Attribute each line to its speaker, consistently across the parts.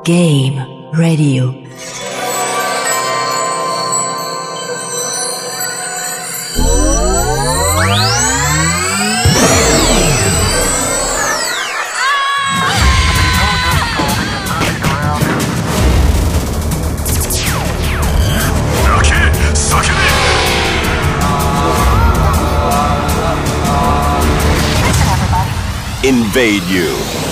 Speaker 1: Game Radio.
Speaker 2: Invade you.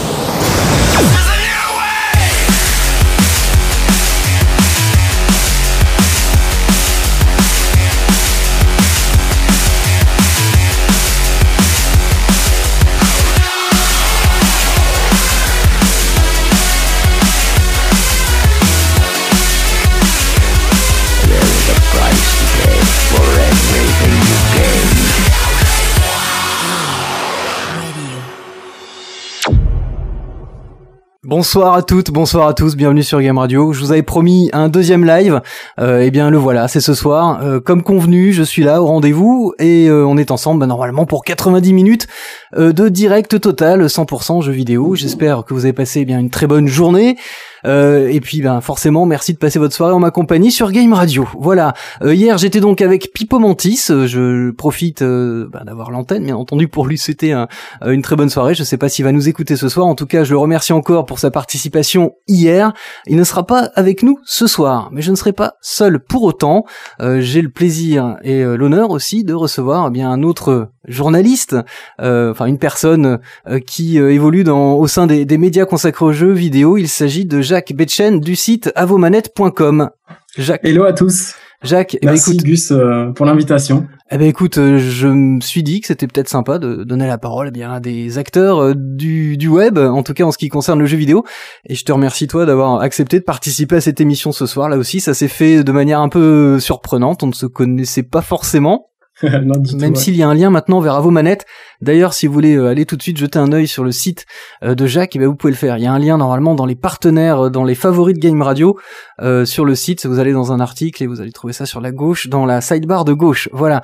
Speaker 3: Bonsoir à toutes, bonsoir à tous, bienvenue sur Game Radio. Je vous avais promis un deuxième live, eh bien le voilà, c'est ce soir. Comme convenu, je suis là au rendez-vous et on est ensemble normalement pour 90 minutes de direct total, 100% jeux vidéo. J'espère que vous avez passé bien une très bonne journée. Et puis forcément merci de passer votre soirée en ma compagnie sur Game Radio. Voilà, hier j'étais donc avec Pipo Mantis, je profite d'avoir l'antenne bien entendu pour lui souhaiter une très bonne soirée. Je sais pas s'il va nous écouter ce soir, en tout cas je le remercie encore pour sa participation hier. Il ne sera pas avec nous ce soir, mais je ne serai pas seul pour autant. J'ai le plaisir et l'honneur aussi de recevoir bien un autre journaliste, une personne qui évolue au sein des médias consacrés aux jeux vidéo. Il s'agit de Jacques Betchen du site avomanettes.com. Jacques.
Speaker 4: Hello à tous.
Speaker 3: Jacques,
Speaker 4: merci Gus pour l'invitation.
Speaker 3: Écoute, je me suis dit que c'était peut-être sympa de donner la parole à des acteurs du web, en tout cas en ce qui concerne le jeu vidéo. Et je te remercie toi d'avoir accepté de participer à cette émission ce soir. Là aussi, ça s'est fait de manière un peu surprenante. On ne se connaissait pas forcément.
Speaker 4: Non,
Speaker 3: même s'il y a un lien maintenant vers Avomanettes. D'ailleurs, si vous voulez aller tout de suite jeter un œil sur le site de Jacques, vous pouvez le faire. Il y a un lien normalement dans les partenaires, dans les favoris de Game Radio, sur le site. Vous allez dans un article et vous allez trouver ça sur la gauche, dans la sidebar de gauche. Voilà.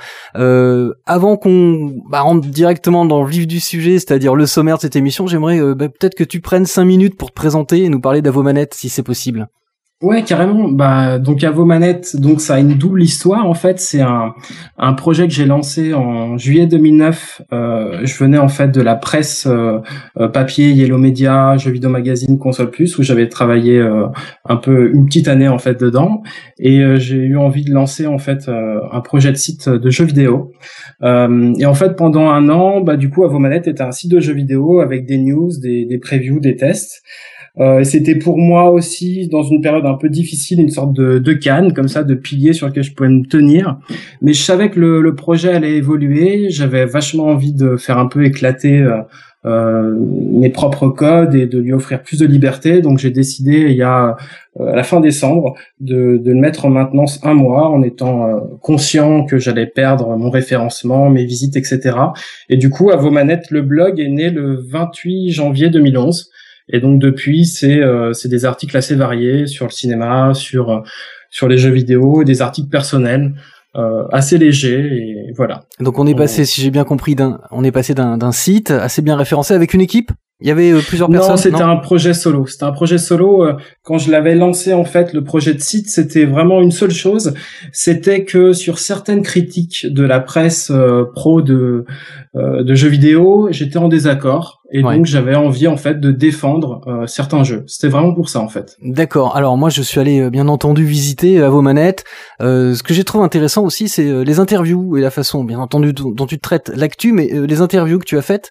Speaker 3: Avant qu'on rentre directement dans le vif du sujet, c'est-à-dire le sommaire de cette émission, j'aimerais peut-être que tu prennes 5 minutes pour te présenter et nous parler d'Avomanettes, si c'est possible.
Speaker 4: Ouais, carrément. Donc Avomanettes, donc ça a une double histoire en fait. C'est un projet que j'ai lancé en juillet 2009. Je venais en fait de la presse papier, Yellow Media, Jeux Vidéo Magazine, Console Plus, où j'avais travaillé un peu une petite année en fait dedans. Et j'ai eu envie de lancer en fait un projet de site de jeux vidéo. Et en fait pendant un an, du coup Avomanettes était un site de jeux vidéo avec des news, des previews, des tests. Et c'était pour moi aussi, dans une période un peu difficile, une sorte de canne, comme ça, de pilier sur lequel je pouvais me tenir. Mais je savais que le projet allait évoluer. J'avais vachement envie de faire un peu éclater mes propres codes et de lui offrir plus de liberté. Donc j'ai décidé, il y a à la fin décembre, de le mettre en maintenance 1 mois, en étant conscient que j'allais perdre mon référencement, mes visites, etc. Et du coup, Avomanettes, le blog, est né le 28 janvier 2011. Et donc depuis, c'est des articles assez variés sur le cinéma, sur les jeux vidéo, des articles personnels assez légers, et voilà.
Speaker 3: Donc on est passé, si j'ai bien compris, d'un site assez bien référencé avec une équipe. Il y avait plusieurs personnes.
Speaker 4: Non, c'était un projet solo. C'était un projet solo. Quand je l'avais lancé, en fait, le projet de site, c'était vraiment une seule chose. C'était que sur certaines critiques de la presse pro de jeux vidéo, j'étais en désaccord. Et donc, j'avais envie, en fait, de défendre certains jeux. C'était vraiment pour ça, en fait.
Speaker 3: D'accord. Alors, moi, je suis allé, bien entendu, visiter Avomanettes. Ce que j'ai trouvé intéressant aussi, c'est les interviews et la façon, bien entendu, dont tu traites l'actu, mais les interviews que tu as faites,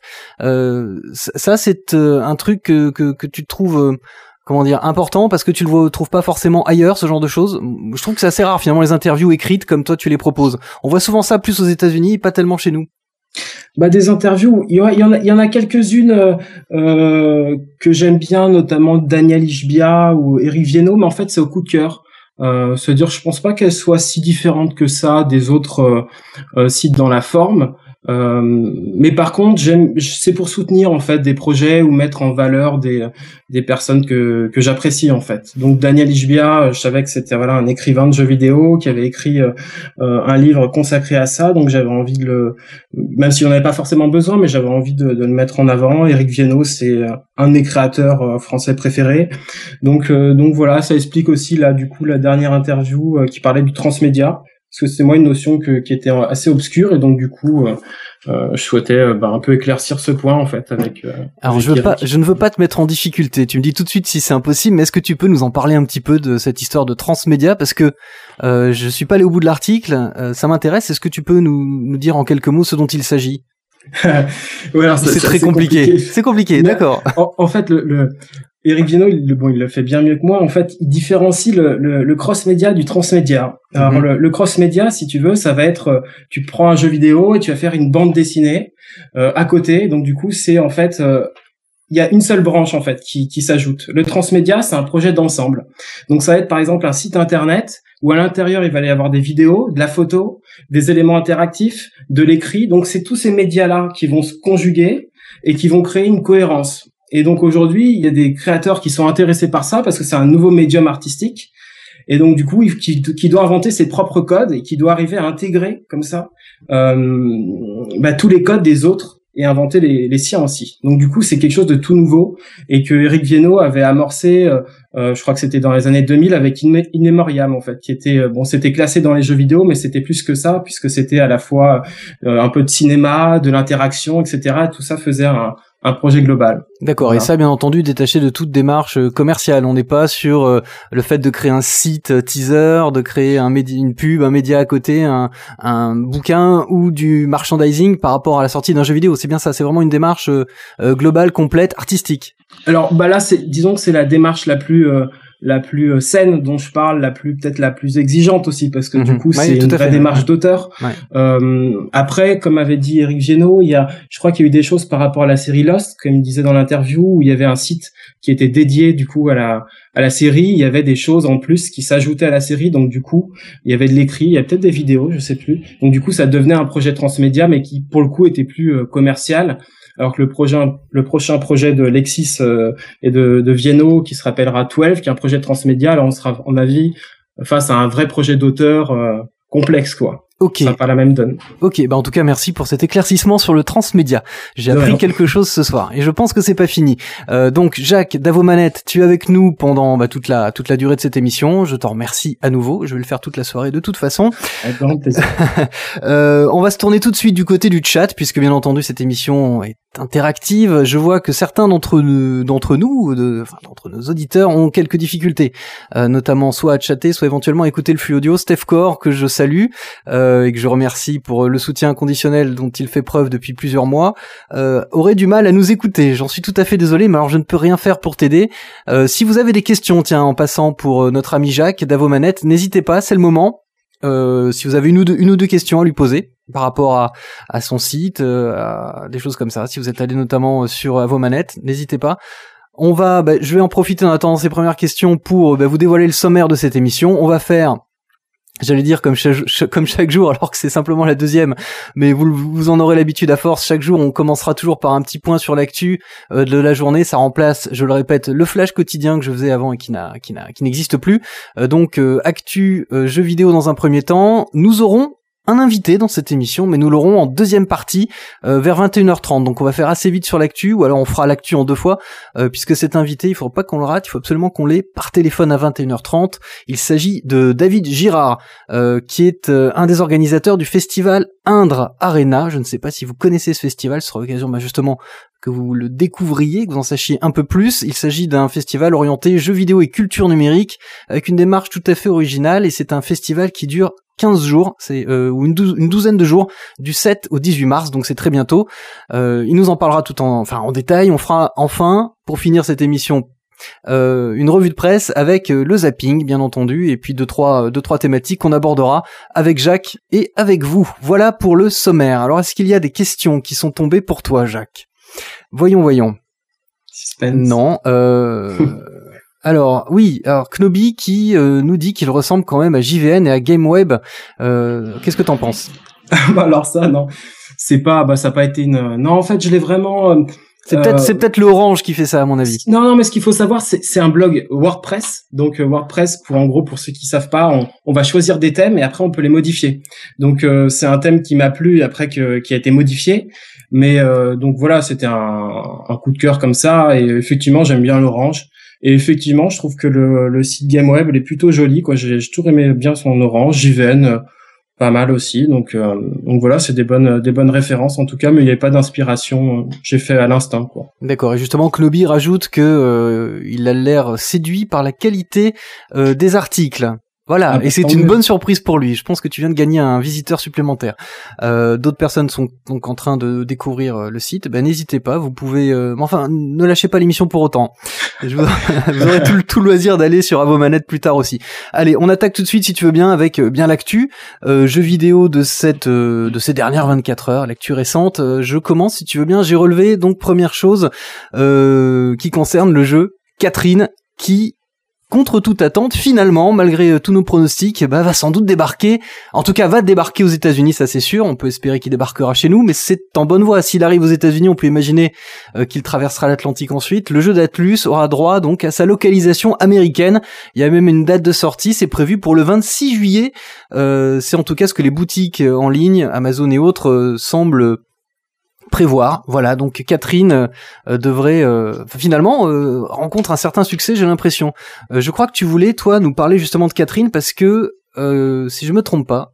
Speaker 3: ça, c'est un truc que tu trouves important, parce que tu le trouves pas forcément ailleurs, ce genre de choses. Je trouve que c'est assez rare finalement, les interviews écrites comme toi tu les proposes. On voit souvent ça plus aux États-Unis, pas tellement chez nous.
Speaker 4: Des interviews, il y en a quelques-unes que j'aime bien, notamment Daniel Ishbia ou Eric Viennot, mais en fait c'est au coup de cœur. C'est-à-dire, je pense pas qu'elles soient si différentes que ça des autres sites dans la forme. Mais par contre, c'est pour soutenir en fait des projets ou mettre en valeur des personnes que j'apprécie en fait. Donc Daniel Ishbia, je savais que c'était un écrivain de jeux vidéo qui avait écrit un livre consacré à ça, donc j'avais envie même si on n'avait pas forcément besoin, mais j'avais envie de le mettre en avant. Éric Viennot, c'est un de mes créateurs français préférés. Donc voilà, ça explique aussi là du coup la dernière interview qui parlait du transmédia. Parce que c'est moi une notion qui était assez obscure, et donc du coup je souhaitais un peu éclaircir ce point en fait avec.
Speaker 3: Alors je ne veux pas te mettre en difficulté. Tu me dis tout de suite si c'est impossible, mais est-ce que tu peux nous en parler un petit peu de cette histoire de transmédia, parce que je suis pas allé au bout de l'article, ça m'intéresse. Est-ce que tu peux nous dire en quelques mots ce dont il s'agit?
Speaker 4: Ouais, alors
Speaker 3: c'est très compliqué. C'est compliqué, d'accord.
Speaker 4: En fait, Éric Viennot, il le fait bien mieux que moi. En fait, il différencie le cross-média du transmédia. Alors, le cross-média, si tu veux, ça va être, tu prends un jeu vidéo et tu vas faire une bande dessinée à côté. Donc, du coup, c'est en fait, il y a une seule branche en fait qui s'ajoute. Le transmédia, c'est un projet d'ensemble. Donc, ça va être par exemple un site internet où à l'intérieur, il va y avoir des vidéos, de la photo, des éléments interactifs, de l'écrit. Donc, c'est tous ces médias-là qui vont se conjuguer et qui vont créer une cohérence. Et donc aujourd'hui, il y a des créateurs qui sont intéressés par ça parce que c'est un nouveau médium artistique. Et donc du coup, qui doit inventer ses propres codes et qui doit arriver à intégrer comme ça tous les codes des autres et inventer les siens aussi. Donc du coup, c'est quelque chose de tout nouveau et que Éric Viennot avait amorcé, je crois que c'était dans les années 2000 avec In Memoriam en fait, qui était c'était classé dans les jeux vidéo, mais c'était plus que ça puisque c'était à la fois un peu de cinéma, de l'interaction, etc. Tout ça faisait un projet global.
Speaker 3: D'accord, voilà. Et ça, bien entendu, détaché de toute démarche commerciale. On n'est pas sur le fait de créer un site teaser, de créer une pub, un média à côté, un bouquin ou du merchandising par rapport à la sortie d'un jeu vidéo. C'est bien ça, c'est vraiment une démarche globale, complète, artistique.
Speaker 4: Alors là, disons que c'est la démarche la plus saine dont je parle, peut-être la plus exigeante aussi, parce que du coup c'est une vraie démarche d'auteur. Ouais. Après, comme avait dit Éric Viennot, je crois qu'il y a eu des choses par rapport à la série Lost, comme il disait dans l'interview, où il y avait un site qui était dédié du coup à la série. Il y avait des choses en plus qui s'ajoutaient à la série, donc du coup il y avait de l'écrit, il y a peut-être des vidéos, je sais plus. Donc du coup ça devenait un projet transmédia, mais qui pour le coup était plus commercial. Alors que le prochain projet de Lexis et de Viennot, qui se rappellera 12, qui est un projet transmédia, là on sera, à mon avis, face à un vrai projet d'auteur complexe, quoi.
Speaker 3: Ok.
Speaker 4: Ça n'a pas la même donne.
Speaker 3: Ok, en tout cas merci pour cet éclaircissement sur le transmédia. J'ai appris quelque chose ce soir et je pense que c'est pas fini. Donc Jacques Davomanette, tu es avec nous pendant toute la durée de cette émission. Je t'en remercie à nouveau. Je vais le faire toute la soirée de toute façon.
Speaker 4: Avec grand plaisir.
Speaker 3: On va se tourner tout de suite du côté du chat puisque bien entendu cette émission est interactive. Je vois que certains d'entre nos auditeurs ont quelques difficultés, notamment soit à chatter, soit éventuellement à écouter le flux audio. Steph Core, que je salue et que je remercie pour le soutien inconditionnel dont il fait preuve depuis plusieurs mois, aurait du mal à nous écouter. J'en suis tout à fait désolé, mais alors je ne peux rien faire pour t'aider. Si vous avez des questions, en passant pour notre ami Jacques Davomanette, n'hésitez pas, c'est le moment. Si vous avez une ou deux questions à lui poser par rapport à son site, à des choses comme ça, si vous êtes allé notamment sur Avomanette, n'hésitez pas. Je vais en profiter en attendant ces premières questions pour vous dévoiler le sommaire de cette émission. On va faire, j'allais dire comme chaque jour, alors que c'est simplement la deuxième, mais vous en aurez l'habitude à force. Chaque jour, on commencera toujours par un petit point sur l'actu de la journée. Ça remplace, je le répète, le flash quotidien que je faisais avant et qui n'existe plus. Donc actu jeux vidéo dans un premier temps. Nous aurons un invité dans cette émission, mais nous l'aurons en deuxième partie vers 21h30. Donc on va faire assez vite sur l'actu, ou alors on fera l'actu en deux fois, puisque cet invité, il faut pas qu'on le rate, il faut absolument qu'on l'ait par téléphone à 21h30. Il s'agit de David Girard, qui est un des organisateurs du festival Indre Arena. Je ne sais pas si vous connaissez ce festival, ce sera l'occasion justement que vous le découvriez, que vous en sachiez un peu plus. Il s'agit d'un festival orienté jeux vidéo et culture numérique, avec une démarche tout à fait originale, et c'est un festival qui dure 15 jours, ou une douzaine de jours, du 7 au 18 mars, donc c'est très bientôt. Il nous en parlera en détail. On fera enfin, pour finir cette émission, une revue de presse avec le zapping, bien entendu, et puis deux trois thématiques qu'on abordera avec Jacques et avec vous. Voilà pour le sommaire. Alors, est-ce qu'il y a des questions qui sont tombées pour toi, Jacques? Voyons.
Speaker 4: Suspense.
Speaker 3: Non. Alors Knobi qui nous dit qu'il ressemble quand même à JVN et à GameWeb. Qu'est-ce que t'en penses?
Speaker 4: Alors ça, non. c'est pas, ça a pas été une. Non, en fait, je l'ai vraiment.
Speaker 3: C'est peut-être l'orange qui fait ça, à mon avis.
Speaker 4: Non, mais ce qu'il faut savoir, c'est un blog WordPress. Donc WordPress, pour ceux qui savent pas, on va choisir des thèmes et après on peut les modifier. Donc c'est un thème qui m'a plu après qui a été modifié. Mais donc voilà, c'était un coup de cœur comme ça. Et effectivement, j'aime bien l'orange. Et effectivement, je trouve que le site GameWeb, il est plutôt joli, quoi. J'ai toujours aimé bien son orange. JVN, pas mal aussi. Donc voilà, c'est des bonnes références en tout cas, mais il n'y avait pas d'inspiration. J'ai fait à l'instinct, quoi.
Speaker 3: D'accord. Et justement, Knoby rajoute que il a l'air séduit par la qualité des articles. Voilà, et c'est une bonne surprise pour lui. Je pense que tu viens de gagner un visiteur supplémentaire. D'autres personnes sont donc en train de découvrir le site. N'hésitez pas, vous pouvez... enfin, ne lâchez pas l'émission pour autant. Vous aurez tout le loisir d'aller sur À vos manettes plus tard aussi. Allez, on attaque tout de suite, si tu veux bien, avec bien l'actu. Jeux vidéo de ces dernières 24 heures, l'actu récente. Je commence, si tu veux bien. J'ai relevé, donc, première chose qui concerne le jeu Catherine, qui... contre toute attente, finalement, malgré tous nos pronostics, va sans doute débarquer. En tout cas, va débarquer aux États-Unis, ça c'est sûr. On peut espérer qu'il débarquera chez nous, mais c'est en bonne voie. S'il arrive aux États-Unis, on peut imaginer qu'il traversera l'Atlantique ensuite. Le jeu d'Atlus aura droit donc à sa localisation américaine. Il y a même une date de sortie, c'est prévu pour le 26 juillet. C'est en tout cas ce que les boutiques en ligne, Amazon et autres, semblent prévoir. Voilà, donc Catherine devrait finalement rencontre un certain succès, j'ai l'impression. Je crois que tu voulais, toi, nous parler justement de Catherine parce que si je me trompe pas,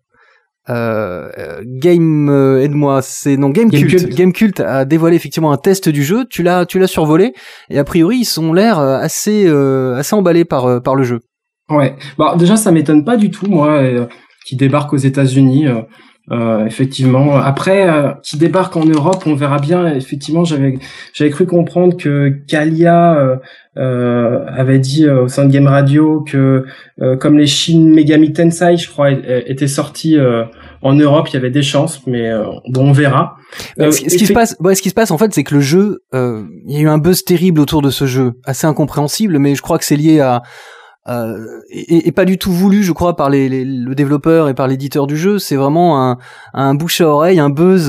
Speaker 3: aide-moi, c'est Gamecult a dévoilé effectivement un test du jeu. Tu l'as survolé et a priori ils ont l'air assez emballés par le jeu.
Speaker 4: Ouais. Bon, déjà ça m'étonne pas du tout, moi, qui débarque aux États-Unis. Effectivement. Après, qui débarque en Europe, on verra bien. Effectivement, j'avais cru comprendre que Kalia avait dit au sein de Game Radio que comme les Shin Megami Tensei, je crois, étaient sortis en Europe, il y avait des chances, mais bon, on verra.
Speaker 3: Ce qui se passe en fait, c'est que le jeu, il y a eu un buzz terrible autour de ce jeu, assez incompréhensible, mais je crois que c'est lié à et pas du tout voulu, je crois, par le développeur et par l'éditeur du jeu. C'est vraiment un bouche à oreille, un buzz,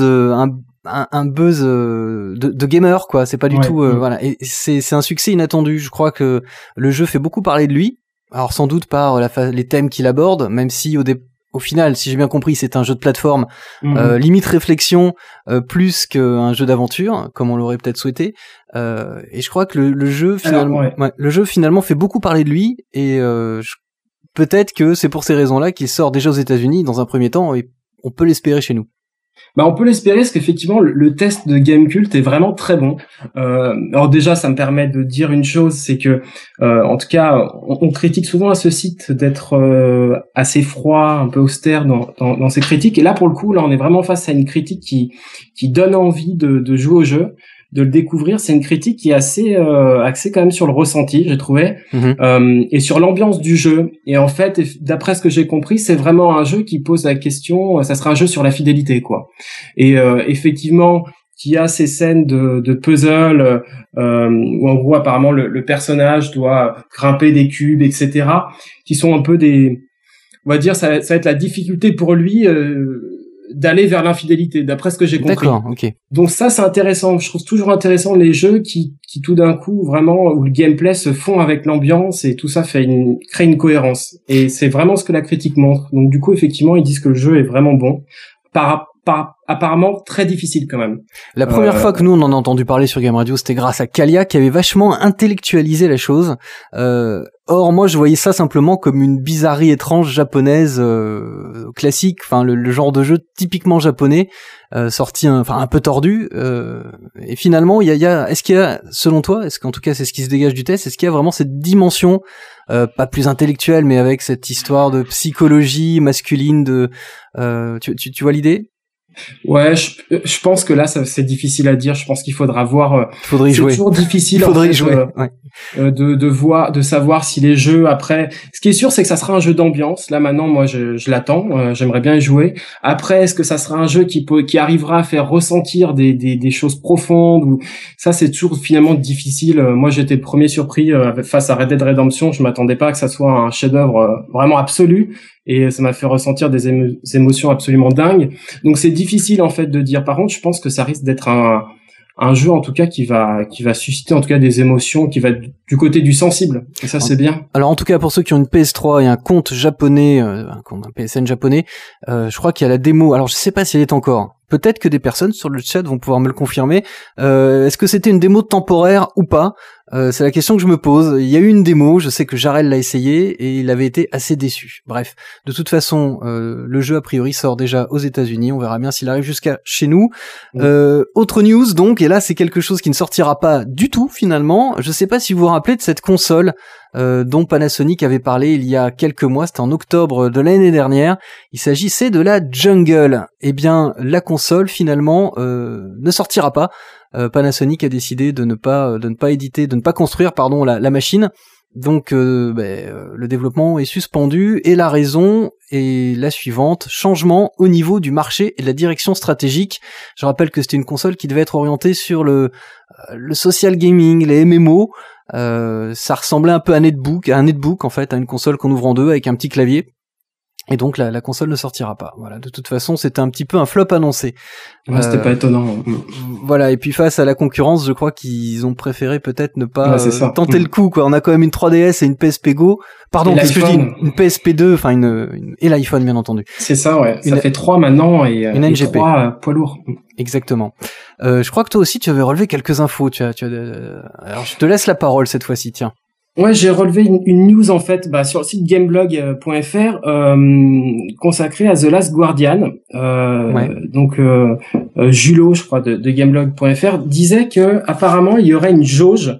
Speaker 3: un buzz de gamer, quoi. C'est pas du tout, voilà. Et c'est un succès inattendu. Je crois que le jeu fait beaucoup parler de lui. Alors sans doute par les thèmes qu'il aborde, même si au final, si j'ai bien compris, c'est un jeu de plateforme, limite réflexion, plus qu'un jeu d'aventure, comme on l'aurait peut-être souhaité. Et je crois que le jeu finalement, le jeu finalement fait beaucoup parler de lui. Et peut-être que c'est pour ces raisons-là qu'il sort déjà aux États-Unis dans un premier temps, et on peut l'espérer chez nous.
Speaker 4: On peut l'espérer parce qu'effectivement le test de Gamecult est vraiment très bon. Alors déjà ça me permet de dire une chose, c'est que en tout cas on critique souvent à ce site d'être assez froid, un peu austère dans ses critiques, et là pour le coup là on est vraiment face à une critique qui donne envie de jouer au jeu, de le découvrir. C'est une critique qui est assez axée quand même sur le ressenti, j'ai trouvé, et sur l'ambiance du jeu. Et en fait, d'après ce que j'ai compris, c'est vraiment un jeu qui pose la question, ça sera un jeu sur la fidélité, quoi. Et effectivement, qui a ces scènes de puzzle où en gros apparemment le personnage doit grimper des cubes, etc., qui sont un peu on va dire, ça va être la difficulté pour lui d'aller vers l'infidélité, d'après ce que j'ai compris.
Speaker 3: D'accord, ok.
Speaker 4: Donc ça, c'est intéressant. Je trouve toujours intéressant les jeux qui tout d'un coup, vraiment, où le gameplay se fond avec l'ambiance et tout ça crée une cohérence. Et c'est vraiment ce que la critique montre. Donc du coup, effectivement, ils disent que le jeu est vraiment bon. Apparemment très difficile quand même.
Speaker 3: La première fois que nous on en a entendu parler sur Game Radio, c'était grâce à Kalia qui avait vachement intellectualisé la chose. Or moi je voyais ça simplement comme une bizarrerie étrange japonaise classique, enfin le genre de jeu typiquement japonais, sorti un peu tordu. Et finalement est-ce qu'il y a, selon toi, est-ce qu'en tout cas c'est ce qui se dégage du test, est-ce qu'il y a vraiment cette dimension pas plus intellectuelle, mais avec cette histoire de psychologie masculine tu vois l'idée?
Speaker 4: Ouais, je pense que là c'est difficile à dire. Je pense qu'il faudra voir.
Speaker 3: Faudrait y jouer.
Speaker 4: C'est toujours difficile. De savoir si les jeux après. Ce qui est sûr, c'est que ça sera un jeu d'ambiance. Là maintenant, moi je l'attends. J'aimerais bien y jouer. Après, est-ce que ça sera un jeu qui arrivera à faire ressentir des choses profondes, ou ça c'est toujours finalement difficile. Moi j'étais le premier surpris face à Red Dead Redemption. Je m'attendais pas que ça soit un chef-d'œuvre vraiment absolu. et ça m'a fait ressentir des émotions absolument dingues. Donc c'est difficile en fait de dire. Par contre, je pense que ça risque d'être un jeu en tout cas qui va susciter en tout cas des émotions, qui va du côté du sensible, et ça c'est bien.
Speaker 3: Alors en tout cas pour ceux qui ont une PS3 et un compte japonais, un PSN japonais, je crois qu'il y a la démo. Alors je sais pas si elle est encore. Peut-être que des personnes sur le chat vont pouvoir me le confirmer. Est-ce que c'était une démo temporaire ou pas? C'est la question que je me pose. Il y a eu une démo, je sais que Jarel l'a essayé et il avait été assez déçu. Bref, de toute façon, le jeu a priori sort déjà aux États-Unis. On verra bien s'il arrive jusqu'à chez nous. Autre news donc, et là c'est quelque chose qui ne sortira pas du tout finalement. Je sais pas si vous vous rappelez de cette console dont Panasonic avait parlé il y a quelques mois, c'était en octobre de l'année dernière. Il s'agissait de la Jungle. Eh bien, la console finalement ne sortira pas. Panasonic a décidé de ne pas éditer, de ne pas construire la machine. Donc le développement est suspendu et la raison est la suivante: changement au niveau du marché et de la direction stratégique. Je rappelle que c'était une console qui devait être orientée sur le social gaming, les MMO. Ça ressemblait un peu à un netbook en fait, à une console qu'on ouvre en deux avec un petit clavier. Et donc la console ne sortira pas. Voilà, de toute façon, c'était un petit peu un flop annoncé.
Speaker 4: Ouais, c'était pas étonnant.
Speaker 3: Voilà, et puis face à la concurrence, je crois qu'ils ont préféré peut-être ne pas tenter le coup, quoi. On a quand même une 3DS et une PSP Go. Pardon, qu'est-ce que je dis, une PSP2, enfin et l'iPhone bien entendu.
Speaker 4: C'est ça, ouais. Ça fait 3 maintenant et
Speaker 3: une NGP.
Speaker 4: 3 poids lourds.
Speaker 3: Exactement. Je crois que toi aussi tu avais relevé quelques infos. Alors je te laisse la parole cette fois-ci, tiens.
Speaker 4: Ouais, j'ai relevé une news en fait sur le site gameblog.fr consacrée à The Last Guardian. Donc Julot, je crois, de gameblog.fr disait que apparemment il y aurait une jauge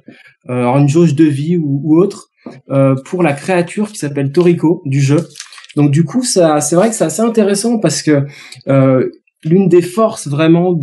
Speaker 4: de vie ou autre pour la créature qui s'appelle Toriko du jeu. Donc du coup, ça c'est vrai que c'est assez intéressant parce que l'une des forces vraiment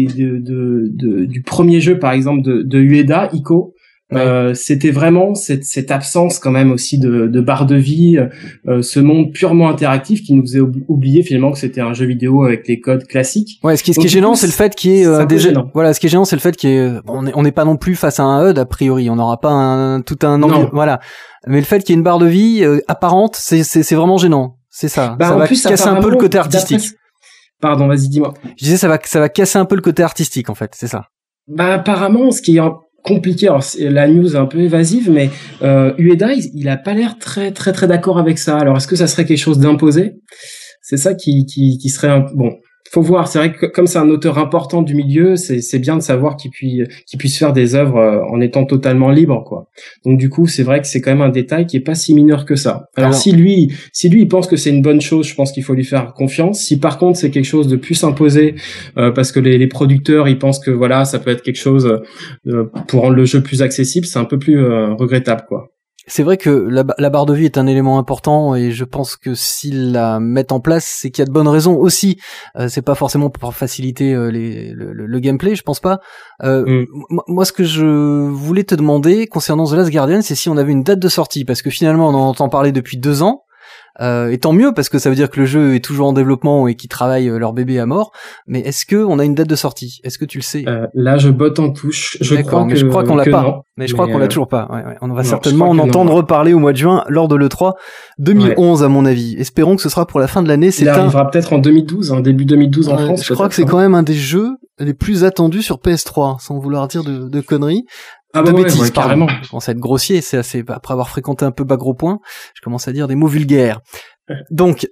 Speaker 4: du premier jeu par exemple de Ueda, Ico, c'était vraiment cette absence quand même aussi de barre de vie, ce monde purement interactif qui nous faisait oublier finalement que c'était un jeu vidéo avec les codes classiques.
Speaker 3: Ouais, ce qui est gênant, c'est le fait qu'il y ait ce qui est gênant, c'est le fait qu'il y ait on n'est pas non plus face à un HUD a priori, on n'aura pas tout un angle, voilà. Mais le fait qu'il y ait une barre de vie apparente, c'est vraiment gênant. C'est ça. Ça va casser un peu le côté artistique.
Speaker 4: Pardon, vas-y, dis-moi.
Speaker 3: Je disais ça va casser un peu le côté artistique en fait, c'est ça.
Speaker 4: Apparemment, ce qui est compliqué, alors la news est un peu évasive, mais Ueda il a pas l'air très très très d'accord avec ça. Alors est-ce que ça serait quelque chose d'imposé? C'est ça qui serait bon. Faut voir. C'est vrai que comme c'est un auteur important du milieu, c'est bien de savoir qu'il puisse faire des œuvres en étant totalement libre, quoi. Donc du coup, c'est vrai que c'est quand même un détail qui est pas si mineur que ça. Alors si lui il pense que c'est une bonne chose, je pense qu'il faut lui faire confiance. Si par contre c'est quelque chose de plus imposé parce que les producteurs ils pensent que voilà, ça peut être quelque chose pour rendre le jeu plus accessible, c'est un peu plus regrettable, quoi.
Speaker 3: C'est vrai que la barre de vie est un élément important et je pense que s'ils la mettent en place, c'est qu'il y a de bonnes raisons aussi. C'est pas forcément pour faciliter le gameplay, je pense pas. Moi, ce que je voulais te demander concernant The Last Guardian, c'est si on avait une date de sortie, parce que finalement on en entend parler depuis 2 ans. Et tant mieux parce que ça veut dire que le jeu est toujours en développement et qu'ils travaillent leur bébé à mort. Mais est-ce que on a une date de sortie? Est-ce que tu le sais?
Speaker 4: Là, je botte en touche. Je crois
Speaker 3: qu'on l'a pas.
Speaker 4: Non.
Speaker 3: Mais je crois qu'on l'a toujours pas. Ouais. On va certainement en entendre reparler au mois de juin lors de l'E3 2011 à mon avis. Espérons que ce sera pour la fin de l'année.
Speaker 4: Il arrivera peut-être en 2012, début 2012 en France.
Speaker 3: Je crois que c'est quand même un des jeux les plus attendus sur PS3, sans vouloir dire de conneries. Bêtises, carrément. Je commence à être grossier, c'est assez, après avoir fréquenté un peu Bagro Point, je commence à dire des mots vulgaires. Donc,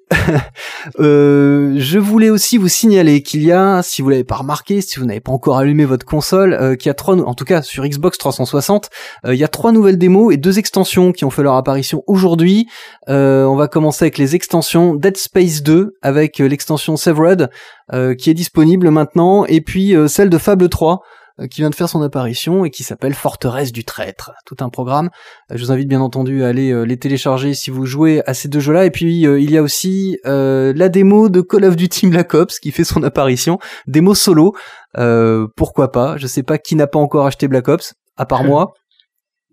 Speaker 3: je voulais aussi vous signaler qu'il y a, si vous l'avez pas remarqué, si vous n'avez pas encore allumé votre console, qu'il y a en tout cas sur Xbox 360, il y a 3 nouvelles démos et 2 extensions qui ont fait leur apparition aujourd'hui. On va commencer avec les extensions Dead Space 2 avec l'extension Severed qui est disponible maintenant, et puis celle de Fable 3 qui vient de faire son apparition et qui s'appelle Forteresse du Traître. Tout un programme. Je vous invite bien entendu à aller les télécharger si vous jouez à ces 2 jeux-là. Et puis il y a aussi la démo de Call of Duty Black Ops qui fait son apparition. Démo solo. Pourquoi pas? Je sais pas qui n'a pas encore acheté Black Ops, à part moi.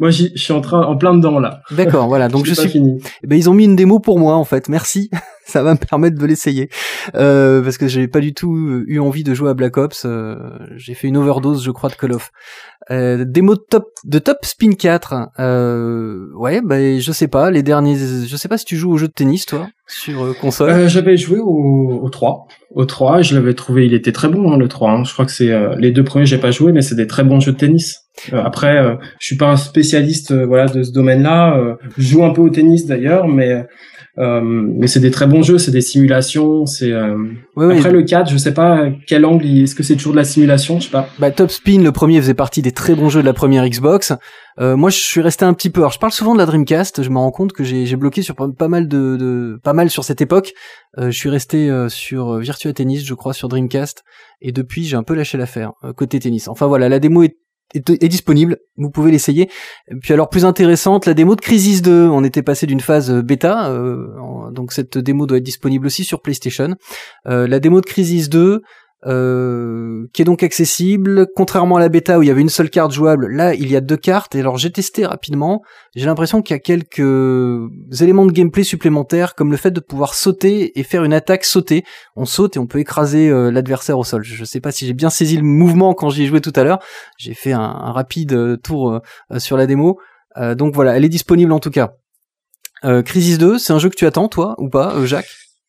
Speaker 4: Moi, je suis en plein dedans là.
Speaker 3: D'accord, voilà. Donc je suis
Speaker 4: fini.
Speaker 3: Eh ben ils ont mis une démo pour moi en fait. Merci. Ça va me permettre de l'essayer parce que j'ai pas du tout eu envie de jouer à Black Ops. J'ai fait une overdose, je crois, de Call of. Démo de Top Spin 4. Ouais, bah je sais pas. Les derniers, je sais pas si tu joues au jeu de tennis toi sur console.
Speaker 4: J'avais joué au 3. Au 3, je l'avais trouvé, il était très bon le 3. Hein. Je crois que c'est les deux premiers j'ai pas joué, mais c'est des très bons jeux de tennis. Après, je suis pas un spécialiste voilà de ce domaine-là. Je joue un peu au tennis d'ailleurs, mais c'est des très bons jeux, c'est des simulations, c'est
Speaker 3: Ouais,
Speaker 4: après le 4, je sais pas quel angle, est-ce que c'est toujours de la simulation, je sais pas.
Speaker 3: Bah Top Spin, le premier faisait partie des très bons jeux de la première Xbox. Moi je suis resté un petit peu, alors je parle souvent de la Dreamcast, je me rends compte que j'ai bloqué sur pas mal sur cette époque. Je suis resté sur Virtua Tennis, je crois, sur Dreamcast, et depuis j'ai un peu lâché l'affaire côté tennis. Enfin voilà, la démo est disponible, vous pouvez l'essayer. Et puis alors plus intéressante, la démo de Crysis 2, on était passé d'une phase bêta, donc cette démo doit être disponible aussi sur PlayStation. La démo de Crysis 2, qui est donc accessible, contrairement à la bêta où il y avait une seule carte jouable, là il y a 2 cartes, et alors j'ai testé rapidement, j'ai l'impression qu'il y a quelques éléments de gameplay supplémentaires, comme le fait de pouvoir sauter et faire une attaque sautée. On saute et on peut écraser l'adversaire au sol. Je sais pas si j'ai bien saisi le mouvement quand j'y ai joué tout à l'heure, j'ai fait un rapide tour sur la démo, donc voilà, elle est disponible en tout cas. Crysis 2, c'est un jeu que tu attends toi, ou pas, Jacques?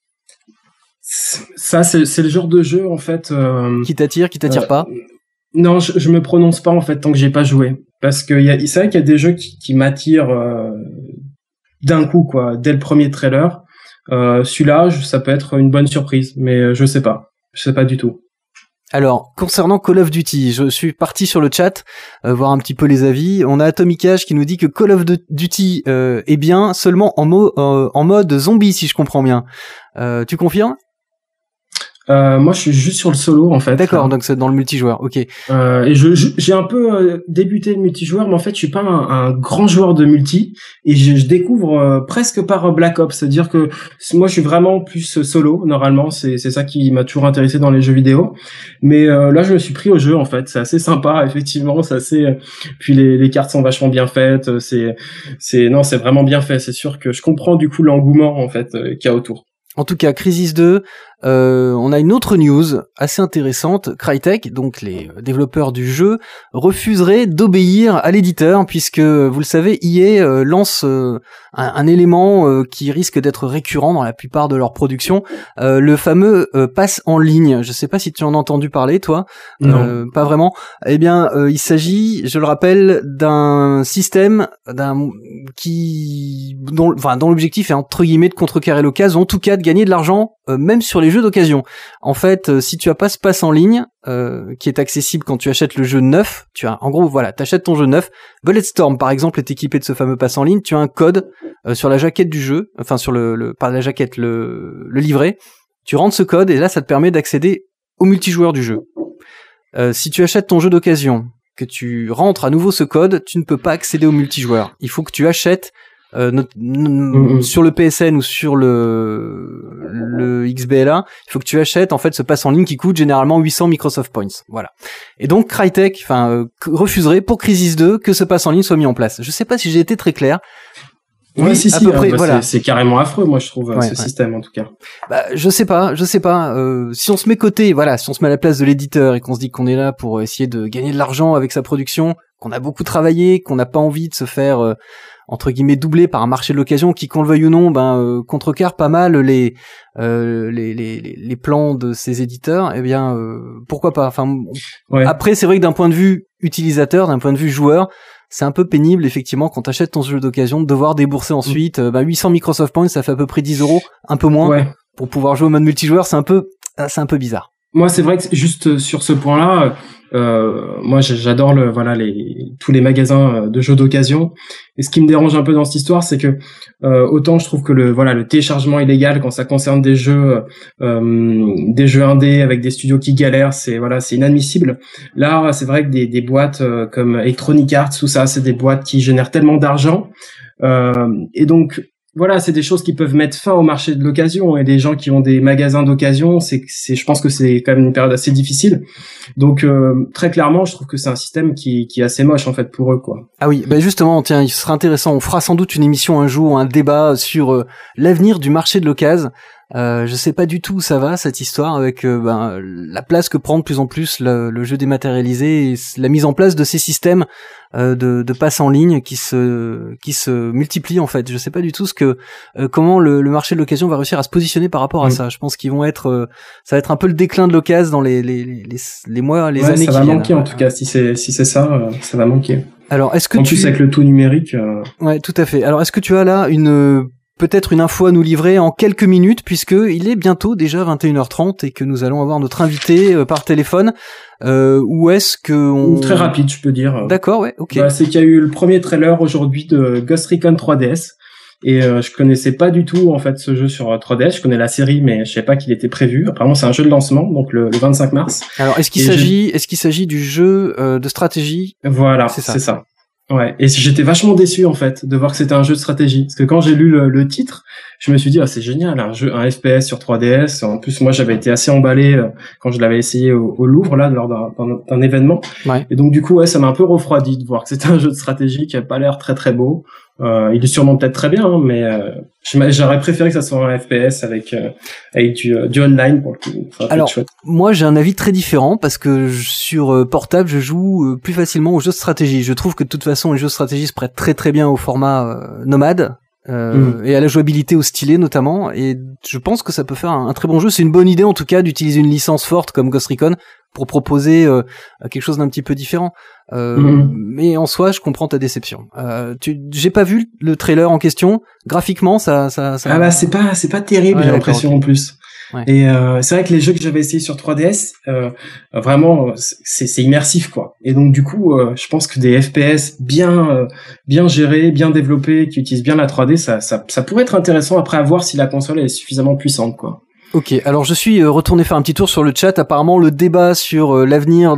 Speaker 4: Ça, c'est le genre de jeu en fait.
Speaker 3: Qui t'attire pas?
Speaker 4: Non, je me prononce pas en fait tant que j'ai pas joué, parce que c'est vrai qu'il y a des jeux qui m'attirent d'un coup quoi, dès le premier trailer. Celui-là, ça peut être une bonne surprise, mais je sais pas du tout.
Speaker 3: Alors, concernant Call of Duty, je suis parti sur le chat voir un petit peu les avis. On a Atomic Ash qui nous dit que Call of Duty est bien seulement en mode zombie, si je comprends bien. Tu confirmes?
Speaker 4: Moi, je suis juste sur le solo en fait.
Speaker 3: D'accord, donc c'est dans le multijoueur. Ok.
Speaker 4: Et j'ai un peu débuté le multijoueur, mais en fait, je suis pas un grand joueur de multi, et je découvre presque par Black Ops. C'est-à-dire que moi, je suis vraiment plus solo. Normalement, c'est ça qui m'a toujours intéressé dans les jeux vidéo. Mais là, je me suis pris au jeu en fait. C'est assez sympa, effectivement. C'est assez. Puis les cartes sont vachement bien faites. C'est vraiment bien fait. C'est sûr que je comprends du coup l'engouement en fait qu'il y a autour.
Speaker 3: En tout cas, Crysis 2, on a une autre news assez intéressante. Crytek, donc les développeurs du jeu, refuseraient d'obéir à l'éditeur, puisque, vous le savez, EA lance un élément qui risque d'être récurrent dans la plupart de leurs productions, le fameux pass en ligne. Je sais pas si tu en as entendu parler, toi.
Speaker 4: Non.
Speaker 3: Pas vraiment. Eh bien, il s'agit, je le rappelle, d'un système dont l'objectif est entre guillemets de contrecarrer l'occasion, en tout cas de gagner de l'argent, même sur les jeux d'occasion. En fait, si tu as pas ce pass en ligne, qui est accessible quand tu achètes le jeu neuf, t'achètes ton jeu neuf. Bulletstorm, par exemple, est équipé de ce fameux pass en ligne. Tu as un code sur la jaquette du jeu, enfin sur pas la jaquette, le livret. Tu rentres ce code et là, ça te permet d'accéder au multijoueur du jeu. Si tu achètes ton jeu d'occasion, que tu rentres à nouveau ce code, tu ne peux pas accéder au multijoueur. Il faut que tu achètes sur le PSN ou sur le XBLA, il faut que tu achètes en fait ce pass en ligne qui coûte généralement 800 Microsoft Points. Voilà. Et donc Crytek refuserait pour Crysis 2 que ce pass en ligne soit mis en place. Je sais pas si j'ai été très clair.
Speaker 4: Ouais,
Speaker 3: oui,
Speaker 4: si,
Speaker 3: à peu près, voilà.
Speaker 4: C'est carrément affreux, moi je trouve, système en tout cas.
Speaker 3: Bah, je sais pas. Si on se met si on se met à la place de l'éditeur et qu'on se dit qu'on est là pour essayer de gagner de l'argent avec sa production, qu'on a beaucoup travaillé, qu'on n'a pas envie de se faire entre guillemets doubler par un marché de l'occasion qui, qu'on le veuille ou non, contrecarre pas mal les plans de ces éditeurs, eh bien pourquoi pas. Enfin, Après c'est vrai que d'un point de vue utilisateur, d'un point de vue joueur, c'est un peu pénible effectivement quand t'achètes ton jeu d'occasion de devoir débourser ensuite 800 Microsoft Points, ça fait à peu près 10 €, un peu moins, pour pouvoir jouer au mode multijoueur. C'est un peu bizarre.
Speaker 4: Moi, c'est vrai que juste sur ce point-là, moi j'adore tous les magasins de jeux d'occasion. Et ce qui me dérange un peu dans cette histoire, c'est que autant je trouve que le téléchargement illégal quand ça concerne des jeux indés avec des studios qui galèrent, c'est inadmissible. Là, c'est vrai que des boîtes comme Electronic Arts, tout ça, c'est des boîtes qui génèrent tellement d'argent, et donc voilà, c'est des choses qui peuvent mettre fin au marché de l'occasion, et des gens qui ont des magasins d'occasion, je pense que c'est quand même une période assez difficile. Donc très clairement, je trouve que c'est un système qui est assez moche en fait pour eux, quoi.
Speaker 3: Ah oui, bah justement, tiens, il sera intéressant. On fera sans doute une émission un jour, un débat sur l'avenir du marché de l'occasion. Je sais pas du tout où ça va cette histoire avec la place que prend de plus en plus le jeu dématérialisé et la mise en place de ces systèmes de passe en ligne qui se multiplient en fait. Je sais pas du tout comment le marché de l'occasion va réussir à se positionner par rapport à ça. Je pense qu'ils vont ça va être un peu le déclin de l'occasion dans les mois, les années qui viennent.
Speaker 4: Ça va manquer en tout cas si c'est ça, ça va manquer.
Speaker 3: Alors est-ce que
Speaker 4: en plus avec le tout numérique.
Speaker 3: Ouais, tout à fait. Alors est-ce que tu as là peut-être une info à nous livrer en quelques minutes, puisque il est bientôt déjà 21h30 et que nous allons avoir notre invité par téléphone. Où est-ce que
Speaker 4: Très rapide, je peux dire.
Speaker 3: D'accord, ouais, ok.
Speaker 4: C'est qu'il y a eu le premier trailer aujourd'hui de Ghost Recon 3DS. Et je connaissais pas du tout en fait ce jeu sur 3DS. Je connais la série, mais je sais pas qu'il était prévu. Apparemment, c'est un jeu de lancement, donc le 25 mars.
Speaker 3: Alors, est-ce qu'il s'agit du jeu de stratégie?
Speaker 4: Voilà, c'est ça. Ouais, et j'étais vachement déçu en fait de voir que c'était un jeu de stratégie, parce que quand j'ai lu le titre, je me suis dit c'est génial, un FPS sur 3DS. En plus moi j'avais été assez emballé quand je l'avais essayé au Louvre là lors d'un événement. Ouais. Et donc du coup ça m'a un peu refroidi de voir que c'était un jeu de stratégie qui a pas l'air très très beau. Il est sûrement peut-être très bien, mais j'aurais préféré que ça soit un FPS avec du online pour le coup.
Speaker 3: Alors, moi j'ai un avis très différent parce que sur portable je joue plus facilement aux jeux de stratégie. Je trouve que de toute façon les jeux de stratégie se prêtent très très bien au format nomade. Et à la jouabilité au stylet notamment, et je pense que ça peut faire un très bon jeu. C'est une bonne idée en tout cas d'utiliser une licence forte comme Ghost Recon pour proposer quelque chose d'un petit peu différent. Mais en soi, je comprends ta déception. J'ai pas vu le trailer en question. Graphiquement, ça.
Speaker 4: Ah bah c'est pas terrible, j'ai l'impression okay. En plus. Ouais. Et c'est vrai que les jeux que j'avais essayé sur 3DS, vraiment, c'est immersif quoi. Et donc du coup, je pense que des FPS bien gérés, bien développés, qui utilisent bien la 3D, ça pourrait être intéressant après à voir si la console est suffisamment puissante quoi.
Speaker 3: Ok, alors je suis retourné faire un petit tour sur le chat. Apparemment, le débat sur l'avenir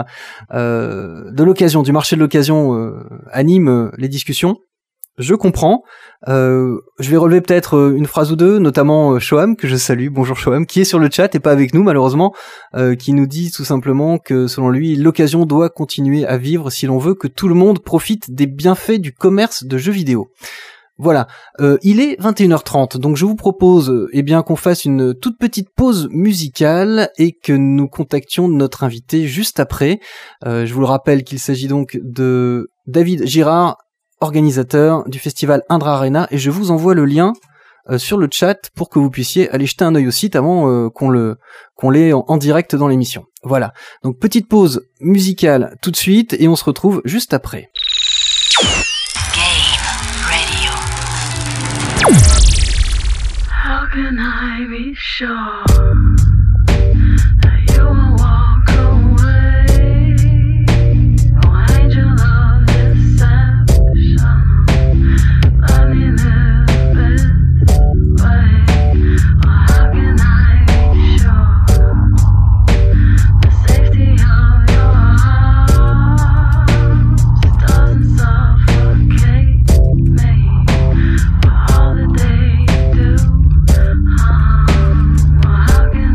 Speaker 3: de l'occasion, du marché de l'occasion, anime les discussions. Je comprends. Je vais relever peut-être une phrase ou deux, notamment Shoham, que je salue. Bonjour Shoham, qui est sur le chat et pas avec nous malheureusement, qui nous dit tout simplement que selon lui, l'occasion doit continuer à vivre si l'on veut que tout le monde profite des bienfaits du commerce de jeux vidéo. Voilà, il est 21h30, donc je vous propose qu'on fasse une toute petite pause musicale et que nous contactions notre invité juste après. Je vous le rappelle qu'il s'agit donc de David Girard, organisateur du festival Indra Arena, et je vous envoie le lien sur le chat pour que vous puissiez aller jeter un œil au site avant qu'on l'ait en direct dans l'émission. Voilà, donc petite pause musicale tout de suite et on se retrouve juste après.
Speaker 2: How can I be sure that you won't walk away? Oh, angel of deception, running the best way. Oh, how can I be sure the safety of your arms doesn't suffocate me for all that they do? How can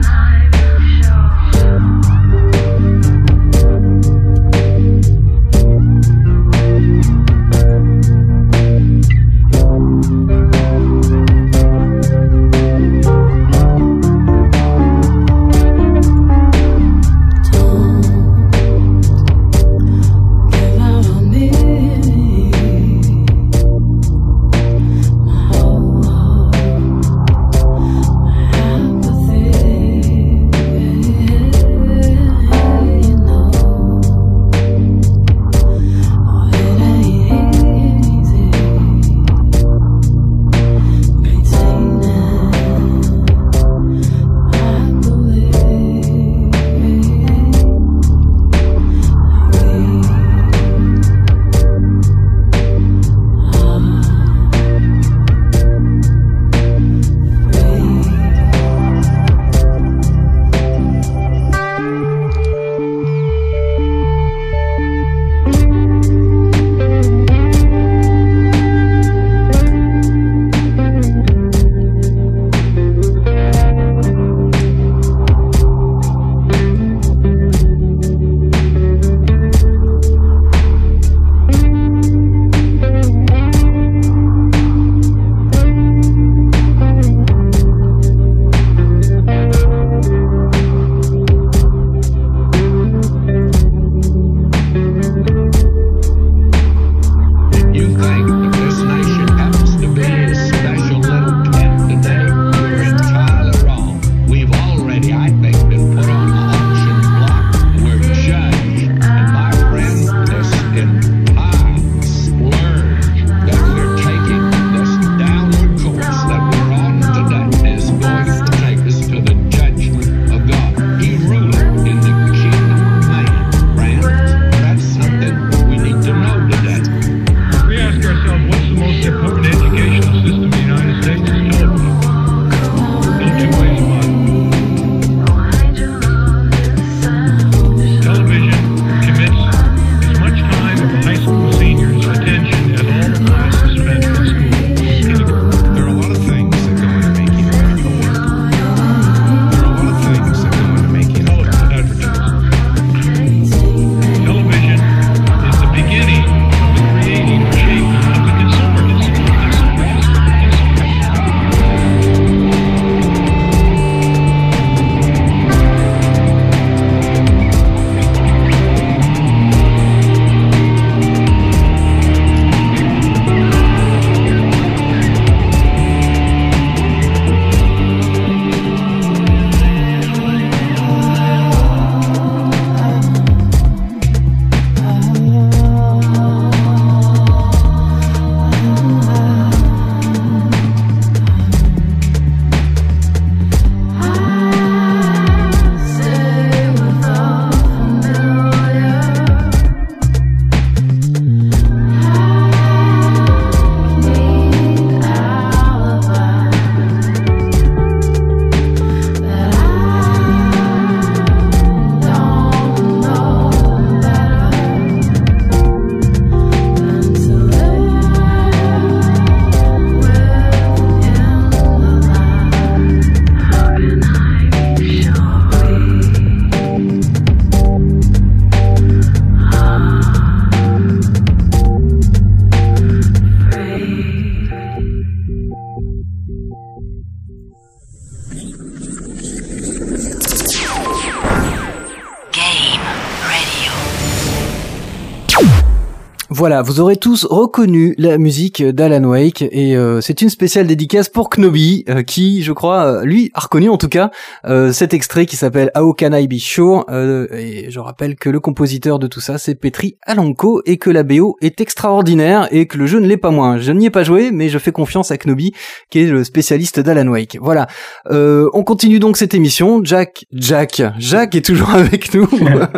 Speaker 3: Voilà, vous aurez tous reconnu la musique d'Alan Wake et c'est une spéciale dédicace pour Knobi qui, je crois, lui a reconnu en tout cas cet extrait qui s'appelle How Can I Be Sure et je rappelle que le compositeur de tout ça c'est Petri Alanko et que la BO est extraordinaire et que le jeu ne l'est pas moins. Je n'y ai pas joué mais je fais confiance à Knobi qui est le spécialiste d'Alan Wake. Voilà, on continue donc cette émission. Jack est toujours avec nous.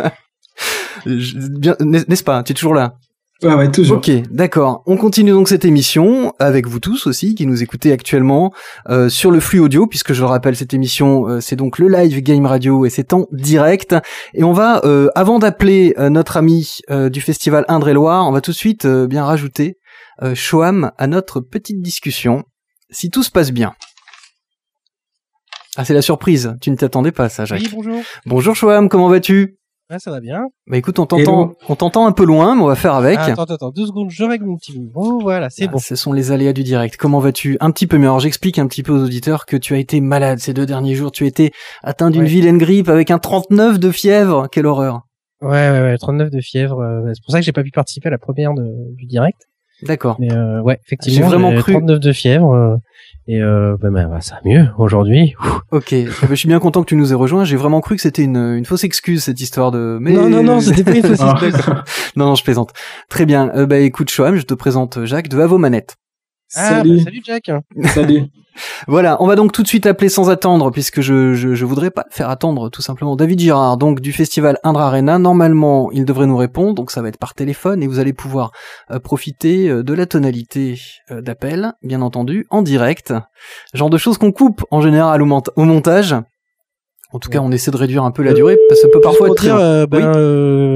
Speaker 3: Bien, n'est-ce pas? Tu es toujours là?
Speaker 4: Ouais, toujours.
Speaker 3: Ok, d'accord. On continue donc cette émission avec vous tous aussi qui nous écoutez actuellement sur le flux audio, puisque je le rappelle, cette émission c'est donc le live Game Radio et c'est en direct. Et on va, avant d'appeler notre ami du festival Indre-et-Loire, on va tout de suite bien rajouter Shoam à notre petite discussion, si tout se passe bien. Ah, c'est la surprise. Tu ne t'attendais pas à ça, Jacques.
Speaker 5: Oui, bonjour.
Speaker 3: Bonjour Shoam, comment vas-tu?
Speaker 5: Ouais, ça va bien.
Speaker 3: Bah écoute, on t'entend un peu loin, mais on va faire avec.
Speaker 5: Ah, attends, 2 secondes, je règle mon petit micro. Voilà, c'est bon.
Speaker 3: Ce sont les aléas du direct. Comment vas-tu? Un petit peu mieux. Alors j'explique un petit peu aux auditeurs que tu as été malade ces 2 derniers jours. Tu as été atteint d'une vilaine grippe avec un 39 de fièvre. Quelle horreur.
Speaker 5: Ouais, 39 de fièvre. C'est pour ça que j'ai pas pu participer à la première du direct.
Speaker 3: D'accord.
Speaker 5: Mais ouais, effectivement,
Speaker 3: j'ai vraiment cru
Speaker 5: 39 de fièvre. Et ça va mieux aujourd'hui.
Speaker 3: Ok, je suis bien content que tu nous aies rejoint. J'ai vraiment cru que c'était une fausse excuse cette histoire de. Mais...
Speaker 5: Non, c'était pas une fausse excuse.
Speaker 3: non, je plaisante. Très bien. Écoute, Shoam, je te présente Jacques de À vos manettes.
Speaker 4: Salut.
Speaker 5: Salut Jack.
Speaker 4: Salut.
Speaker 3: Voilà, on va donc tout de suite appeler sans attendre, puisque je voudrais pas faire attendre tout simplement David Girard, donc du festival Indre Arena. Normalement, il devrait nous répondre, donc ça va être par téléphone, et vous allez pouvoir profiter de la tonalité d'appel, bien entendu, en direct. Genre de choses qu'on coupe en général au montage. En tout cas, on essaie de réduire un peu la durée, parce que ça peut parfois être très...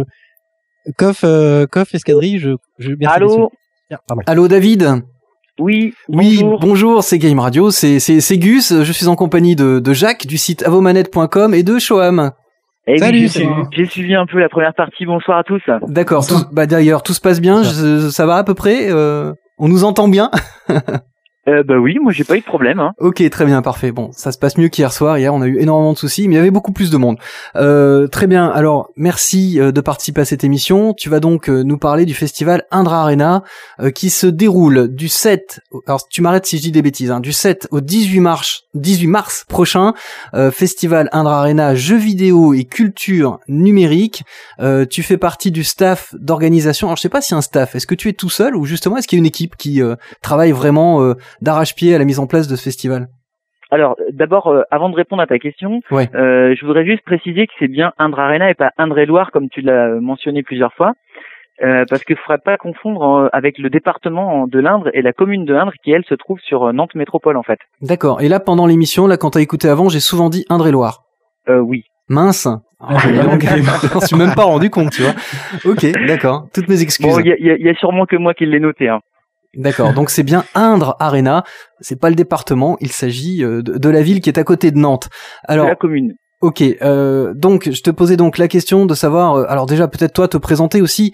Speaker 5: Coff Escadrille, merci.
Speaker 6: Allô?
Speaker 3: Allô David?
Speaker 6: Oui,
Speaker 3: oui,
Speaker 6: bonjour.
Speaker 3: Bonjour, c'est Game Radio, c'est Gus, je suis en compagnie de Jacques du site avomanettes.com et de Shoam.
Speaker 6: Eh
Speaker 5: salut,
Speaker 6: oui, j'ai suivi un peu la première partie, bonsoir à tous.
Speaker 3: D'accord, d'ailleurs, tout se passe bien, ça va à peu près, on nous entend bien?
Speaker 6: Oui, moi j'ai pas eu de problème. Hein.
Speaker 3: Ok, très bien, parfait. Bon, ça se passe mieux qu'hier soir. Hier, on a eu énormément de soucis, mais il y avait beaucoup plus de monde. Très bien. Alors, merci de participer à cette émission. Tu vas donc nous parler du festival Indre Arena qui se déroule du 7. Alors, tu m'arrêtes si je dis des bêtises. Hein, du 7 au 18 mars prochain. Festival Indre Arena jeux vidéo et culture numérique. Tu fais partie du staff d'organisation. Alors, je sais pas si un staff. Est-ce que tu es tout seul ou justement est-ce qu'il y a une équipe qui travaille vraiment d'arrache-pied à la mise en place de ce festival?
Speaker 6: Alors, d'abord, avant de répondre à ta question,
Speaker 3: ouais.
Speaker 6: Je voudrais juste préciser que c'est bien Indre Arena et pas Indre-et-Loire, comme tu l'as mentionné plusieurs fois, parce qu'il ne faudrait pas confondre avec le département de l'Indre et la commune de Indre, qui, elle, se trouve sur Nantes Métropole, en fait.
Speaker 3: D'accord. Et là, pendant l'émission, là, quand t'as écouté avant, j'ai souvent dit Indre-et-Loire.
Speaker 6: Oui.
Speaker 3: Mince. Je m'en suis même pas rendu compte, tu vois. Ok, d'accord. Toutes mes excuses.
Speaker 6: Bon, il y a sûrement que moi qui l'ai noté, hein.
Speaker 3: D'accord, donc c'est bien Indre Arena, c'est pas le département, il s'agit de la ville qui est à côté de Nantes. Alors,
Speaker 6: de la commune.
Speaker 3: Ok, donc je te posais donc la question de savoir, alors déjà peut-être toi te présenter aussi,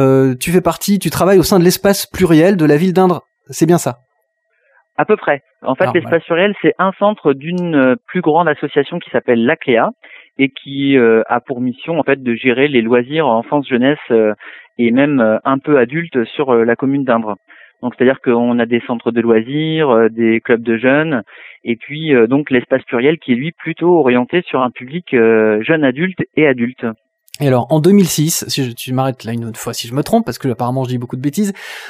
Speaker 3: tu travailles au sein de l'espace pluriel de la ville d'Indre, c'est bien ça?
Speaker 6: À peu près. En fait, l'espace pluriel, c'est un centre d'une plus grande association qui s'appelle l'ACLEA et qui a pour mission en fait de gérer les loisirs enfance, jeunesse et même un peu adultes sur la commune d'Indre. Donc c'est-à-dire qu'on a des centres de loisirs, des clubs de jeunes, et puis donc l'espace pluriel qui est lui plutôt orienté sur un public jeune adulte et adulte.
Speaker 3: Et alors en 2006, si tu m'arrêtes là une autre fois si je me trompe, parce que apparemment je dis beaucoup de bêtises,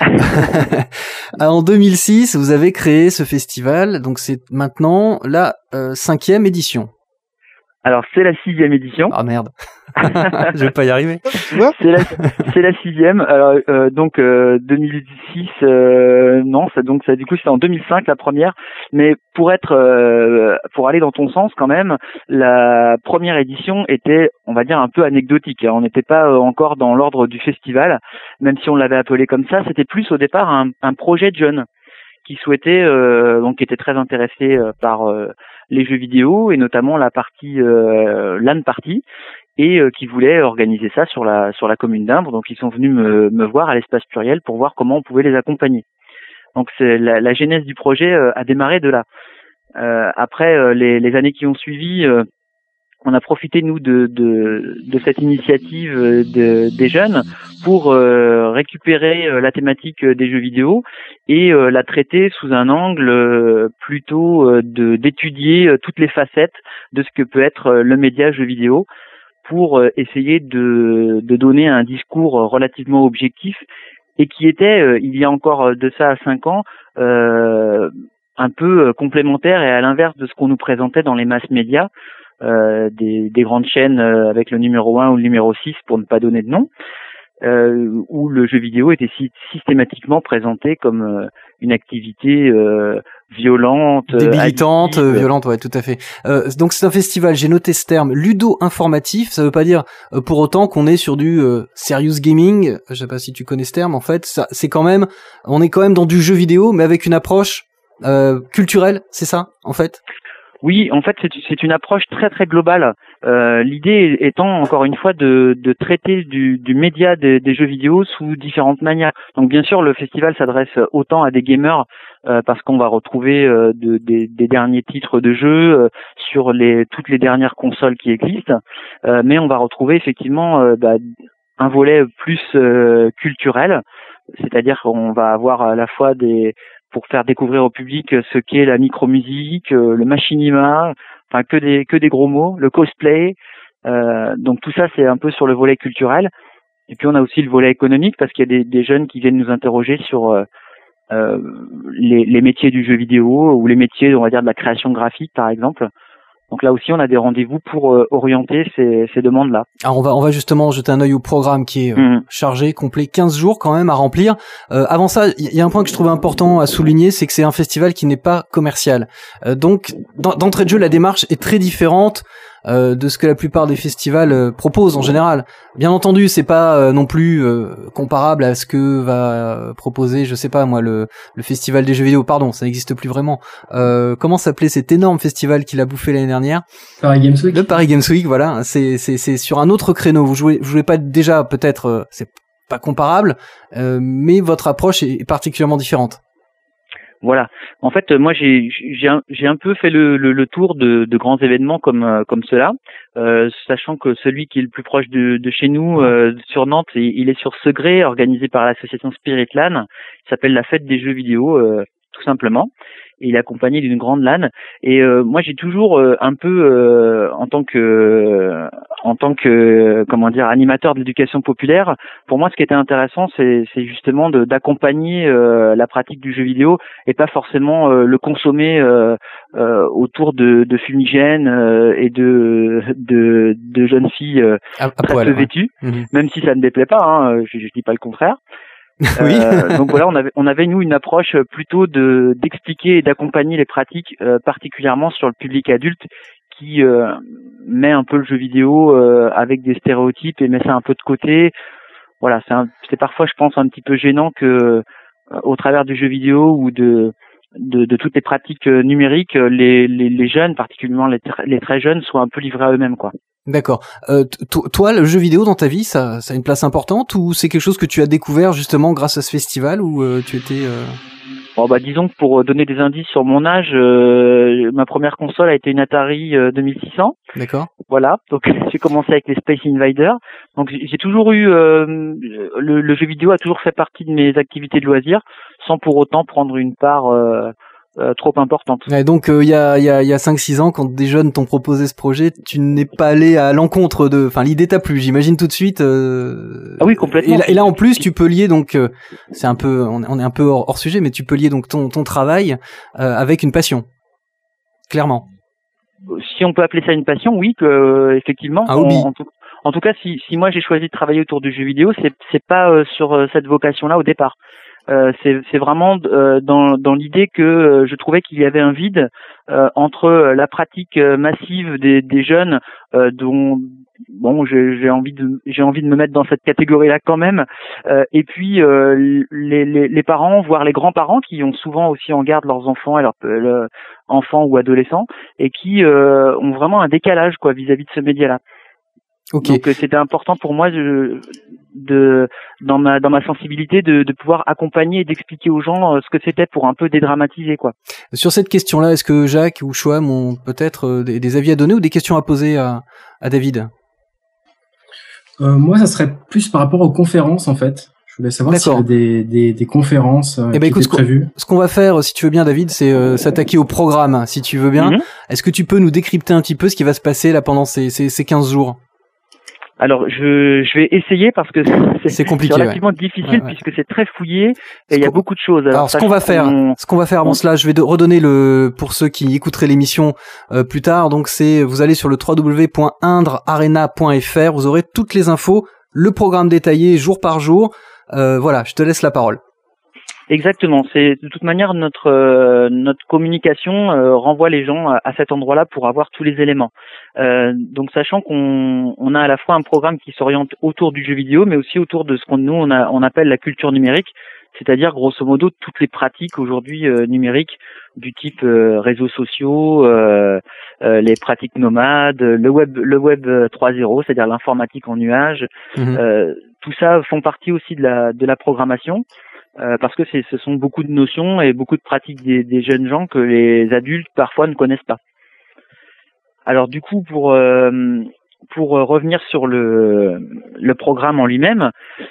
Speaker 3: en 2006 vous avez créé ce festival, donc c'est maintenant la 5e édition.
Speaker 6: Alors c'est la 6e édition.
Speaker 3: Ah merde, je vais pas y arriver.
Speaker 6: C'est la 6e. Alors donc 2006, non, ça du coup c'était en 2005 la première. Mais pour aller dans ton sens quand même, la première édition était, on va dire, un peu anecdotique. On n'était pas encore dans l'ordre du festival, même si on l'avait appelé comme ça. C'était plus au départ un projet de jeunes qui souhaitaient, donc qui étaient très intéressés par les jeux vidéo et notamment la partie LAN party et qui voulaient organiser ça sur la commune d'Indre. Donc ils sont venus me voir à l'espace pluriel pour voir comment on pouvait les accompagner. Donc c'est la genèse du projet a démarré de là. Après les années qui ont suivi, on a profité nous de cette initiative des jeunes pour récupérer la thématique des jeux vidéo et la traiter sous un angle plutôt d'étudier toutes les facettes de ce que peut être le média jeu vidéo pour essayer de donner un discours relativement objectif et qui était, il y a encore de ça à 5 ans, un peu complémentaire et à l'inverse de ce qu'on nous présentait dans les masses médias, des grandes chaînes avec le numéro 1 ou le numéro 6 pour ne pas donner de nom, où le jeu vidéo était systématiquement présenté comme une activité violente,
Speaker 3: débilitante,
Speaker 6: addictive.
Speaker 3: violente, ouais, tout à fait. Donc c'est un festival, j'ai noté ce terme, ludo-informatif, ça veut pas dire pour autant qu'on est sur du serious gaming, je sais pas si tu connais ce terme, en fait, ça, c'est quand même, on est quand même dans du jeu vidéo, mais avec une approche culturelle, c'est ça, en fait?
Speaker 6: Oui, en fait, c'est une approche très très globale. L'idée étant encore une fois de traiter du média des jeux vidéo sous différentes manières. Donc bien sûr, le festival s'adresse autant à des gamers parce qu'on va retrouver des derniers titres de jeux sur toutes les dernières consoles qui existent, mais on va retrouver effectivement un volet plus culturel, c'est-à-dire qu'on va avoir à la fois pour faire découvrir au public ce qu'est la micromusique, le machinima, enfin que des gros mots, le cosplay. Donc tout ça c'est un peu sur le volet culturel. Et puis on a aussi le volet économique parce qu'il y a des jeunes qui viennent nous interroger sur les métiers du jeu vidéo ou les métiers, on va dire, de la création graphique par exemple. Donc là aussi, on a des rendez-vous pour orienter ces demandes-là.
Speaker 3: Alors on va justement jeter un œil au programme qui est chargé, complet, 15 jours quand même à remplir. Avant ça, il y a un point que je trouve important à souligner, c'est que c'est un festival qui n'est pas commercial. Donc d'entrée de jeu, la démarche est très différente de ce que la plupart des festivals proposent en général. Bien entendu, c'est pas non plus comparable à ce que va proposer, je sais pas moi, le festival des jeux vidéo. Pardon, ça n'existe plus vraiment. Comment s'appelait cet énorme festival qu'il a bouffé l'année dernière?
Speaker 4: Paris Games Week.
Speaker 3: Le Paris Games Week, voilà. C'est sur un autre créneau. Vous jouez pas déjà peut-être, c'est pas comparable, mais votre approche est particulièrement différente.
Speaker 6: Voilà. En fait, moi, j'ai un peu fait le tour de grands événements comme cela, sachant que celui qui est le plus proche de chez nous, sur Nantes, il est sur Segré, organisé par l'association Spiritlan. Il s'appelle la Fête des jeux vidéo, tout simplement. Et il est accompagné d'une grande LAN. Et moi, j'ai toujours un peu, en tant que comment dire, animateur de l'éducation populaire, pour moi, ce qui était intéressant, c'est justement d'accompagner la pratique du jeu vidéo et pas forcément le consommer autour de fumigènes et de jeunes filles
Speaker 3: À
Speaker 6: très
Speaker 3: poil,
Speaker 6: peu
Speaker 3: ouais.
Speaker 6: vêtues,
Speaker 3: Mhm.
Speaker 6: même si ça ne déplaît pas. Hein, je dis pas le contraire.
Speaker 3: Oui.
Speaker 6: Donc voilà, on avait nous une approche plutôt d'expliquer et d'accompagner les pratiques, particulièrement sur le public adulte qui met un peu le jeu vidéo avec des stéréotypes et met ça un peu de côté. Voilà, c'est parfois, je pense, un petit peu gênant que au travers du jeu vidéo ou de toutes les pratiques numériques, les jeunes, particulièrement les très jeunes, soient un peu livrés à eux-mêmes, quoi.
Speaker 3: D'accord. Toi, le jeu vidéo dans ta vie, ça a une place importante ou c'est quelque chose que tu as découvert justement grâce à ce festival ou tu étais
Speaker 6: Bon, disons que pour donner des indices sur mon âge, ma première console a été une Atari 2600.
Speaker 3: D'accord.
Speaker 6: Voilà, donc j'ai commencé avec les Space Invaders. Donc j'ai toujours eu le jeu vidéo a toujours fait partie de mes activités de loisirs, sans pour autant prendre une part trop importante.
Speaker 3: Ouais, donc il y a 5-6 ans, quand des jeunes t'ont proposé ce projet, tu n'es pas allé à l'encontre de, enfin l'idée t'a plu, j'imagine tout de suite.
Speaker 6: Ah oui, complètement.
Speaker 3: Et là en plus tu peux lier donc c'est un peu, on est un peu hors sujet, mais tu peux lier donc ton travail avec une passion, clairement.
Speaker 6: Si on peut appeler ça une passion, oui, que effectivement.
Speaker 3: Un hobby.
Speaker 6: En tout cas, si moi j'ai choisi de travailler autour du jeu vidéo, c'est pas sur cette vocation-là au départ. C'est vraiment dans l'idée que je trouvais qu'il y avait un vide entre la pratique massive des jeunes dont bon j'ai envie de me mettre dans cette catégorie-là quand même, et puis les parents, voire les grands-parents qui ont souvent aussi en garde leurs enfants et leurs enfants ou adolescents et qui ont vraiment un décalage quoi vis-à-vis de ce média-là.
Speaker 3: Ok.
Speaker 6: Donc c'était important pour moi dans ma sensibilité de pouvoir accompagner et d'expliquer aux gens ce que c'était pour un peu dédramatiser quoi.
Speaker 3: Sur cette question-là, est-ce que Jacques ou Chouam ont peut-être des avis à donner ou des questions à poser à David?
Speaker 4: Moi, ça serait plus par rapport aux conférences, en fait. Je voulais savoir s'il y
Speaker 3: D'accord.
Speaker 4: avait des conférences
Speaker 3: Eh ben,
Speaker 4: qui
Speaker 3: écoute,
Speaker 4: étaient prévues.
Speaker 3: ce qu'on va faire, si tu veux bien, David, c'est s'attaquer au programme, si tu veux bien.
Speaker 6: Mhm.
Speaker 3: Est-ce que tu peux nous décrypter un petit peu ce qui va se passer là pendant ces 15 jours?
Speaker 6: Alors, je vais essayer parce que
Speaker 3: C'est compliqué,
Speaker 6: c'est relativement difficile
Speaker 3: Ouais.
Speaker 6: puisque c'est très fouillé
Speaker 3: Ce
Speaker 6: et il y a
Speaker 3: qu'on-
Speaker 6: beaucoup de choses.
Speaker 3: Alors, ce qu'on va faire avant
Speaker 6: on-
Speaker 3: cela, je vais redonner pour ceux qui écouteraient l'émission plus tard. Donc, vous allez sur le www.indrearena.fr, vous aurez toutes les infos, le programme détaillé jour par jour. Voilà, je te laisse la parole.
Speaker 6: Exactement. C'est de toute manière notre communication renvoie les gens à cet endroit-là pour avoir tous les éléments. Donc sachant qu'on a à la fois un programme qui s'oriente autour du jeu vidéo, mais aussi autour de ce on appelle la culture numérique, c'est-à-dire grosso modo toutes les pratiques aujourd'hui numériques du type réseaux sociaux, les pratiques nomades, le web 3.0, c'est-à-dire l'informatique en nuage.
Speaker 3: Mhm.
Speaker 6: Tout ça font partie aussi de la programmation. Parce que ce sont beaucoup de notions et beaucoup de pratiques des jeunes gens que les adultes parfois ne connaissent pas. Alors du coup, pour revenir sur le programme en lui-même,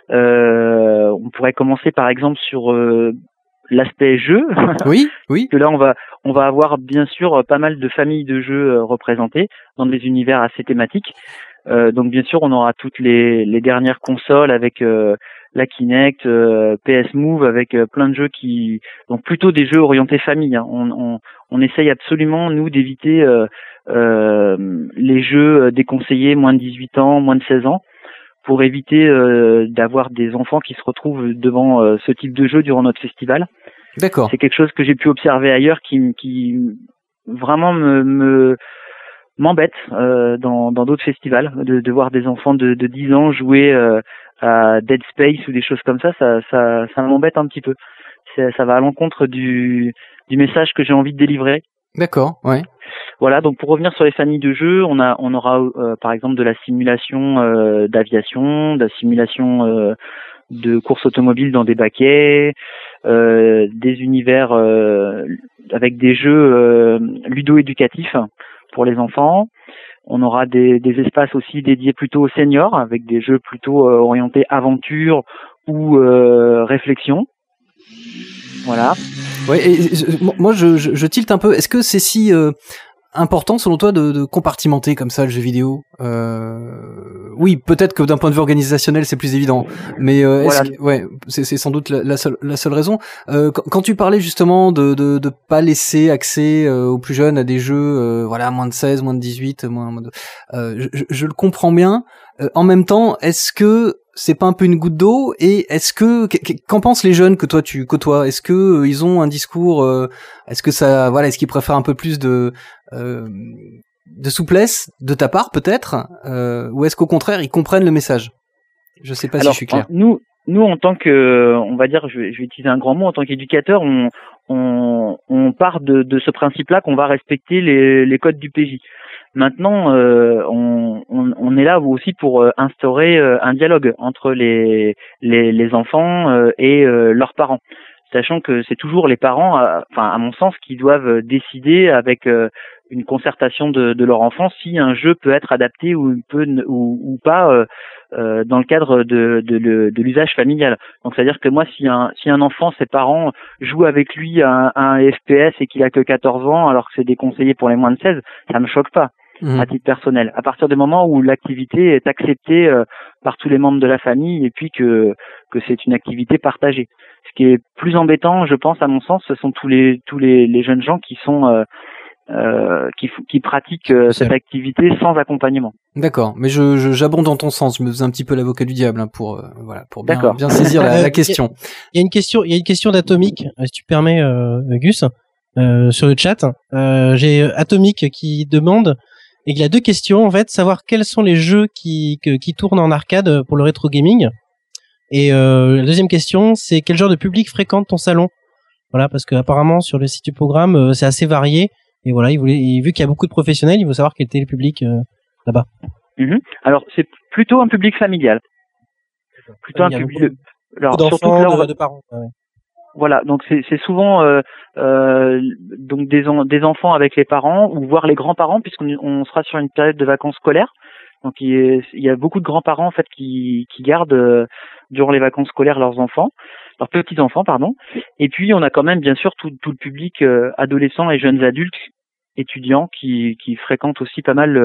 Speaker 6: on pourrait commencer par exemple sur l'aspect jeu.
Speaker 3: Oui, oui.
Speaker 6: Que là on va avoir bien sûr pas mal de familles de jeux représentées dans des univers assez thématiques. Donc bien sûr on aura toutes les dernières consoles avec la Kinect, PS Move, avec plein de jeux donc plutôt des jeux orientés famille. Hein. On essaye absolument nous d'éviter les jeux déconseillés moins de 18 ans, moins de 16 ans, pour éviter d'avoir des enfants qui se retrouvent devant ce type de jeu durant notre festival.
Speaker 3: D'accord.
Speaker 6: C'est quelque chose que j'ai pu observer ailleurs qui vraiment m'embête dans d'autres festivals, de voir des enfants de 10 ans jouer à Dead Space ou des choses comme ça m'embête un petit peu. Ça va à l'encontre du message que j'ai envie de délivrer.
Speaker 3: D'accord, ouais.
Speaker 6: Voilà, donc pour revenir sur les familles de jeux, on aura par exemple de la simulation d'aviation, de la simulation de course automobile dans des baquets, des univers avec des jeux ludo-éducatifs pour les enfants. On aura des espaces aussi dédiés plutôt aux seniors, avec des jeux plutôt orientés aventure ou réflexion. Voilà.
Speaker 3: Ouais, moi je tilte un peu. Est-ce que c'est si important selon toi de compartimenter comme ça le jeu vidéo? Oui, peut-être que d'un point de vue organisationnel c'est plus évident, mais
Speaker 6: Voilà.
Speaker 3: c'est sans doute la seule raison. Quand tu parlais justement de pas laisser accès aux plus jeunes à des jeux moins de 16, moins de 18, je le comprends bien. En même temps, est-ce que c'est pas un peu une goutte d'eau? Et qu'en pensent les jeunes que toi tu côtoies? Est-ce que ils ont un discours, est-ce qu'ils préfèrent un peu plus de souplesse de ta part peut-être, ou est-ce qu'au contraire ils comprennent le message? Je sais pas si je suis clair.
Speaker 6: Nous en tant que, on va dire, je vais utiliser un grand mot, en tant qu'éducateur, on part de ce principe-là qu'on va respecter les codes du PJ. Maintenant, on est là aussi pour instaurer un dialogue entre les enfants et leurs parents, sachant que c'est toujours les parents, à mon sens, qui doivent décider avec une concertation de leur enfant si un jeu peut être adapté ou pas dans le cadre de l'usage familial. Donc c'est-à-dire que moi, si un enfant, ses parents jouent avec lui à un FPS et qu'il a que 14 ans alors que c'est déconseillé pour les moins de 16, ça me choque pas. À titre personnel, à partir du moment où l'activité est acceptée par tous les membres de la famille et puis que c'est une activité partagée. Ce qui est plus embêtant, je pense, à mon sens, ce sont tous les jeunes gens qui sont qui pratiquent cette activité sans accompagnement.
Speaker 3: D'accord, mais j'abonde dans ton sens. Je me faisais un petit peu l'avocat du diable pour bien saisir la question.
Speaker 5: Il y a une question d'Atomic, si tu permets, Gus, sur le chat. J'ai Atomic qui demande, et il a deux questions en fait, savoir quels sont les jeux qui tournent en arcade pour le rétro gaming. Et la deuxième question, c'est quel genre de public fréquente ton salon? Voilà, parce que apparemment sur le site du programme, c'est assez varié. Et voilà, vu qu'il y a beaucoup de professionnels, il veut savoir quel était le public là-bas.
Speaker 6: Alors c'est plutôt un public familial. Plutôt un public. Alors
Speaker 5: d'enfants, de parents. Ouais.
Speaker 6: Voilà, donc c'est souvent donc des enfants avec les parents ou voire les grands-parents, puisqu'on sera sur une période de vacances scolaires. Donc il y a beaucoup de grands-parents en fait qui gardent durant les vacances scolaires leurs petits-enfants pardon. Et puis on a quand même bien sûr tout le public adolescents et jeunes adultes étudiants qui fréquentent aussi pas mal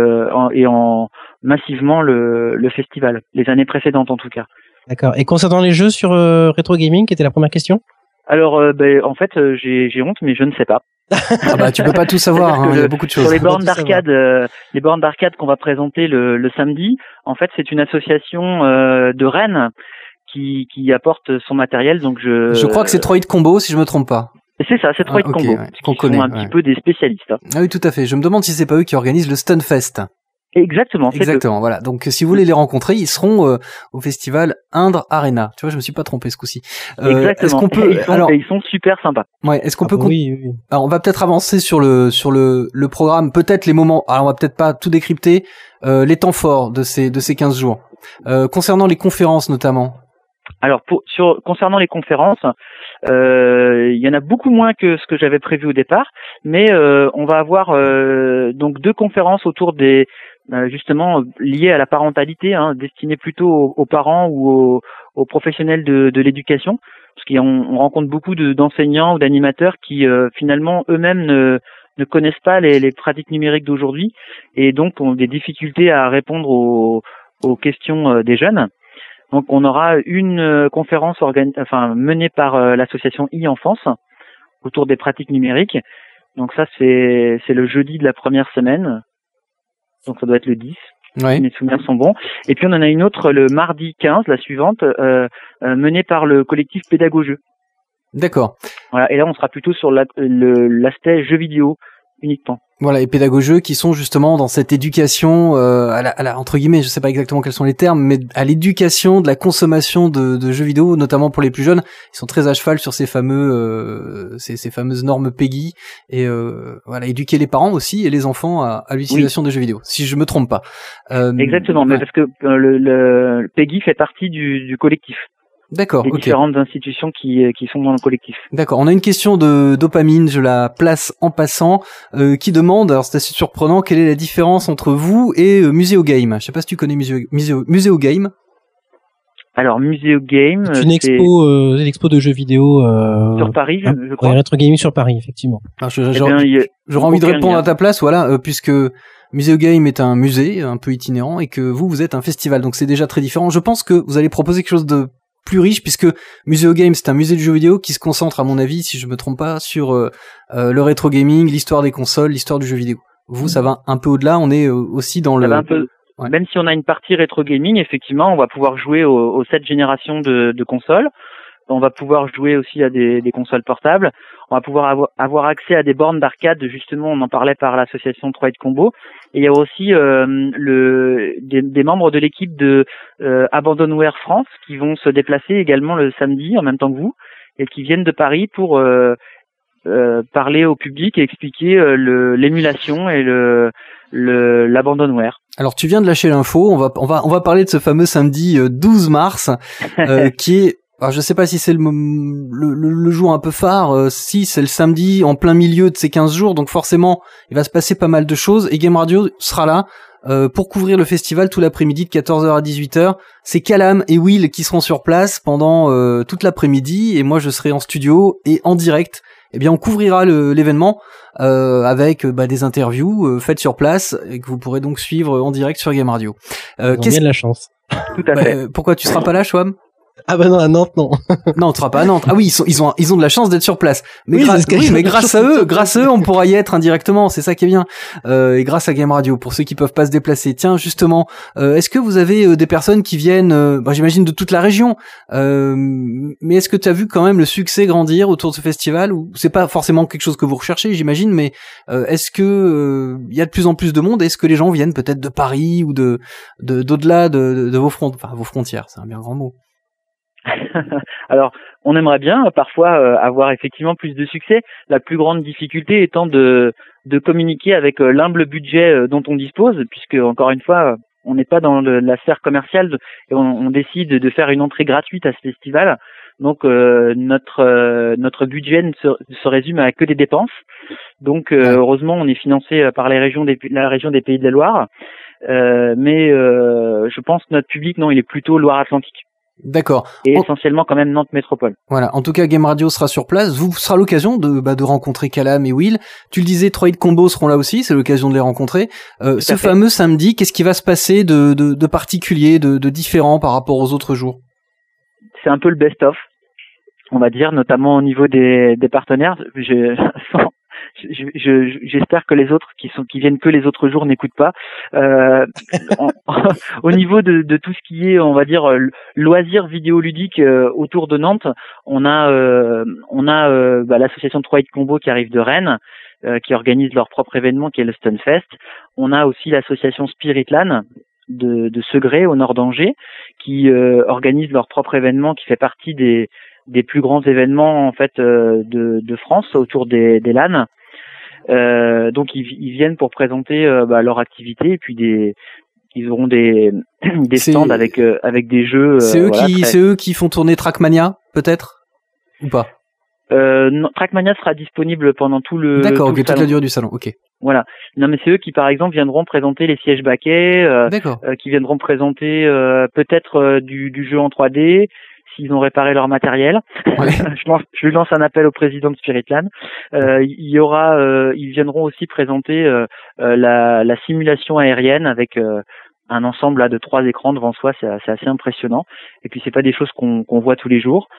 Speaker 6: massivement le festival, les années précédentes en tout cas.
Speaker 5: D'accord. Et concernant les jeux sur Retro Gaming, qui était la première question?
Speaker 6: Alors en fait j'ai honte mais je ne sais pas.
Speaker 3: Ah bah tu peux pas tout savoir, il y a beaucoup de choses.
Speaker 6: Sur les bornes d'arcade qu'on va présenter le samedi, en fait c'est une association de Rennes qui apporte son matériel, donc je
Speaker 3: crois que c'est Troid Combo si je me trompe pas.
Speaker 6: C'est ça, c'est Troid Combo,
Speaker 3: ouais, qu'on
Speaker 6: qui
Speaker 3: connaît,
Speaker 6: sont un petit peu des spécialistes.
Speaker 3: Ah oui, tout à fait. Je me demande si c'est pas eux qui organisent le Stunfest.
Speaker 6: Exactement, c'est
Speaker 3: Exactement, voilà. Donc si vous voulez les rencontrer, ils seront au festival Indre Arena. Tu vois, je me suis pas trompé ce coup-ci.
Speaker 6: Exactement.
Speaker 3: Est-ce qu'on peut
Speaker 6: ils sont super sympas.
Speaker 3: Ouais, est-ce qu'on peut
Speaker 5: oui.
Speaker 3: Alors on va peut-être avancer sur le programme, peut-être les moments. Alors on va peut-être pas tout décrypter, les temps forts de ces 15 jours. Concernant les conférences notamment.
Speaker 6: Alors concernant les conférences, il y en a beaucoup moins que ce que j'avais prévu au départ, mais on va avoir donc 2 conférences autour des justement liées à la parentalité, destinées plutôt aux parents ou aux professionnels de l'éducation, parce qu'on rencontre beaucoup d'enseignants ou d'animateurs qui finalement eux-mêmes ne connaissent pas les pratiques numériques d'aujourd'hui et donc ont des difficultés à répondre aux questions des jeunes. Donc on aura une conférence menée par l'association e-enfance autour des pratiques numériques. Donc ça c'est le jeudi de la première semaine. Donc ça doit être le 10.
Speaker 3: Ouais.
Speaker 6: Si mes souvenirs sont bons. Et puis on en a une autre le mardi 15, la suivante, menée par le collectif Pédagogeux.
Speaker 3: D'accord.
Speaker 6: Voilà, et là on sera plutôt sur l'aspect jeux vidéo uniquement.
Speaker 3: Voilà, et pédagogues qui sont justement dans cette éducation à la entre guillemets, je sais pas exactement quels sont les termes, mais à l'éducation de la consommation de jeux vidéo, notamment pour les plus jeunes. Ils sont très à cheval sur ces fameuses normes PEGI et voilà, éduquer les parents aussi et les enfants à l'utilisation de jeux vidéo, si je me trompe pas.
Speaker 6: Exactement, mais parce que le PEGI fait partie du collectif.
Speaker 3: D'accord,
Speaker 6: les différentes institutions qui sont dans le collectif.
Speaker 3: D'accord, on a une question de dopamine, je la place en passant, qui demande, alors c'est assez surprenant, quelle est la différence entre vous et Museo Game? Je sais pas si tu connais Museo Game.
Speaker 6: Alors Museo Game,
Speaker 5: c'est une expo de jeux vidéo
Speaker 6: sur Paris, je crois.
Speaker 5: Ouais, Retro Gaming sur Paris, effectivement.
Speaker 3: Alors, j'aurais envie de répondre à ta place, voilà, puisque Museo Game est un musée un peu itinérant et que vous êtes un festival, donc c'est déjà très différent. Je pense que vous allez proposer quelque chose de plus riche, puisque Museo Game c'est un musée du jeu vidéo qui se concentre, à mon avis, si je me trompe pas, sur le rétro gaming, l'histoire des consoles, l'histoire du jeu vidéo. Vous, ça va un peu au-delà, on est aussi dans le...
Speaker 6: Ouais. Même si on a une partie rétro gaming, effectivement, on va pouvoir jouer aux 7 générations de consoles. On va pouvoir jouer aussi à des consoles portables. On va pouvoir avoir accès à des bornes d'arcade, justement, on en parlait par l'association Troid Combo. Et il y a aussi des membres de l'équipe de Abandonware France qui vont se déplacer également le samedi en même temps que vous et qui viennent de Paris pour parler au public et expliquer l'émulation et l'abandonware.
Speaker 3: Alors tu viens de lâcher l'info, on va parler de ce fameux samedi 12 mars qui est, alors je sais pas si c'est le jour un peu phare, si c'est le samedi en plein milieu de ces 15 jours, donc forcément il va se passer pas mal de choses et Game Radio sera là pour couvrir le festival tout l'après-midi de 14h à 18h. C'est Calam et Will qui seront sur place pendant toute l'après-midi et moi je serai en studio et en direct. Eh bien on couvrira l'événement avec des interviews faites sur place et que vous pourrez donc suivre en direct sur Game Radio.
Speaker 5: Ils ont bien de la chance.
Speaker 6: Tout à fait.
Speaker 3: Pourquoi tu seras pas là, Chouam?
Speaker 5: Ah bah non, à Nantes, non.
Speaker 3: Non, tu seras pas à Nantes. Ah oui, ils ont de la chance d'être sur place. Mais mais grâce à eux, on pourra y être indirectement. C'est ça qui est bien. Et grâce à Game Radio, pour ceux qui peuvent pas se déplacer. Tiens, justement, est-ce que vous avez des personnes qui viennent, j'imagine de toute la région. Mais est-ce que tu as vu quand même le succès grandir autour de ce festival, ou c'est pas forcément quelque chose que vous recherchez, j'imagine, mais est-ce que il y a de plus en plus de monde? Est-ce que les gens viennent peut-être de Paris ou d'au-delà de vos frontières? C'est un bien grand mot.
Speaker 6: Alors, on aimerait bien parfois avoir effectivement plus de succès. La plus grande difficulté étant de communiquer avec l'humble budget dont on dispose, puisque encore une fois, on n'est pas dans la sphère commerciale et on décide de faire une entrée gratuite à ce festival. Donc notre budget ne se résume à que des dépenses. Donc heureusement, on est financé par la région des Pays de la Loire. mais je pense que notre public, non, il est plutôt Loire-Atlantique.
Speaker 3: D'accord.
Speaker 6: Et essentiellement quand même Nantes Métropole.
Speaker 3: Voilà. En tout cas, Game Radio sera sur place. Vous sera l'occasion de rencontrer Calam et Will. Tu le disais, 3 hit Combo seront là aussi. C'est l'occasion de les rencontrer. Ce fameux samedi, qu'est-ce qui va se passer de particulier, de différent par rapport aux autres jours?
Speaker 6: C'est un peu le best-of, on va dire, notamment au niveau des partenaires. J'espère que les autres qui viennent que les autres jours n'écoutent pas. Au niveau de tout ce qui est, on va dire, loisirs vidéoludiques autour de Nantes, on a l'association 3 hit Combo qui arrive de Rennes, qui organise leur propre événement qui est le Stunfest. On a aussi l'association Spiritland de Segré au nord d'Angers qui organise leur propre événement qui fait partie des plus grands événements en fait de France autour des LAN. Donc ils viennent pour présenter leur activité et puis ils auront des stands avec des jeux.
Speaker 3: C'est eux qui font tourner Trackmania peut-être ou pas?
Speaker 6: Non, Trackmania sera disponible pendant tout le.
Speaker 3: D'accord,
Speaker 6: toute
Speaker 3: la durée du salon. Ok.
Speaker 6: Voilà. Non, mais c'est eux qui, par exemple, viendront présenter les sièges baquets, qui viendront présenter peut-être du jeu en 3D s'ils ont réparé leur matériel. Ouais. Je lui lance un appel au président de Spiritland. Ils viendront aussi présenter la simulation aérienne avec un ensemble là de 3 écrans devant soi. C'est assez impressionnant. Et puis c'est pas des choses qu'on voit tous les jours.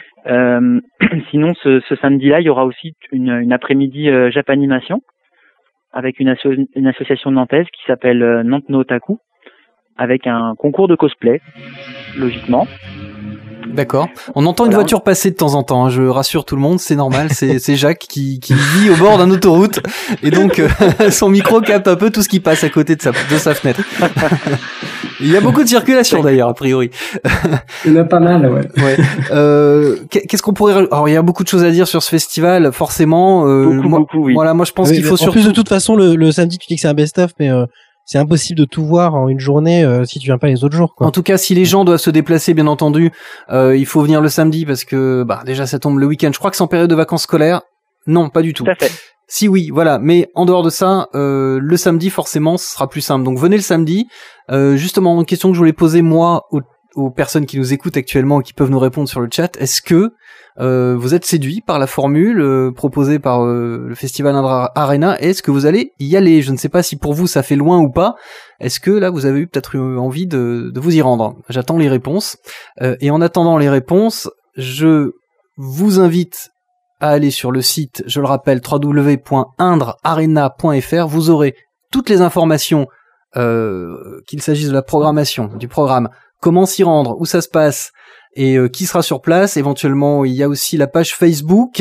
Speaker 6: Sinon, ce samedi-là, il y aura aussi une après-midi Japanimation avec une association nantaise qui s'appelle Nantes no Otaku, avec un concours de cosplay, logiquement.
Speaker 3: D'accord. On entend une voiture passer de temps en temps, hein, je rassure tout le monde, c'est normal, c'est Jacques qui vit au bord d'une autoroute, et donc son micro capte un peu tout ce qui passe à côté de sa fenêtre. Il y a beaucoup de circulation d'ailleurs, a priori.
Speaker 4: Il y en a pas mal, ouais.
Speaker 3: Qu'est-ce qu'on pourrait... Alors, il y a beaucoup de choses à dire sur ce festival, forcément.
Speaker 6: Beaucoup, oui.
Speaker 3: Voilà, moi je pense qu'il faut surtout...
Speaker 5: En plus, de toute façon, le samedi, tu dis que c'est un best-of, mais c'est impossible de tout voir en une journée si tu viens pas les autres jours, quoi.
Speaker 3: En tout cas, si les gens doivent se déplacer, bien entendu, il faut venir le samedi parce que déjà ça tombe le week-end. Je crois que c'est en période de vacances scolaires. Non, pas du tout.
Speaker 6: Tout à fait.
Speaker 3: Si oui, voilà. Mais en dehors de ça, le samedi forcément, ce sera plus simple. Donc venez le samedi. Justement, une question que je voulais poser moi aux personnes qui nous écoutent actuellement et qui peuvent nous répondre sur le chat. Est-ce que vous êtes séduit par la formule proposée par le Festival Indra Arena? Est-ce que vous allez y aller? Je ne sais pas si pour vous ça fait loin ou pas. Est-ce que là vous avez peut-être eu envie de vous y rendre? J'attends les réponses. Et en attendant les réponses, je vous invite à aller sur le site, je le rappelle, www.indraarena.fr. Vous aurez toutes les informations, qu'il s'agisse de la programmation, du programme, comment s'y rendre, où ça se passe, et qui sera sur place. Éventuellement, il y a aussi la page Facebook.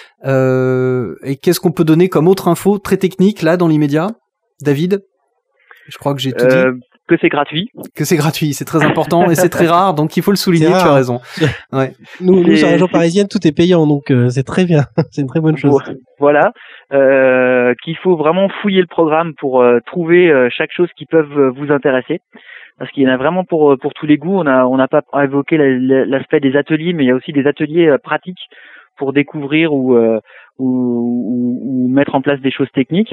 Speaker 3: Et qu'est-ce qu'on peut donner comme autre info très technique, là, dans l'immédiat, David? Je crois que j'ai tout dit.
Speaker 6: Que c'est gratuit.
Speaker 3: Que c'est gratuit, c'est très important et c'est très rare, donc il faut le souligner, tu as raison. Ouais.
Speaker 5: Nous sur la région parisienne, tout est payant, donc c'est très bien, c'est une très bonne chose.
Speaker 6: Voilà, qu'il faut vraiment fouiller le programme pour trouver chaque chose qui peuvent vous intéresser, parce qu'il y en a vraiment pour tous les goûts. On n'a pas évoqué l'aspect des ateliers, mais il y a aussi des ateliers pratiques pour découvrir ou mettre en place des choses techniques.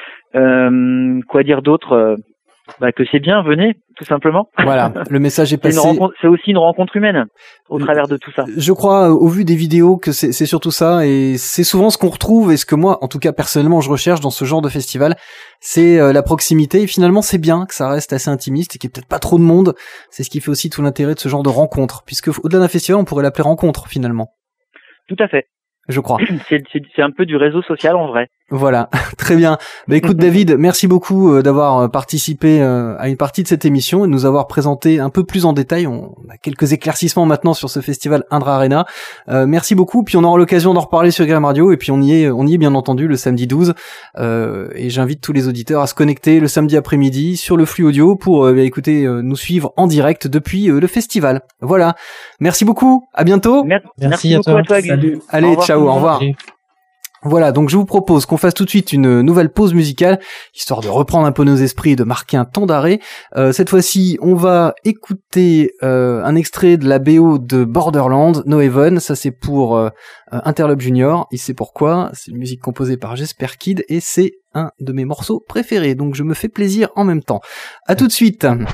Speaker 6: Quoi dire d'autre? Que c'est bien, venez, tout simplement.
Speaker 3: Voilà, le message est passé.
Speaker 6: C'est aussi une rencontre humaine au travers de tout ça.
Speaker 3: Je crois, au vu des vidéos, que c'est surtout ça, et c'est souvent ce qu'on retrouve, et ce que moi, en tout cas personnellement, je recherche dans ce genre de festival, c'est la proximité, et finalement c'est bien que ça reste assez intimiste, et qu'il n'y ait peut-être pas trop de monde. C'est ce qui fait aussi tout l'intérêt de ce genre de rencontre, puisque au-delà d'un festival, on pourrait l'appeler rencontre, finalement.
Speaker 6: Tout à fait.
Speaker 3: Je crois.
Speaker 6: C'est un peu du réseau social en vrai.
Speaker 3: Voilà, très bien. Écoute David, merci beaucoup d'avoir participé à une partie de cette émission et de nous avoir présenté un peu plus en détail. On a quelques éclaircissements maintenant sur ce festival Indra Arena. Merci beaucoup, puis on aura l'occasion d'en reparler sur Game Radio, et puis on y est bien entendu le samedi 12. Et j'invite tous les auditeurs à se connecter le samedi après-midi sur le flux audio pour nous suivre en direct depuis le festival. Voilà. Merci beaucoup, à bientôt.
Speaker 6: Merci beaucoup à toi, Gus.
Speaker 3: Allez, ciao, au revoir. Voilà, donc je vous propose qu'on fasse tout de suite une nouvelle pause musicale, histoire de reprendre un peu nos esprits et de marquer un temps d'arrêt. Cette fois-ci, on va écouter un extrait de la BO de Borderlands, No Heaven. Ça, c'est pour Interlope Junior. Il sait pourquoi. C'est une musique composée par Jesper Kid et c'est un de mes morceaux préférés. Donc je me fais plaisir en même temps. À tout de suite.
Speaker 1: Game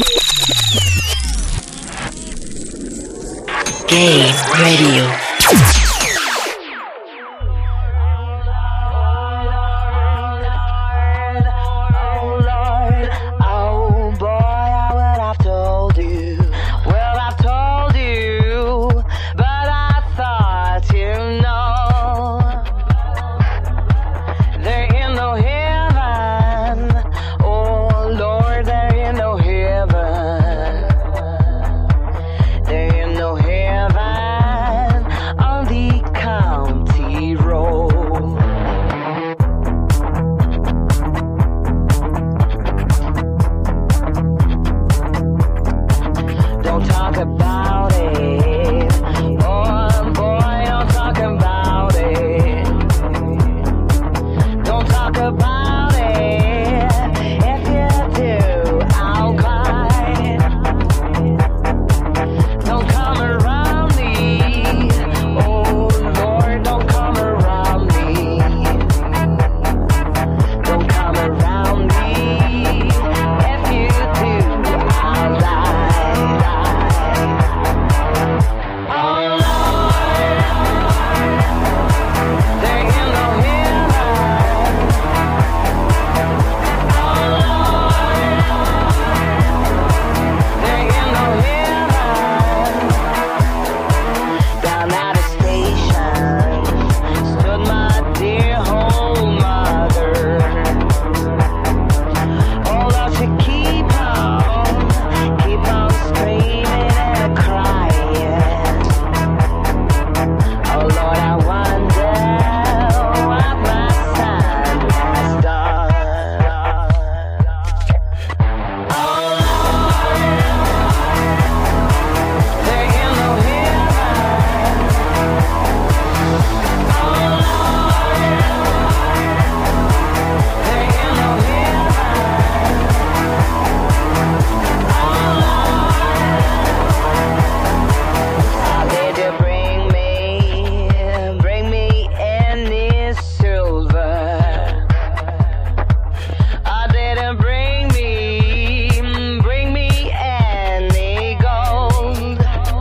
Speaker 1: Radio.
Speaker 2: Oh boy, I would have told you. Well, I've told you, but I thought you know. There ain't no heaven. Oh Lord, there ain't no heaven. There ain't no heaven on the county road. Don't talk about it. Oh boy, don't talk about it. Don't talk about it. If you do, I'll cry. Don't come around me. Oh Lord, don't come around me. Don't come around me. If you do, I'll die. Oh Lord, there ain't no heaven. Oh Lord, there ain't no heaven. Down at the station stood my dear home mother. Oh Lord, she keep on screaming and crying. Oh Lord, I wonder what my son has done. Oh Lord, there ain't no heaven. Oh Lord, there ain't no heaven. Oh Lord, how did you bring me any silver? I didn't bring me any gold.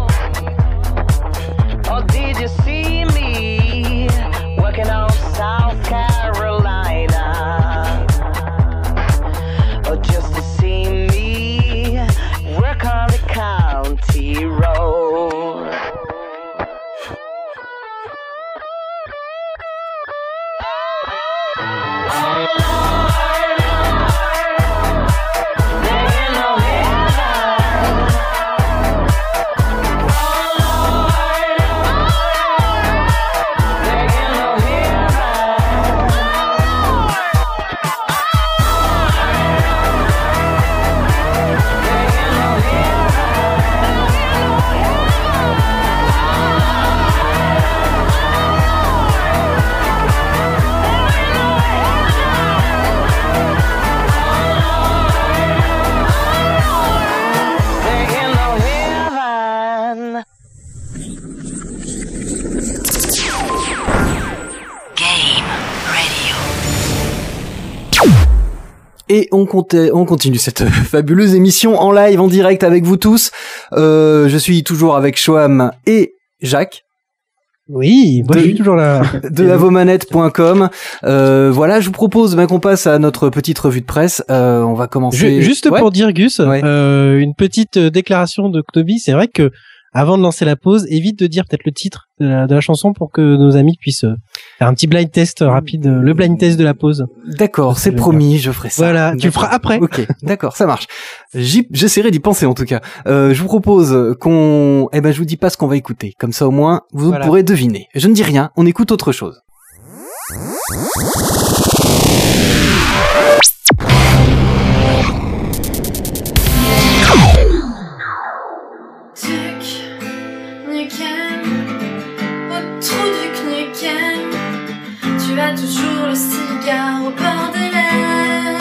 Speaker 2: Oh, did you see me working on South Carolina? Oh, just to see me work on the county road. Oh Lord, there ain't no heaven. Oh Lord, there ain't no heaven. There ain't no There ain't no heaven.
Speaker 1: Game Radio.
Speaker 3: Et on continue cette fabuleuse émission en live, en direct avec vous tous. Je suis toujours avec Shoam et Jacques.
Speaker 5: Oui, moi
Speaker 3: De-
Speaker 5: je suis toujours là.
Speaker 3: de avomanette.com. Voilà, je vous propose qu'on passe à notre petite revue de presse. On va commencer.
Speaker 5: Juste
Speaker 3: Ouais.
Speaker 5: pour dire Gus,
Speaker 3: Ouais.
Speaker 5: une petite déclaration de Knobi, c'est vrai que avant de lancer la pause, évite de dire peut-être le titre de la chanson pour que nos amis puissent faire un petit blind test rapide, le blind test de la pause.
Speaker 3: D'accord, c'est promis, je ferai ça.
Speaker 5: Voilà, tu le
Speaker 3: D'accord.
Speaker 5: feras après.
Speaker 3: Ok, d'accord, ça marche. J'essaierai d'y penser en tout cas. Je vous propose je vous dis pas ce qu'on va écouter. Comme ça au moins, vous
Speaker 5: Voilà.
Speaker 3: pourrez deviner. Je ne dis rien, on écoute autre chose.
Speaker 7: Duc Nukem, oh trop Duc Nukem, Tu as toujours le cigare au bord des lèvres.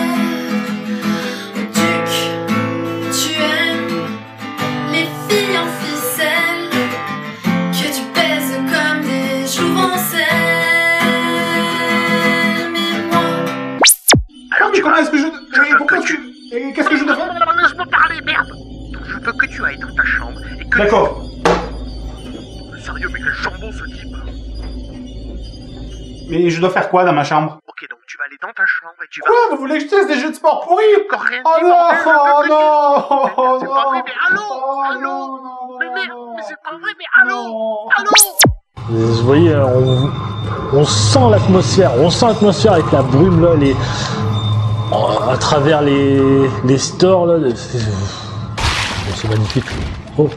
Speaker 7: Duc, tu aimes les filles en ficelle, que tu pèses comme des jouvencelles. Mais moi...
Speaker 8: Alors mais comment est-ce que pourquoi tu... Et qu'est-ce que je dois faire?
Speaker 9: Laisse-moi parler, merde! Je veux que tu ailles dans ta chambre et que...
Speaker 8: D'accord.
Speaker 9: Sérieux, mais quel jambon ce type!
Speaker 8: Mais je dois faire quoi dans ma chambre?
Speaker 9: Ok, donc tu vas aller dans ta chambre et tu vas...
Speaker 8: Quoi? Vous voulez que je teste des jeux de sport pourris?
Speaker 9: Encore rien
Speaker 8: Oh
Speaker 9: dit,
Speaker 8: non!
Speaker 9: bordel,
Speaker 8: Oh non!
Speaker 9: C'est pas vrai, mais allô! Mais merde, mais c'est pas vrai, mais allô!
Speaker 10: Vous voyez, on sent l'atmosphère avec la brume là, à travers les stores là. C'est magnifique. Oh,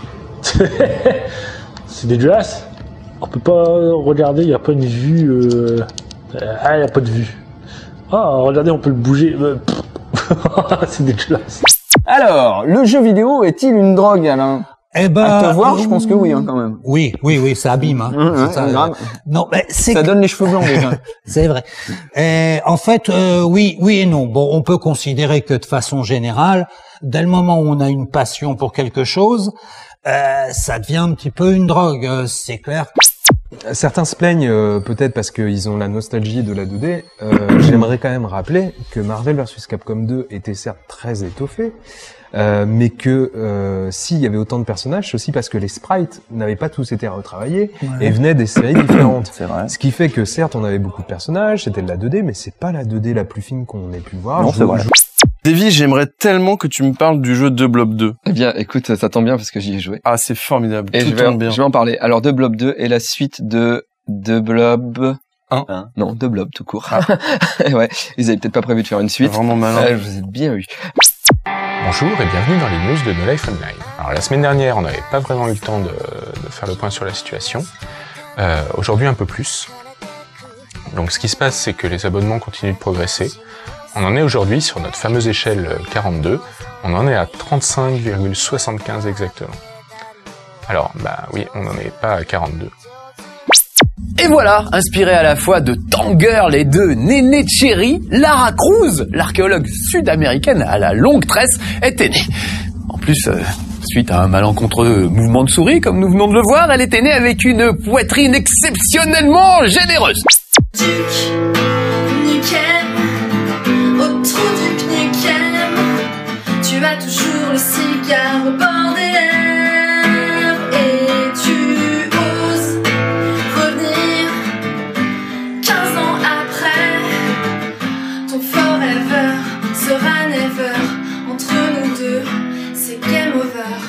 Speaker 10: c'est dégueulasse. On peut pas regarder, il y a pas une vue. Il y a pas de vue. Ah, regardez, on peut le bouger. C'est dégueulasse.
Speaker 11: Alors, le jeu vidéo est-il une drogue, Alain?
Speaker 12: Eh ben,
Speaker 11: à te voir, je pense que oui, hein, quand même.
Speaker 12: Oui, ça abîme. Hein. Non, mais
Speaker 11: ça donne les cheveux blancs déjà.
Speaker 12: C'est vrai. En fait, oui et non. Bon, on peut considérer que de façon générale, dès le moment où on a une passion pour quelque chose, ça devient un petit peu une drogue. C'est clair.
Speaker 13: Certains se plaignent peut-être parce qu'ils ont la nostalgie de la 2D. J'aimerais quand même rappeler que Marvel vs Capcom 2 était certes très étoffé, mais que s'il y avait autant de personnages, c'est aussi parce que les sprites n'avaient pas tous été retravaillés et venaient des séries différentes.
Speaker 11: C'est vrai.
Speaker 13: Ce qui fait que certes on avait beaucoup de personnages, c'était de la 2D, mais c'est pas la 2D la plus fine qu'on ait pu voir.
Speaker 11: Non, c'est vrai.
Speaker 14: Davy, j'aimerais tellement que tu me parles du jeu 2 Blob 2.
Speaker 15: Eh bien, écoute, ça tombe bien parce que j'y ai joué.
Speaker 14: Ah, c'est formidable.
Speaker 15: Et
Speaker 14: tout tombe bien.
Speaker 15: Je vais en parler. Alors, 2 Blob 2 est la suite de Blob 1. Non, 2 Blob tout court. Ah. Ouais, ils avaient peut-être pas prévu de faire une suite.
Speaker 14: Vraiment malin.
Speaker 15: Je vous ai bien eu.
Speaker 16: Bonjour et bienvenue dans les news de No Life Online. Alors, la semaine dernière, on n'avait pas vraiment eu le temps de faire le point sur la situation. Aujourd'hui, un peu plus. Donc, ce qui se passe, c'est que les abonnements continuent de progresser. On en est aujourd'hui sur notre fameuse échelle 42, on en est à 35,75 exactement. Alors, oui, on n'en est pas à 42.
Speaker 17: Et voilà, inspiré à la fois de Tank Girl et de Néné Cherry, Lara Cruz, l'archéologue sud-américaine à la longue tresse, était née. En plus, suite à un malencontreux mouvement de souris, comme nous venons de le voir, elle était née avec une poitrine exceptionnellement généreuse.
Speaker 7: Tu as toujours le cigare au bord des lèvres et tu oses revenir 15 ans après. Ton forever sera never. Entre nous deux, c'est game over.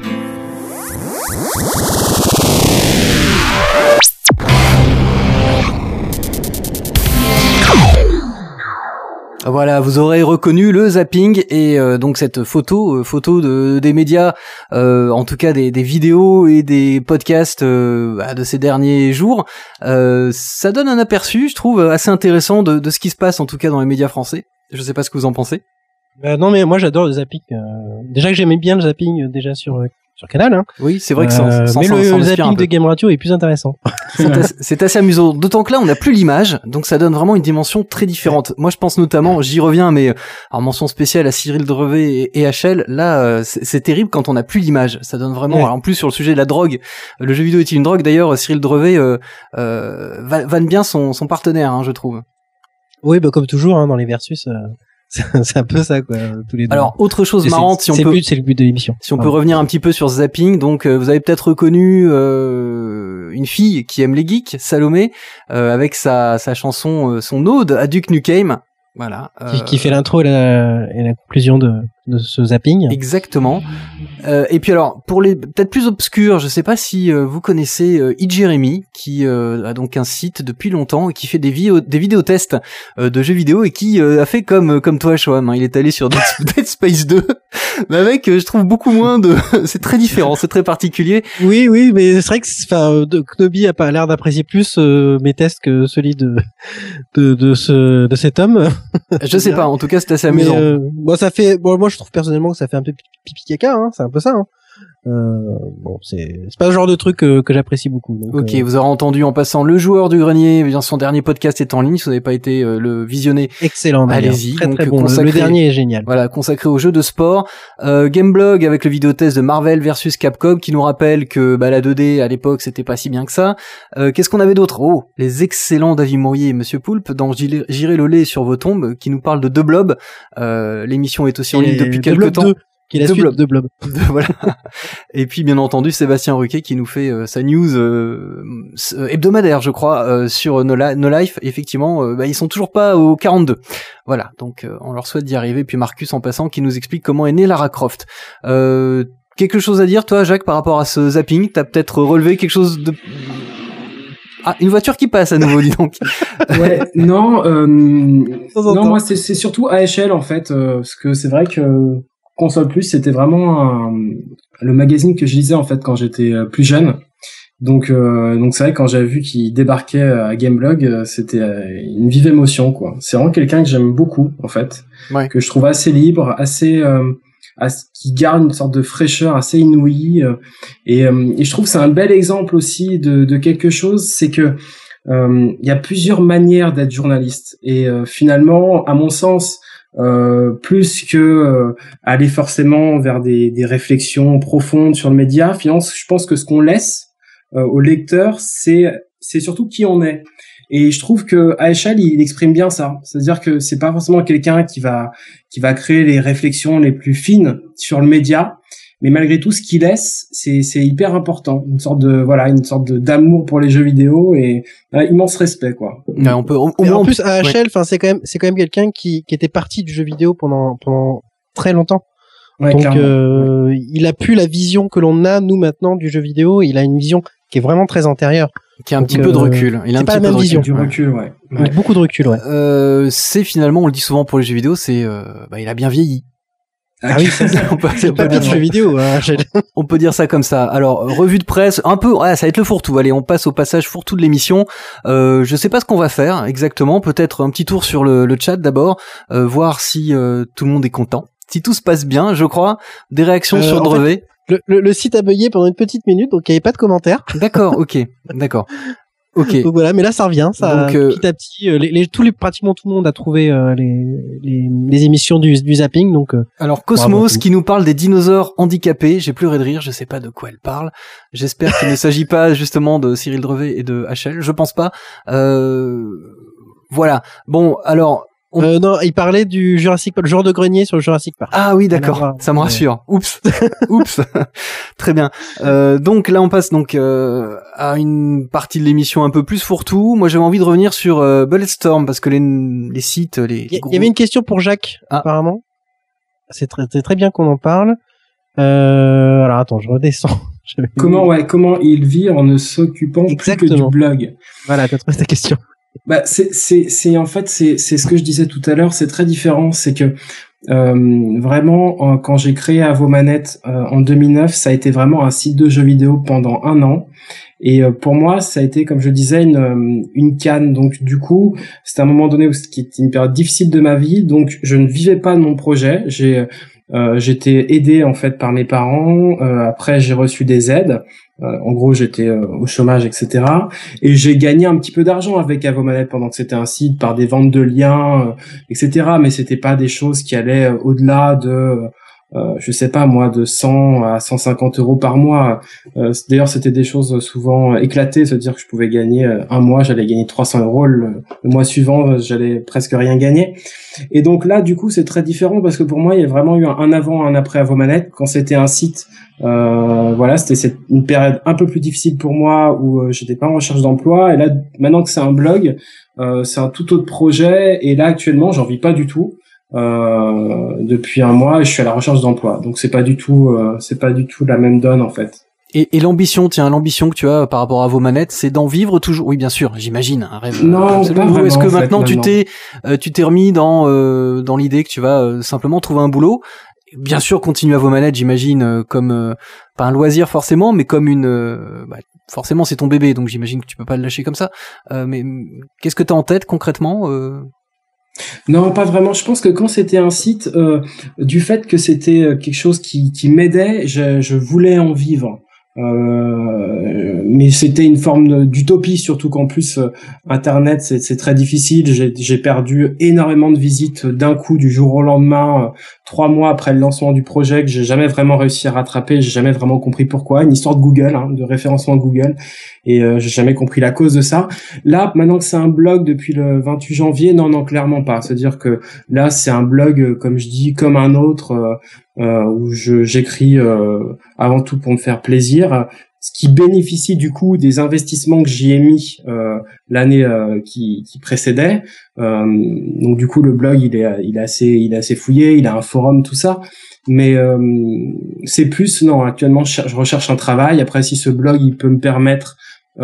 Speaker 3: Voilà, vous aurez reconnu le zapping et donc cette photo des médias, en tout cas des vidéos et des podcasts de ces derniers jours. Ça donne un aperçu, je trouve, assez intéressant de ce qui se passe en tout cas dans les médias français. Je sais pas ce que vous en pensez.
Speaker 5: Non mais moi j'adore le zapping. Déjà que j'aimais bien le zapping déjà sur Canal, hein.
Speaker 3: Oui, c'est vrai que
Speaker 5: mais le zapping de Game Radio est plus intéressant.
Speaker 3: C'est assez amusant. D'autant que là, on n'a plus l'image, donc ça donne vraiment une dimension très différente. Moi, je pense notamment, j'y reviens, mais en mention spéciale à Cyril Drevet et HL, là, c'est terrible quand on n'a plus l'image. Ça donne vraiment, en plus sur le sujet de la drogue, le jeu vidéo est-il une drogue? D'ailleurs, Cyril Drevet vanne bien son partenaire, hein, je trouve.
Speaker 5: Oui, comme toujours, hein, dans les versus. C'est un peu ça, quoi, tous les deux.
Speaker 3: Alors, autre chose marrante, si on peut,
Speaker 5: c'est le but de l'émission.
Speaker 3: Si on peut revenir un petit peu sur zapping, donc vous avez peut-être reconnu une fille qui aime les geeks, Salomé, avec sa chanson, son ode à Duke Nukem. Voilà.
Speaker 5: Qui fait l'intro et la conclusion de ce zapping.
Speaker 3: Exactement. Et puis alors, pour les peut-être plus obscurs, je sais pas si vous connaissez iJeremy, qui a donc un site depuis longtemps et qui fait des vidéos tests de jeux vidéo et qui a fait comme toi, Shoam, hein. Il est allé sur Dead Space 2, mais avec, je trouve beaucoup moins de. C'est très différent, c'est très particulier.
Speaker 5: Oui, mais c'est vrai que Knobi a pas l'air d'apprécier plus mes tests que celui de cet homme.
Speaker 3: Je sais pas, en tout cas c'est assez amusant.
Speaker 5: Moi je trouve personnellement que ça fait un peu pipi caca, hein, c'est un peu ça. Hein. Bon, c'est pas le genre de truc que j'apprécie beaucoup. Donc,
Speaker 3: ok, vous aurez entendu en passant le joueur du grenier. Bien, son dernier podcast est en ligne. Si vous n'avez pas été le visionner,
Speaker 5: excellent.
Speaker 3: Allez-y.
Speaker 5: Très,
Speaker 3: donc,
Speaker 5: très bon. Le dernier est génial.
Speaker 3: Voilà, consacré aux jeux de sport. Gameblog avec le vidéotest de Marvel versus Capcom qui nous rappelle que la 2D à l'époque c'était pas si bien que ça. Qu'est-ce qu'on avait d'autre? Oh, les excellents David Mourier et Monsieur Poulpe dans J'irai le lait sur vos tombes qui nous parle de Deux Blobs. L'émission est aussi en ligne depuis quelques temps.
Speaker 5: Qui est la suite de Blob.
Speaker 3: Voilà. Et puis bien entendu Sébastien Ruquet qui nous fait sa news hebdomadaire, je crois, sur No Life. Effectivement, ils sont toujours pas au 42. Voilà, donc on leur souhaite d'y arriver. Puis Marcus en passant qui nous explique comment est née Lara Croft. Quelque chose à dire toi, Jacques, par rapport à ce zapping? T'as peut-être relevé quelque chose de... Ah, une voiture qui passe à nouveau, dis donc.
Speaker 4: Ouais, non, moi c'est surtout AHL en fait, parce que c'est vrai que Console Plus c'était vraiment le magazine que je lisais en fait quand j'étais plus jeune. Donc c'est vrai que quand j'avais vu qu'il débarquait à Gameblog, c'était une vive émotion quoi. C'est vraiment quelqu'un que j'aime beaucoup en fait, que je trouve assez libre, assez qui garde une sorte de fraîcheur assez inouïe et je trouve que c'est un bel exemple aussi de quelque chose, c'est que il y a plusieurs manières d'être journaliste et finalement à mon sens plus que aller forcément vers des réflexions profondes sur le média, finalement je pense que ce qu'on laisse au lecteur c'est surtout qui on est. Et je trouve que AHL il exprime bien ça, c'est-à-dire que c'est pas forcément quelqu'un qui va créer les réflexions les plus fines sur le média, mais malgré tout ce qu'il laisse c'est hyper important, une sorte d'amour pour les jeux vidéo et immense respect quoi.
Speaker 3: Ouais, on peut
Speaker 5: en plus AHL, enfin c'est quand même quelqu'un qui était parti du jeu vidéo pendant très longtemps.
Speaker 4: Ouais,
Speaker 5: donc il a plus la vision que l'on a nous maintenant du jeu vidéo, il a une vision qui est vraiment très antérieure.
Speaker 3: Qui a un petit peu de recul. Il a un
Speaker 5: pas
Speaker 3: petit
Speaker 5: la
Speaker 3: peu
Speaker 5: même
Speaker 3: de
Speaker 5: vision.
Speaker 3: recul.
Speaker 4: Du recul, ouais.
Speaker 5: Beaucoup de recul, ouais.
Speaker 3: C'est finalement, on le dit souvent pour les jeux vidéo, c'est il a bien vieilli.
Speaker 5: Ah oui, c'est pas bien de jeux vidéo.
Speaker 3: On peut dire ça comme ça. Alors, revue de presse, un peu, ça va être le fourre-tout. Allez, on passe au passage fourre-tout de l'émission. Je sais pas ce qu'on va faire exactement. Peut-être un petit tour sur le chat d'abord, voir si tout le monde est content. Si tout se passe bien, je crois. Des réactions sur Drevet.
Speaker 5: Le site a bugué pendant une petite minute, donc il n'y avait pas de commentaires.
Speaker 3: D'accord, d'accord. Ok.
Speaker 5: Donc voilà, mais là ça revient, ça. Donc, petit à petit, pratiquement tout le monde a trouvé les émissions du zapping. Donc.
Speaker 3: Alors Cosmos qui nous parle des dinosaures handicapés, j'ai pleuré de rire, je sais pas de quoi elle parle. J'espère qu'il ne s'agit pas justement de Cyril Drevet et de HL, je pense pas. Voilà. Bon, alors.
Speaker 5: Non, il parlait du Jurassic Park, le joueur de grenier sur le Jurassic Park.
Speaker 3: Ah oui, d'accord, ça me rassure. Oups, oups, très bien. Donc là, on passe à une partie de l'émission un peu plus fourre-tout. Moi, j'avais envie de revenir sur Bulletstorm parce que les sites,
Speaker 5: il y avait une question pour Jacques, apparemment. C'est très bien qu'on en parle. Alors attends, je redescends.
Speaker 4: Comment il vit en ne s'occupant plus que du blog.
Speaker 5: Voilà, t'as trouvé ta question.
Speaker 4: C'est en fait c'est ce que je disais tout à l'heure, c'est très différent, c'est que vraiment quand j'ai créé À vos manettes en 2009, ça a été vraiment un site de jeux vidéo pendant 1 an et pour moi ça a été, comme je disais, une canne. Donc du coup c'était un moment donné qui était une période difficile de ma vie, donc je ne vivais pas de mon projet. J'étais aidé en fait par mes parents, après j'ai reçu des aides, en gros j'étais au chômage, etc. Et j'ai gagné un petit peu d'argent avec À vos manettes pendant que c'était un site, par des ventes de liens, etc. Mais c'était pas des choses qui allaient au-delà de je sais pas moi, de 100 à 150 euros par mois. D'ailleurs c'était des choses souvent éclatées, c'est-à-dire que je pouvais gagner un mois, j'allais gagner 300 euros, le mois suivant j'allais presque rien gagner. Et donc là du coup c'est très différent parce que pour moi il y a vraiment eu un avant, un après À vos manettes. Quand c'était un site, voilà, c'était une période un peu plus difficile pour moi où j'étais pas en recherche d'emploi, et là maintenant que c'est un blog, c'est un tout autre projet, et là actuellement j'en vis pas du tout. Depuis 1 mois, je suis à la recherche d'emploi, donc c'est pas du tout la même donne en fait.
Speaker 3: Et l'ambition que tu as par rapport à vos manettes, c'est d'en vivre toujours. Oui, bien sûr, j'imagine, un rêve.
Speaker 4: Non, pas vraiment.
Speaker 3: Est-ce que maintenant tu t'es remis dans l'idée que tu vas simplement trouver un boulot? Bien sûr, continuer À vos manettes, j'imagine, comme pas un loisir forcément, mais comme forcément c'est ton bébé, donc j'imagine que tu peux pas le lâcher comme ça. Mais qu'est-ce que t'as en tête concrètement?
Speaker 4: Non, pas vraiment. Je pense que quand c'était un site, du fait que c'était quelque chose qui m'aidait, je voulais en vivre. Mais c'était une forme d'utopie, surtout qu'en plus Internet c'est très difficile. J'ai perdu énormément de visites d'un coup du jour au lendemain, 3 mois après le lancement du projet, que j'ai jamais vraiment réussi à rattraper. J'ai jamais vraiment compris pourquoi. Une histoire de Google, de référencement Google, et j'ai jamais compris la cause de ça. Là, maintenant que c'est un blog depuis le 28 janvier, non, clairement pas. C'est-à-dire que là c'est un blog, comme je dis, comme un autre. Où j'écris avant tout pour me faire plaisir, ce qui bénéficie du coup des investissements que j'y ai mis l'année qui précédait. Donc du coup le blog il est assez fouillé, il a un forum, tout ça. Mais c'est plus actuellement je recherche un travail. Après, si ce blog il peut me permettre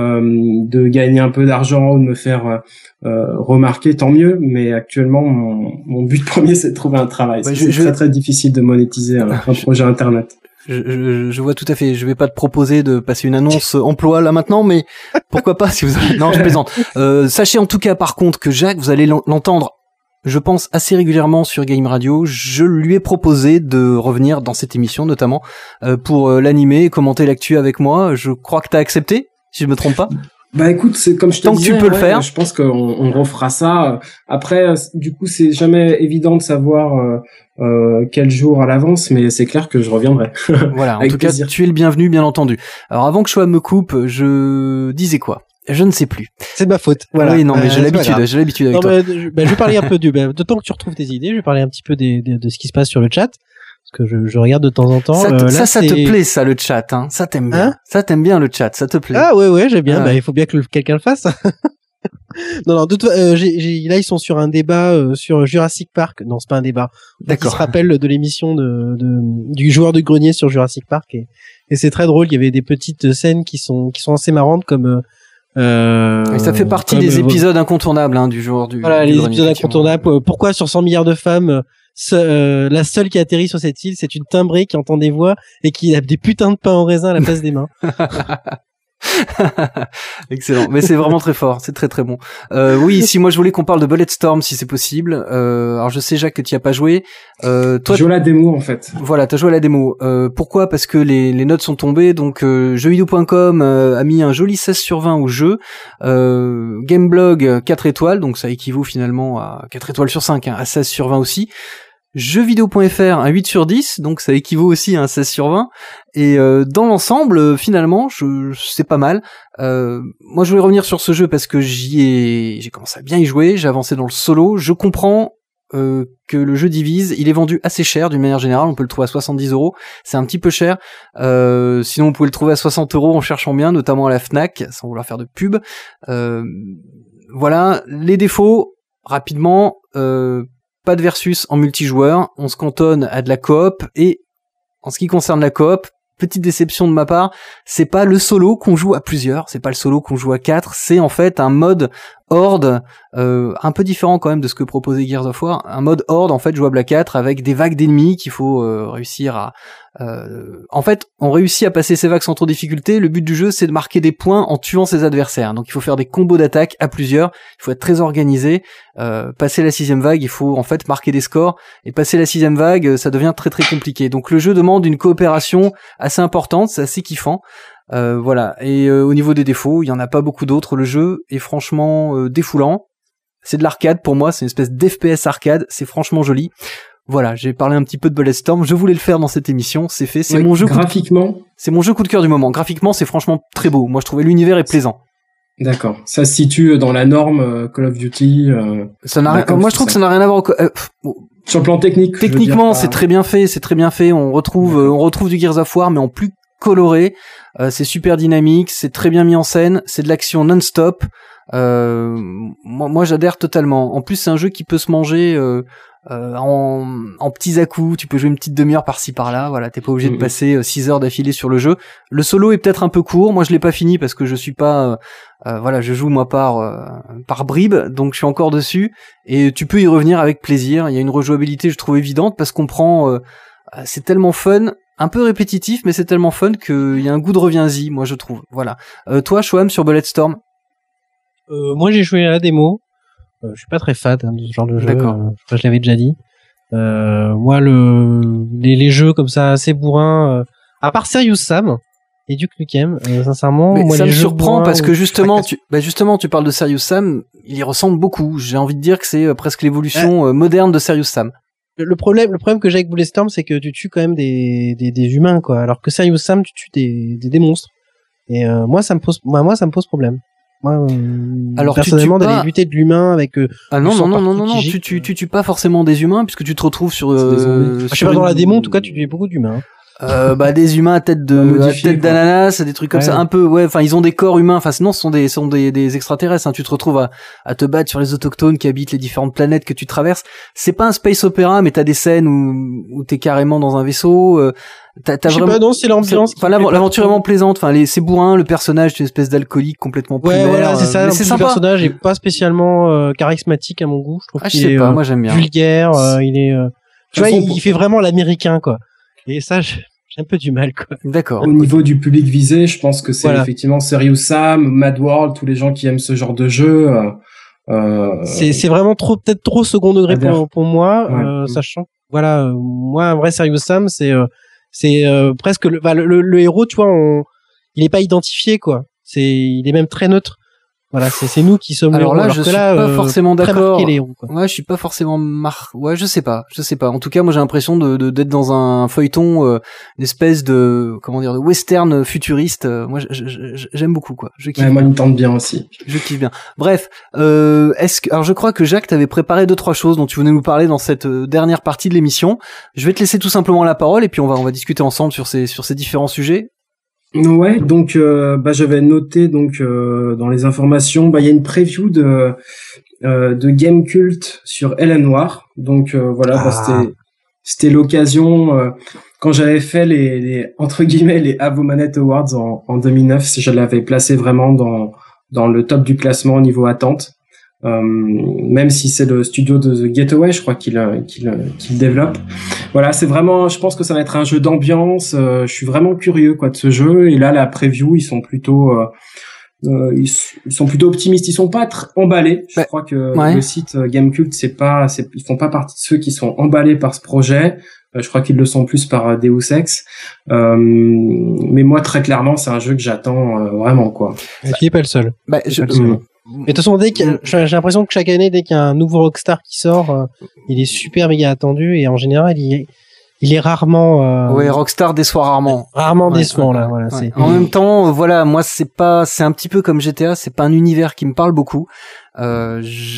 Speaker 4: de gagner un peu d'argent ou de me faire remarquer, tant mieux. Mais actuellement, mon but premier, c'est de trouver un travail. C'est très très difficile de monétiser un projet internet.
Speaker 3: Je vois tout à fait. Je vais pas te proposer de passer une annonce emploi là maintenant, mais pourquoi pas si vous... Non, je plaisante. Sachez en tout cas par contre que Jacques, vous allez l'entendre, je pense, assez régulièrement sur Game Radio. Je lui ai proposé de revenir dans cette émission, notamment pour l'animer et commenter l'actu avec moi. Je crois que t'as accepté, si je me trompe pas.
Speaker 4: Bah écoute, c'est comme je te disais,
Speaker 3: tu peux le faire.
Speaker 4: Je pense qu'on refera ça. Après, du coup, c'est jamais évident de savoir quel jour à l'avance, mais c'est clair que je reviendrai.
Speaker 3: Voilà, en tout cas, tu es le bienvenu, bien entendu. Alors avant que Shoam me coupe, je disais quoi ? Je ne sais plus.
Speaker 5: C'est de ma faute. Voilà.
Speaker 3: Oui, non, mais j'ai l'habitude avec toi.
Speaker 5: Je vais parler un peu de temps que tu retrouves tes idées, je vais parler un petit peu de ce qui se passe sur le chat. Parce que je regarde de temps en temps.
Speaker 3: Ça te plaît, ça, le chat, hein? Ça t'aime bien. Ça t'aime bien, le chat, ça te plaît.
Speaker 5: Ah ouais, j'aime bien. Bah, il faut bien que quelqu'un le fasse. Non, là, ils sont sur un débat, sur Jurassic Park. Non, c'est pas un débat.
Speaker 3: D'accord.
Speaker 5: Ils se rappellent de l'émission du joueur du grenier sur Jurassic Park et c'est très drôle. Il y avait des petites scènes qui sont assez marrantes comme,
Speaker 3: et ça fait partie des épisodes incontournables, du jour du
Speaker 5: voilà,
Speaker 3: du
Speaker 5: les
Speaker 3: grenier,
Speaker 5: épisodes incontournables. Pourquoi sur 100 milliards de femmes, la seule qui atterrit sur cette île, c'est une timbrée qui entend des voix et qui a des putains de pain au raisin à la place des mains.
Speaker 3: Excellent, mais c'est vraiment très fort, c'est très très bon. Oui, si moi je voulais qu'on parle de Bulletstorm si c'est possible. Alors je sais Jacques que tu y as pas joué. Toi,
Speaker 4: j'ai joué à la démo en fait.
Speaker 3: Voilà, t'as joué à la démo. Pourquoi ? Parce que les notes sont tombées. Donc jeuxvideo.com a mis un joli 16 sur 20 au jeu. Gameblog 4 étoiles, donc ça équivaut finalement à 4 étoiles sur 5, à 16 sur 20 aussi. Jeuxvideo.fr un 8 sur 10, donc ça équivaut aussi à un 16 sur 20. Et dans l'ensemble, finalement, c'est pas mal. Moi, je voulais revenir sur ce jeu parce que j'ai commencé à bien y jouer, j'ai avancé dans le solo. Je comprends que le jeu divise, il est vendu assez cher d'une manière générale, on peut le trouver à 70€, c'est un petit peu cher. Sinon, on pouvait le trouver à 60€ en cherchant bien, notamment à la Fnac, sans vouloir faire de pub. Voilà, les défauts, rapidement... pas de versus en multijoueur, on se cantonne à de la coop, et en ce qui concerne la coop, petite déception de ma part, c'est pas le solo qu'on joue à plusieurs, c'est pas le solo qu'on joue à 4, c'est en fait un mode horde, un peu différent quand même de ce que proposait Gears of War, un mode horde en fait jouable à 4 avec des vagues d'ennemis qu'il faut réussir à... en fait, on réussit à passer ces vagues sans trop de difficulté. Le but du jeu, c'est de marquer des points en tuant ses adversaires. Donc il faut faire des combos d'attaque à plusieurs, il faut être très organisé. Passer la 6e vague, il faut en fait marquer des scores, et passer la 6e vague, ça devient très très compliqué. Donc le jeu demande une coopération assez importante, c'est assez kiffant. Voilà. Et au niveau des défauts, il y en a pas beaucoup d'autres. Le jeu est franchement défoulant. C'est de l'arcade pour moi, c'est une espèce d'FPS arcade, c'est franchement joli. Voilà, j'ai parlé un petit peu de Bulletstorm, je voulais le faire dans cette émission, c'est fait, c'est mon jeu
Speaker 4: graphiquement.
Speaker 3: C'est mon jeu coup de cœur du moment. Graphiquement, c'est franchement très beau. Moi, je trouvais l'univers est plaisant.
Speaker 4: D'accord. Ça se situe dans la norme Call of Duty.
Speaker 3: Ça n'a rien. Moi, je trouve que ça n'a rien à voir.
Speaker 4: Sur le plan technique.
Speaker 3: Techniquement, c'est très bien fait. C'est très bien fait. On retrouve du Gears of War, mais en plus coloré. C'est super dynamique. C'est très bien mis en scène. C'est de l'action non-stop. Moi, j'adhère totalement. En plus, c'est un jeu qui peut se manger. En petits à-coups, tu peux jouer une petite demi-heure par-ci par-là, voilà, t'es pas obligé de passer 6 heures d'affilée sur le jeu. Le solo est peut-être un peu court, moi je l'ai pas fini parce que je suis pas voilà, je joue moi par bribes, donc je suis encore dessus, et tu peux y revenir avec plaisir. Il y a une rejouabilité, je trouve, évidente, parce qu'on prend c'est tellement fun, un peu répétitif, mais c'est tellement fun qu'il y a un goût de reviens-y, moi je trouve. Voilà. Toi, Shoam, sur Bulletstorm?
Speaker 5: Moi j'ai joué à la démo. Je suis pas très fan de ce genre de jeu.
Speaker 3: D'accord.
Speaker 5: Je l'avais déjà dit. Moi, les jeux comme ça assez bourrins, à part Serious Sam et Duke Nukem, sincèrement,
Speaker 3: Mais
Speaker 5: moi
Speaker 3: ça
Speaker 5: les
Speaker 3: me
Speaker 5: jeux
Speaker 3: surprend
Speaker 5: bourrins
Speaker 3: parce que
Speaker 5: où-
Speaker 3: justement, tu parles de Serious Sam, il y ressemble beaucoup. J'ai envie de dire que c'est presque l'évolution moderne de Serious Sam.
Speaker 5: le problème que j'ai avec Bulletstorm, c'est que tu tues quand même des humains, quoi. Alors que Serious Sam, tu tues des monstres. Et moi, ça me pose problème. Moi,
Speaker 3: Alors, tu
Speaker 5: personnellement,
Speaker 3: tues pas-
Speaker 5: d'aller lutter de l'humain avec
Speaker 3: Ah non,
Speaker 5: du
Speaker 3: non,
Speaker 5: sang
Speaker 3: non, non,
Speaker 5: partout
Speaker 3: non,
Speaker 5: qui
Speaker 3: non,
Speaker 5: gicle.
Speaker 3: tu tues pas forcément des humains puisque tu te retrouves sur.
Speaker 5: Je sais pas, dans la démon, en tout cas, tu tues beaucoup d'humains.
Speaker 3: Bah des humains à tête
Speaker 5: Modifiés, quoi.
Speaker 3: d'ananas, des trucs comme
Speaker 5: Ouais.
Speaker 3: ça, un peu, ouais. Enfin, ils ont des corps humains. Enfin, sinon, ce sont des extraterrestres. Hein. Tu te retrouves à te battre sur les autochtones qui habitent les différentes planètes que tu traverses. C'est pas un space opéra, mais t'as des scènes où t'es carrément dans un vaisseau. T'as
Speaker 5: Je sais
Speaker 3: vraiment.
Speaker 5: pas, non, c'est l'ambiance.
Speaker 3: Enfin, l'aventure est vraiment plaisante. Enfin, c'est bourrin. Le personnage, c'est une espèce d'alcoolique complètement primaire.
Speaker 5: Ouais, voilà, c'est ça.
Speaker 3: Mais
Speaker 5: En
Speaker 3: c'est
Speaker 5: plus, le
Speaker 3: sympa.
Speaker 5: personnage est pas spécialement charismatique à mon goût. Je trouve
Speaker 3: Ah, je
Speaker 5: qu'il
Speaker 3: sais
Speaker 5: est
Speaker 3: pas. Moi, j'aime bien.
Speaker 5: vulgaire. Il est, tu vois,
Speaker 4: façon,
Speaker 5: il fait vraiment l'américain, quoi. Et ça, j'ai un peu du mal, quoi.
Speaker 3: D'accord.
Speaker 4: Au niveau du public visé, je pense que c'est
Speaker 5: Voilà.
Speaker 4: effectivement Serious Sam, Mad World, tous les gens qui aiment ce genre de jeu.
Speaker 5: C'est vraiment peut-être trop second degré
Speaker 4: Adhère.
Speaker 5: pour moi,
Speaker 4: Ouais.
Speaker 5: sachant, voilà, moi, un vrai Serious Sam, c'est presque le héros, tu vois, il est pas identifié, quoi. Il est même très neutre. Voilà, c'est nous qui sommes les
Speaker 3: Alors
Speaker 5: héros.
Speaker 3: là,
Speaker 5: Alors
Speaker 3: je
Speaker 5: que
Speaker 3: suis
Speaker 5: là,
Speaker 3: pas forcément
Speaker 5: très
Speaker 3: d'accord.
Speaker 5: marqué les héros, quoi.
Speaker 3: Ouais, je suis pas forcément Ouais, je sais pas. En tout cas, moi, j'ai l'impression d'être dans un feuilleton, une espèce de, comment dire, de western futuriste. Moi, j'aime beaucoup, quoi. Je kiffe.
Speaker 4: Ouais, moi, il me tente bien aussi.
Speaker 3: Je kiffe bien. Bref, alors je crois que Jacques t'avait préparé 2-3 choses dont tu venais nous parler dans cette dernière partie de l'émission. Je vais te laisser tout simplement la parole et puis on va discuter ensemble sur ces différents sujets.
Speaker 4: Ouais, donc j'avais noté donc dans les informations, il y a une preview de Gamecult sur Eleanor. Donc voilà, c'était l'occasion quand j'avais fait les entre guillemets les À vos manettes Awards en 2009, je l'avais placé vraiment dans le top du classement au niveau attente. Même si c'est le studio de The Getaway, je crois qu'il développe. Voilà, c'est vraiment, je pense que ça va être un jeu d'ambiance. Je suis vraiment curieux, quoi, de ce jeu. Et là, la preview, ils sont plutôt optimistes. Ils sont pas emballés. Je crois que le site Gamecult, ils font pas partie de ceux qui sont emballés par ce projet. Je crois qu'ils le sont plus par Deus Ex. Mais moi, très clairement, c'est un jeu que j'attends vraiment, quoi.
Speaker 5: Et tu n'es pas le seul.
Speaker 3: Bah,
Speaker 5: Mais de toute façon, j'ai l'impression que chaque année, dès qu'il y a un nouveau Rockstar qui sort, il est super méga attendu et en général, il est rarement.
Speaker 3: Ouais, Rockstar déçoit rarement.
Speaker 5: Rarement décevant là. Voilà.
Speaker 3: Ouais. En même temps, voilà, moi c'est un petit peu comme GTA, c'est pas un univers qui me parle beaucoup. À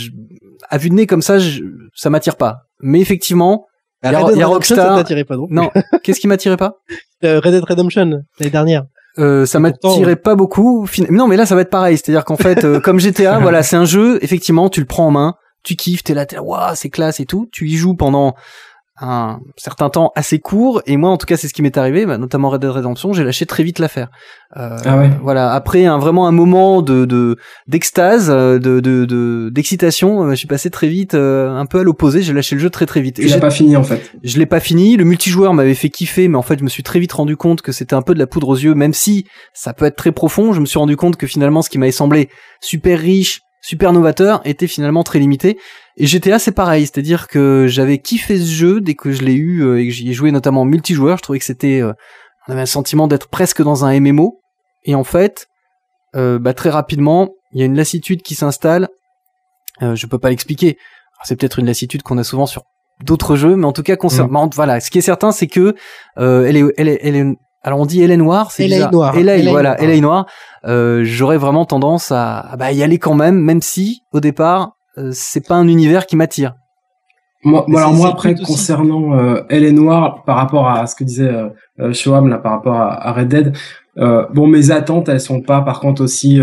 Speaker 3: vue de nez comme ça, ça m'attire pas. Mais effectivement, il y a Rockstar.
Speaker 5: Ça t'attirait pas, donc.
Speaker 3: Non, qu'est-ce qui m'attirait pas?
Speaker 5: Red Dead Redemption l'année dernière.
Speaker 3: Ça m'attirait pas beaucoup. Non, mais là, ça va être pareil. C'est-à-dire qu'en fait, comme GTA, voilà, c'est un jeu, effectivement, tu le prends en main, tu kiffes, t'es là, waouh, c'est classe et tout. Tu y joues pendant un certain temps assez court, et moi, en tout cas, c'est ce qui m'est arrivé, notamment Red Dead Redemption, j'ai lâché très vite l'affaire. Voilà. Après, vraiment un moment d'extase, d'excitation, je suis passé très vite, un peu à l'opposé, j'ai lâché le jeu très très vite.
Speaker 4: Tu l'as pas fini, en fait.
Speaker 3: Je l'ai pas fini. Le multijoueur m'avait fait kiffer, mais en fait, je me suis très vite rendu compte que c'était un peu de la poudre aux yeux, même si ça peut être très profond. Je me suis rendu compte que finalement, ce qui m'avait semblé super riche, super novateur, était finalement très limité. Et GTA, c'est pareil. C'est-à-dire que j'avais kiffé ce jeu dès que je l'ai eu et que j'y ai joué notamment en multijoueur. Je trouvais que on avait un sentiment d'être presque dans un MMO. Et en fait, très rapidement, il y a une lassitude qui s'installe. Je peux pas l'expliquer. Alors, c'est peut-être une lassitude qu'on a souvent sur d'autres jeux, mais en tout cas voilà, ce qui est certain, c'est que elle est alors on dit L.A. Noire, c'est
Speaker 5: L.A.
Speaker 3: bizarre.
Speaker 5: Noire.
Speaker 3: L.A. Noire. J'aurais vraiment tendance à y aller quand même si au départ c'est pas un univers qui m'attire.
Speaker 4: Moi après concernant L.A. Noire par rapport à ce que disait Shoham là par rapport à Red Dead, mes attentes elles sont pas par contre aussi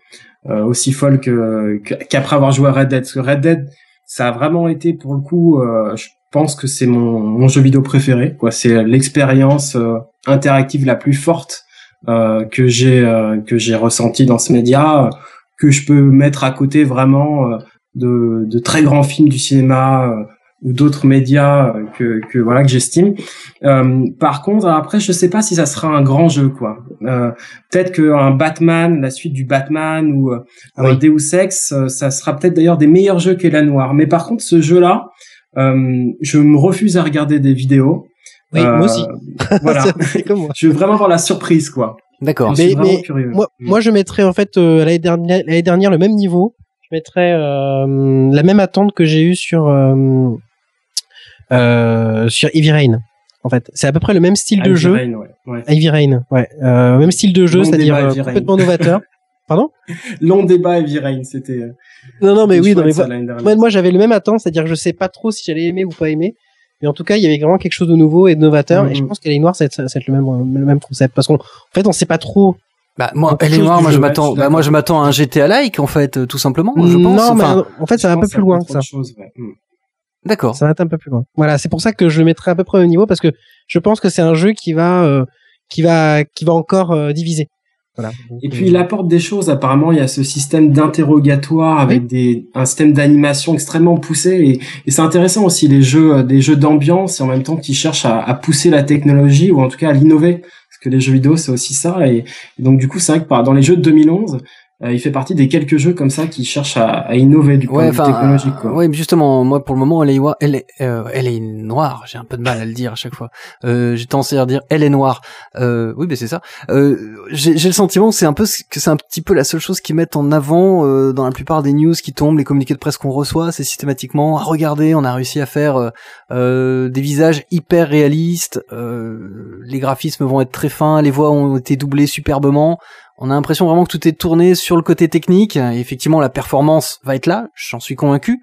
Speaker 4: folles qu'après avoir joué à Red Dead, parce que Red Dead ça a vraiment été pour le coup je pense que c'est mon jeu vidéo préféré, quoi. C'est l'expérience interactive la plus forte que j'ai ressentie dans ce média, que je peux mettre à côté vraiment de très grands films du cinéma d'autres médias que j'estime. Par contre, après, je sais pas si ça sera un grand jeu, quoi. Peut-être qu'un Batman, la suite du Batman ou un Deus Ex, ça sera peut-être d'ailleurs des meilleurs jeux qu'Ela Noire. Mais par contre, ce jeu-là, je me refuse à regarder des vidéos.
Speaker 5: Oui, moi aussi.
Speaker 4: Voilà. Comme moi. Je veux vraiment avoir la surprise, quoi.
Speaker 3: D'accord.
Speaker 5: Mais moi, je mettrais en fait l'année dernière le même niveau. Je mettrais la même attente que j'ai eue sur Heavy Rain. En fait, c'est à peu près le même style de jeu. Heavy Rain, ouais. Même style de jeu, c'est-à-dire complètement novateur. Pardon?
Speaker 4: Long débat Heavy Rain, c'était.
Speaker 5: Non, mais oui, moi j'avais le même attente, c'est-à-dire que je sais pas trop si j'allais aimer ou pas aimer. Mais en tout cas, il y avait vraiment quelque chose de nouveau et de novateur. Et je pense qu'elle est noire, ça va être le même concept. Parce qu'en fait, on sait pas trop.
Speaker 3: Bah, moi, elle est noire, moi je m'attends à un GTA-like, en fait, tout simplement, je pense.
Speaker 5: Non, mais en fait, ça va un peu plus loin que ça.
Speaker 3: D'accord.
Speaker 5: Ça va être un peu plus loin. Voilà, c'est pour ça que je le mettrai à peu près au même niveau, parce que je pense que c'est un jeu qui va encore diviser. Voilà.
Speaker 4: Et puis il apporte des choses. Apparemment, il y a ce système d'interrogatoire avec un système d'animation extrêmement poussé, et c'est intéressant aussi des jeux d'ambiance et en même temps qui cherchent à pousser la technologie ou en tout cas à l'innover. Parce que les jeux vidéo, c'est aussi ça. Et donc du coup, c'est vrai que dans les jeux de 2011, il fait partie des quelques jeux comme ça qui cherchent à innover du point de vue technologique, quoi.
Speaker 3: Ouais, justement, moi pour le moment, elle est noire. J'ai un peu de mal à le dire à chaque fois. J'ai tendance à dire elle est noire. Oui, mais c'est ça. J'ai le sentiment que c'est un petit peu la seule chose qu'ils mettent en avant dans la plupart des news qui tombent, les communiqués de presse qu'on reçoit, c'est systématiquement regardez, on a réussi à faire des visages hyper réalistes. Les graphismes vont être très fins, les voix ont été doublées superbement. On a l'impression vraiment que tout est tourné sur le côté technique. Et effectivement, la performance va être là, j'en suis convaincu.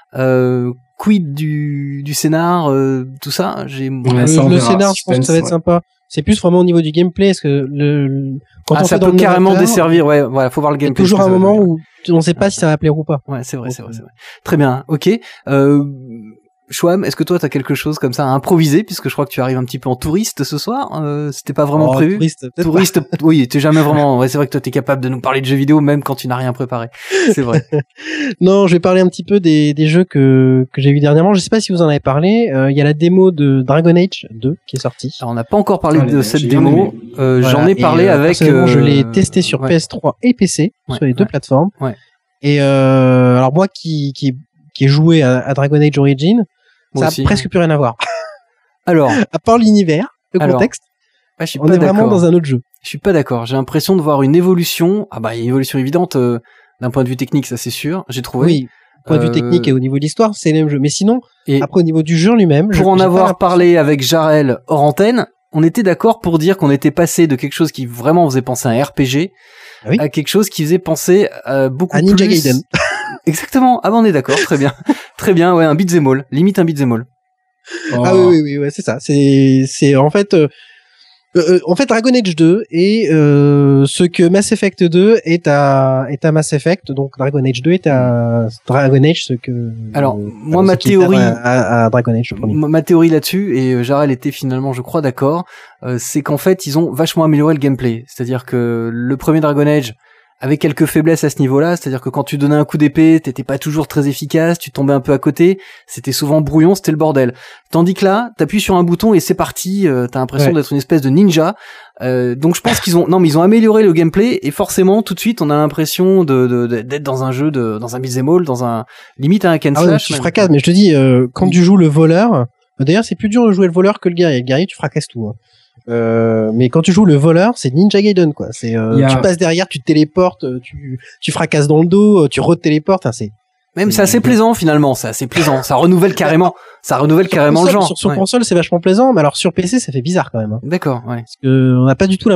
Speaker 3: Quid du scénar, tout ça,
Speaker 5: le scénar, je pense que ça va être sympa. C'est plus vraiment au niveau du gameplay, parce que quand on
Speaker 3: ça
Speaker 5: fait
Speaker 3: peut carrément desservir. Ouais, voilà, faut voir le gameplay.
Speaker 5: Il y a toujours un moment où on sait pas si ça va plaire ou pas.
Speaker 3: Ouais, c'est vrai. Très bien, ok. Chouam, est-ce que toi t'as quelque chose comme ça à improviser, puisque je crois que tu arrives un petit peu en touriste ce soir, c'était pas vraiment prévu. Touriste, oui, t'es jamais vraiment. Ouais, c'est vrai que toi t'es capable de nous parler de jeux vidéo même quand tu n'as rien préparé. C'est vrai.
Speaker 5: Non, je vais parler un petit peu des jeux que j'ai vu dernièrement. Je sais pas si vous en avez parlé. Il y a la démo de Dragon Age 2 qui est sortie.
Speaker 3: Alors, on n'a pas encore parlé de cette démo. J'en ai parlé avec.
Speaker 5: Je l'ai testé sur PS3 et PC sur les deux plateformes.
Speaker 3: Ouais.
Speaker 5: Et alors moi qui ai joué à Dragon Age Origins, ça a presque plus rien à voir.
Speaker 3: Alors,
Speaker 5: à part l'univers, le contexte, on est vraiment dans un autre jeu.
Speaker 3: Je suis pas d'accord. J'ai l'impression de voir une évolution. Ah bah, il y a une évolution évidente d'un point de vue technique, ça c'est sûr. J'ai trouvé.
Speaker 5: Oui. Point de vue technique et au niveau de l'histoire, c'est le même jeu. Mais sinon, après au niveau du jeu lui-même,
Speaker 3: pour en avoir parlé avec Jarel hors antenne, on était d'accord pour dire qu'on était passé de quelque chose qui vraiment faisait penser à un RPG à quelque chose qui faisait penser beaucoup plus...
Speaker 5: À Ninja Gaiden.
Speaker 3: Exactement. Ah bah on est d'accord, très bien. Très bien, ouais, un beat'em all. Limite un beat'em all.
Speaker 5: Oh. Ah oui, ouais, c'est ça. C'est en fait Dragon Age 2 est ce que Mass Effect 2 est à Mass Effect, donc Dragon Age 2 est à Dragon Age ce que.
Speaker 3: Alors moi ma théorie
Speaker 5: à Dragon Age.
Speaker 3: Ma théorie là-dessus, et Jarel était finalement je crois d'accord, c'est qu'en fait ils ont vachement amélioré le gameplay. C'est-à-dire que le premier Dragon Age avait quelques faiblesses à ce niveau-là, c'est-à-dire que quand tu donnais un coup d'épée, t'étais pas toujours très efficace, tu tombais un peu à côté, c'était souvent brouillon, c'était le bordel. Tandis que là, t'appuies sur un bouton et c'est parti, t'as l'impression d'être une espèce de ninja. Donc je pense qu'ils ont amélioré le gameplay et forcément tout de suite on a l'impression d'être dans un jeu dans un beat'em all, dans un limite un hack and slash.
Speaker 5: Tu fracasses, mais je te dis quand tu joues le voleur, d'ailleurs c'est plus dur de jouer le voleur que le guerrier. Le guerrier tu fracasses tout. Hein. Mais quand tu joues le voleur, c'est Ninja Gaiden quoi. C'est tu passes derrière, tu te téléportes, tu fracasses dans le dos, tu re-téléportes. C'est
Speaker 3: assez plaisant finalement. C'est assez plaisant. Ça renouvelle carrément. Le genre.
Speaker 5: Sur console, c'est vachement plaisant, mais alors sur PC, ça fait bizarre quand même. Hein.
Speaker 3: D'accord. Ouais.
Speaker 5: Parce que on n'a pas du tout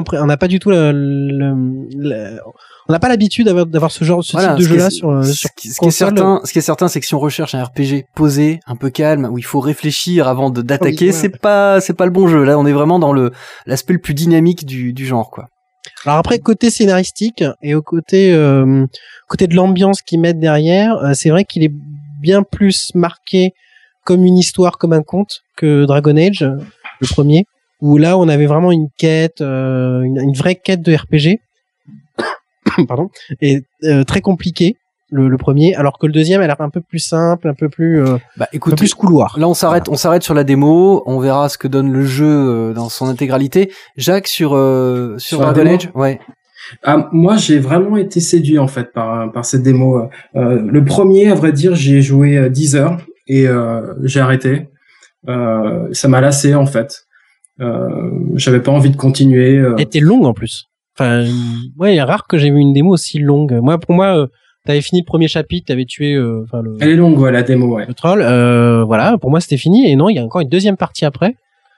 Speaker 5: on n'a pas l'habitude d'avoir ce type de jeu-là sur console.
Speaker 3: Ce qui est certain, c'est que si on recherche un RPG posé, un peu calme, où il faut réfléchir avant d'attaquer, c'est pas le bon jeu. Là, on est vraiment dans l'aspect le plus dynamique du genre, quoi.
Speaker 5: Alors après, côté scénaristique et au côté de l'ambiance qu'ils mettent derrière, c'est vrai qu'il est bien plus marqué comme une histoire, comme un conte que Dragon Age, le premier, où là, on avait vraiment une quête, une vraie quête de RPG. Pardon, et très compliqué, le premier, alors que le deuxième a l'air un peu plus simple, un peu plus
Speaker 3: écoute,
Speaker 5: un peu plus couloir.
Speaker 3: Là, on s'arrête sur la démo. On verra ce que donne le jeu dans son intégralité. Jacques, sur Dragon Age, ouais.
Speaker 4: Moi, j'ai vraiment été séduit en fait par cette démo. Le premier, à vrai dire, j'y ai joué 10 heures et j'ai arrêté. Ça m'a lassé en fait. J'avais pas envie de continuer.
Speaker 5: Elle était longue en plus. Enfin, ouais, il est rare que j'ai vu une démo aussi longue. Pour moi, t'avais fini le premier chapitre, t'avais tué.
Speaker 4: Elle est longue, ouais, la démo, ouais.
Speaker 5: Le troll. Voilà, pour moi c'était fini. Et non, il y a encore une deuxième partie après.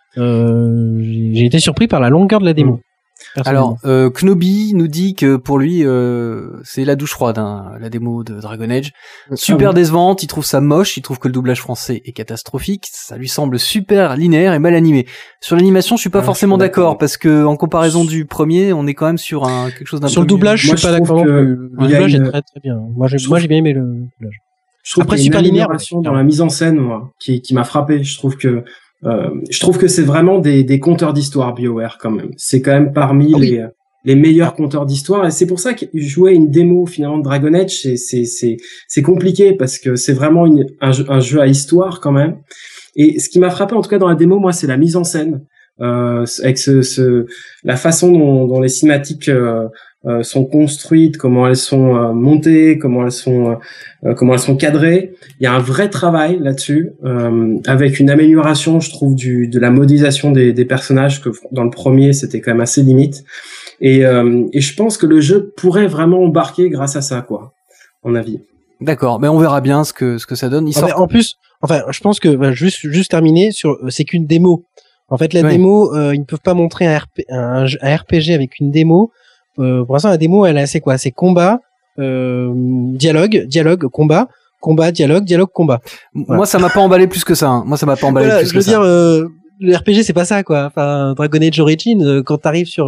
Speaker 5: J'ai été surpris par la longueur de la démo.
Speaker 3: Alors, Knobi nous dit que pour lui, c'est la douche froide, la démo de Dragon Age. Super décevante, il trouve ça moche, il trouve que le doublage français est catastrophique, ça lui semble super linéaire et mal animé. Sur l'animation, je suis pas forcément d'accord, parce que en comparaison du premier, on est quand même sur quelque chose d'un peu...
Speaker 5: Sur le doublage, je suis pas d'accord non plus. Le doublage est très très bien. Moi, j'ai bien aimé le doublage.
Speaker 4: Je trouve qu'il y a une amélioration dans la mise en scène, moi, qui m'a frappé. Je trouve que c'est vraiment des conteurs d'histoire, BioWare, quand même. C'est quand même parmi les meilleurs conteurs d'histoire, et c'est pour ça que jouer une démo, finalement, de Dragon Age, c'est compliqué, parce que c'est vraiment un jeu à histoire, quand même. Et ce qui m'a frappé, en tout cas, dans la démo, moi, c'est la mise en scène, avec la façon dont les cinématiques, sont construites, comment elles sont montées, comment elles sont cadrées. Il y a un vrai travail là-dessus, avec une amélioration, je trouve, de la modélisation des personnages, que dans le premier c'était quand même assez limite. Et je pense que le jeu pourrait vraiment embarquer grâce à ça, quoi, à mon avis.
Speaker 3: D'accord, mais on verra bien ce que ça donne.
Speaker 5: En plus, je pense que juste terminer c'est qu'une démo. En fait, la démo, ils ne peuvent pas montrer un RPG avec une démo. Pour l'instant, la démo, elle a c'est quoi? C'est combat, dialogue, combat, dialogue, combat. Voilà.
Speaker 3: Moi, ça m'a pas emballé plus que ça. Moi, ça m'a pas emballé plus que ça.
Speaker 5: Je veux dire, le RPG, c'est pas ça, quoi. Enfin, Dragon Age Origins, quand t'arrives sur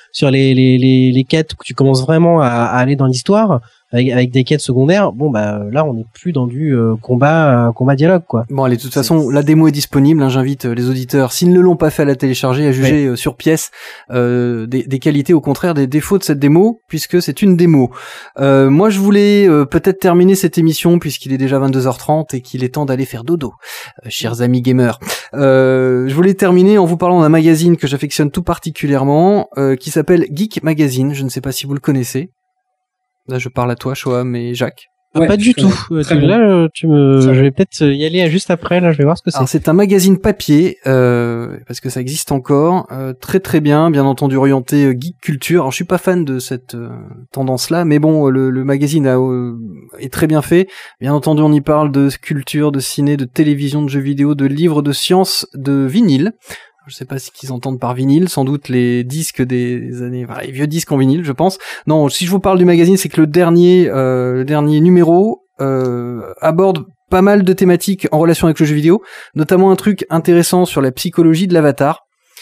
Speaker 5: les quêtes, où tu commences vraiment à aller dans l'histoire, avec des quêtes secondaires, bon là on n'est plus dans du combat dialogue, quoi.
Speaker 3: Bon allez, de toute façon la démo est disponible, j'invite les auditeurs, s'ils ne l'ont pas fait, à la télécharger, à juger sur pièce des qualités, au contraire des défauts de cette démo, puisque c'est une démo. Moi je voulais peut-être terminer cette émission, puisqu'il est déjà 22h30 et qu'il est temps d'aller faire dodo, chers amis gamers. Je voulais terminer en vous parlant d'un magazine que j'affectionne tout particulièrement, qui s'appelle Geek Magazine. Je ne sais pas si vous le connaissez. Là, je parle à toi, Shoam et Jacques.
Speaker 5: Pas du tout. Là, je vais peut-être y aller juste après. Là, je vais voir ce que c'est.
Speaker 3: Alors, c'est un magazine papier, parce que ça existe encore. Très très bien entendu orienté geek culture. Alors, je suis pas fan de cette tendance-là, mais bon, le magazine est très bien fait. Bien entendu, on y parle de culture, de ciné, de télévision, de jeux vidéo, de livres, de sciences, de vinyle. Je sais pas ce qu'ils entendent par vinyle, sans doute les disques des années, les vieux disques en vinyle, je pense. Non, si je vous parle du magazine, c'est que le dernier numéro aborde pas mal de thématiques en relation avec le jeu vidéo, notamment un truc intéressant sur la psychologie de l'avatar.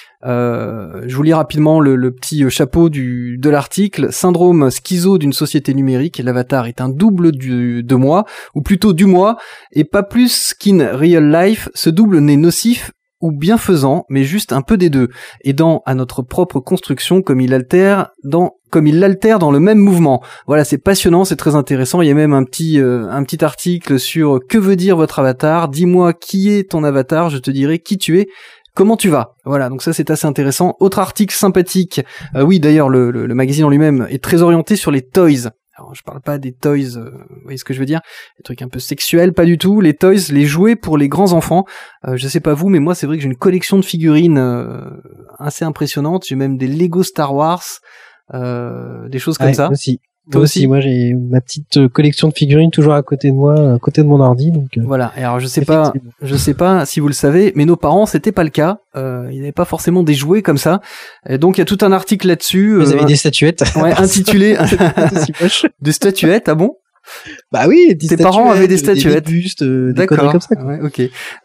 Speaker 3: Je vous lis rapidement le petit chapeau de l'article. Syndrome schizo d'une société numérique. L'avatar est un double de moi, ou plutôt du moi, et pas plus qu'in real life. Ce double n'est nocif ou bienfaisant, mais juste un peu des deux, aidant à notre propre construction comme il l'altère dans le même mouvement. Voilà, c'est passionnant, c'est très intéressant. Il y a même un petit article sur que veut dire votre avatar. Dis-moi qui est ton avatar, je te dirai qui tu es. Comment tu vas? Voilà, donc ça c'est assez intéressant. Autre article sympathique. Oui, d'ailleurs le magazine en lui-même est très orienté sur les toys. Alors, je parle pas des toys, vous voyez ce que je veux dire? Des trucs un peu sexuels, pas du tout. Les toys, les jouets pour les grands enfants. Je sais pas vous, mais moi c'est vrai que j'ai une collection de figurines assez impressionnante. J'ai même des Lego Star Wars, des choses comme ça.
Speaker 5: Toi aussi, moi j'ai ma petite collection de figurines toujours à côté de moi, à côté de mon ordi. Donc
Speaker 3: voilà. Et alors je sais pas si vous le savez, mais nos parents c'était pas le cas. Ils n'avaient pas forcément des jouets comme ça. Et donc il y a tout un article là-dessus.
Speaker 5: Vous avez des statuettes.
Speaker 3: Ouais, intitulé des statuettes. Ah bon?
Speaker 5: Bah oui,
Speaker 3: tes parents avaient des statuettes,
Speaker 5: des bustes, des conneries comme ça.
Speaker 3: Ouais, ok.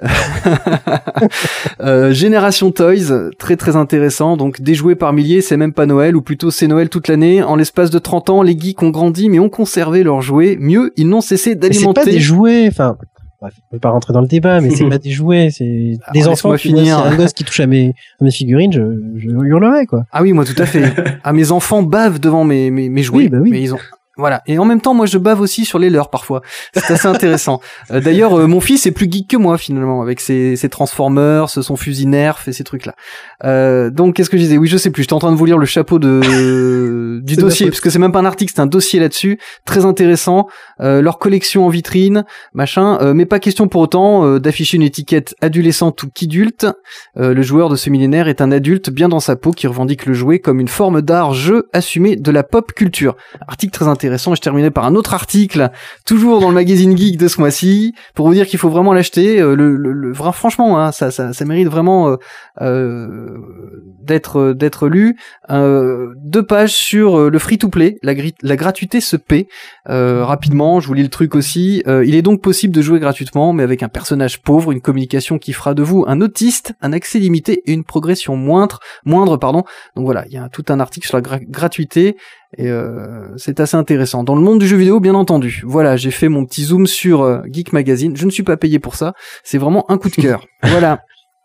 Speaker 3: Génération Toys, très très intéressant. Donc des jouets par milliers, c'est même pas Noël, ou plutôt c'est Noël toute l'année. En l'espace de 30 ans, les geeks ont grandi, mais ont conservé leurs jouets. Mieux, ils n'ont cessé d'alimenter.
Speaker 5: C'est pas des jouets, enfin. Bref, on peut pas rentrer dans le débat, mais c'est pas des jouets, c'est des enfants.
Speaker 3: Finir.
Speaker 5: C'est un gosse qui touche à mes figurines, je hurlerais, quoi.
Speaker 3: Ah oui, moi tout à fait. Ah, mes enfants bavent devant mes jouets.
Speaker 5: Oui, bah oui.
Speaker 3: Mais ils ont Voilà. Et en même temps, moi, je bave aussi sur les leurs parfois. C'est assez intéressant. D'ailleurs, mon fils est plus geek que moi finalement, avec ses Transformers, son fusil Nerf et ces trucs-là. Donc, qu'est-ce que je disais? Oui, je sais plus. J'étais en train de vous lire le chapeau du dossier, parce que c'est même pas un article, c'est un dossier là-dessus, très intéressant. Leur collection en vitrine, machin. Mais pas question pour autant d'afficher une étiquette adolescente ou qu'adulte. Le joueur de ce millénaire est un adulte bien dans sa peau qui revendique le jouet comme une forme d'art, jeu assumé de la pop culture. Article très intéressant. Je terminerai par un autre article, toujours dans le magazine Geek de ce mois-ci, pour vous dire qu'il faut vraiment l'acheter. Franchement, hein, ça mérite vraiment d'être lu. 2 pages sur le free-to-play, la gratuité se paie. Rapidement, je vous lis le truc aussi. Il est donc possible de jouer gratuitement, mais avec un personnage pauvre, une communication qui fera de vous un autiste, un accès limité et une progression moindre. Donc voilà, il y a tout un article sur la gratuité. Et c'est assez intéressant. Dans le monde du jeu vidéo, bien entendu. Voilà, j'ai fait mon petit zoom sur Geek Magazine. Je ne suis pas payé pour ça. C'est vraiment un coup de cœur. Voilà.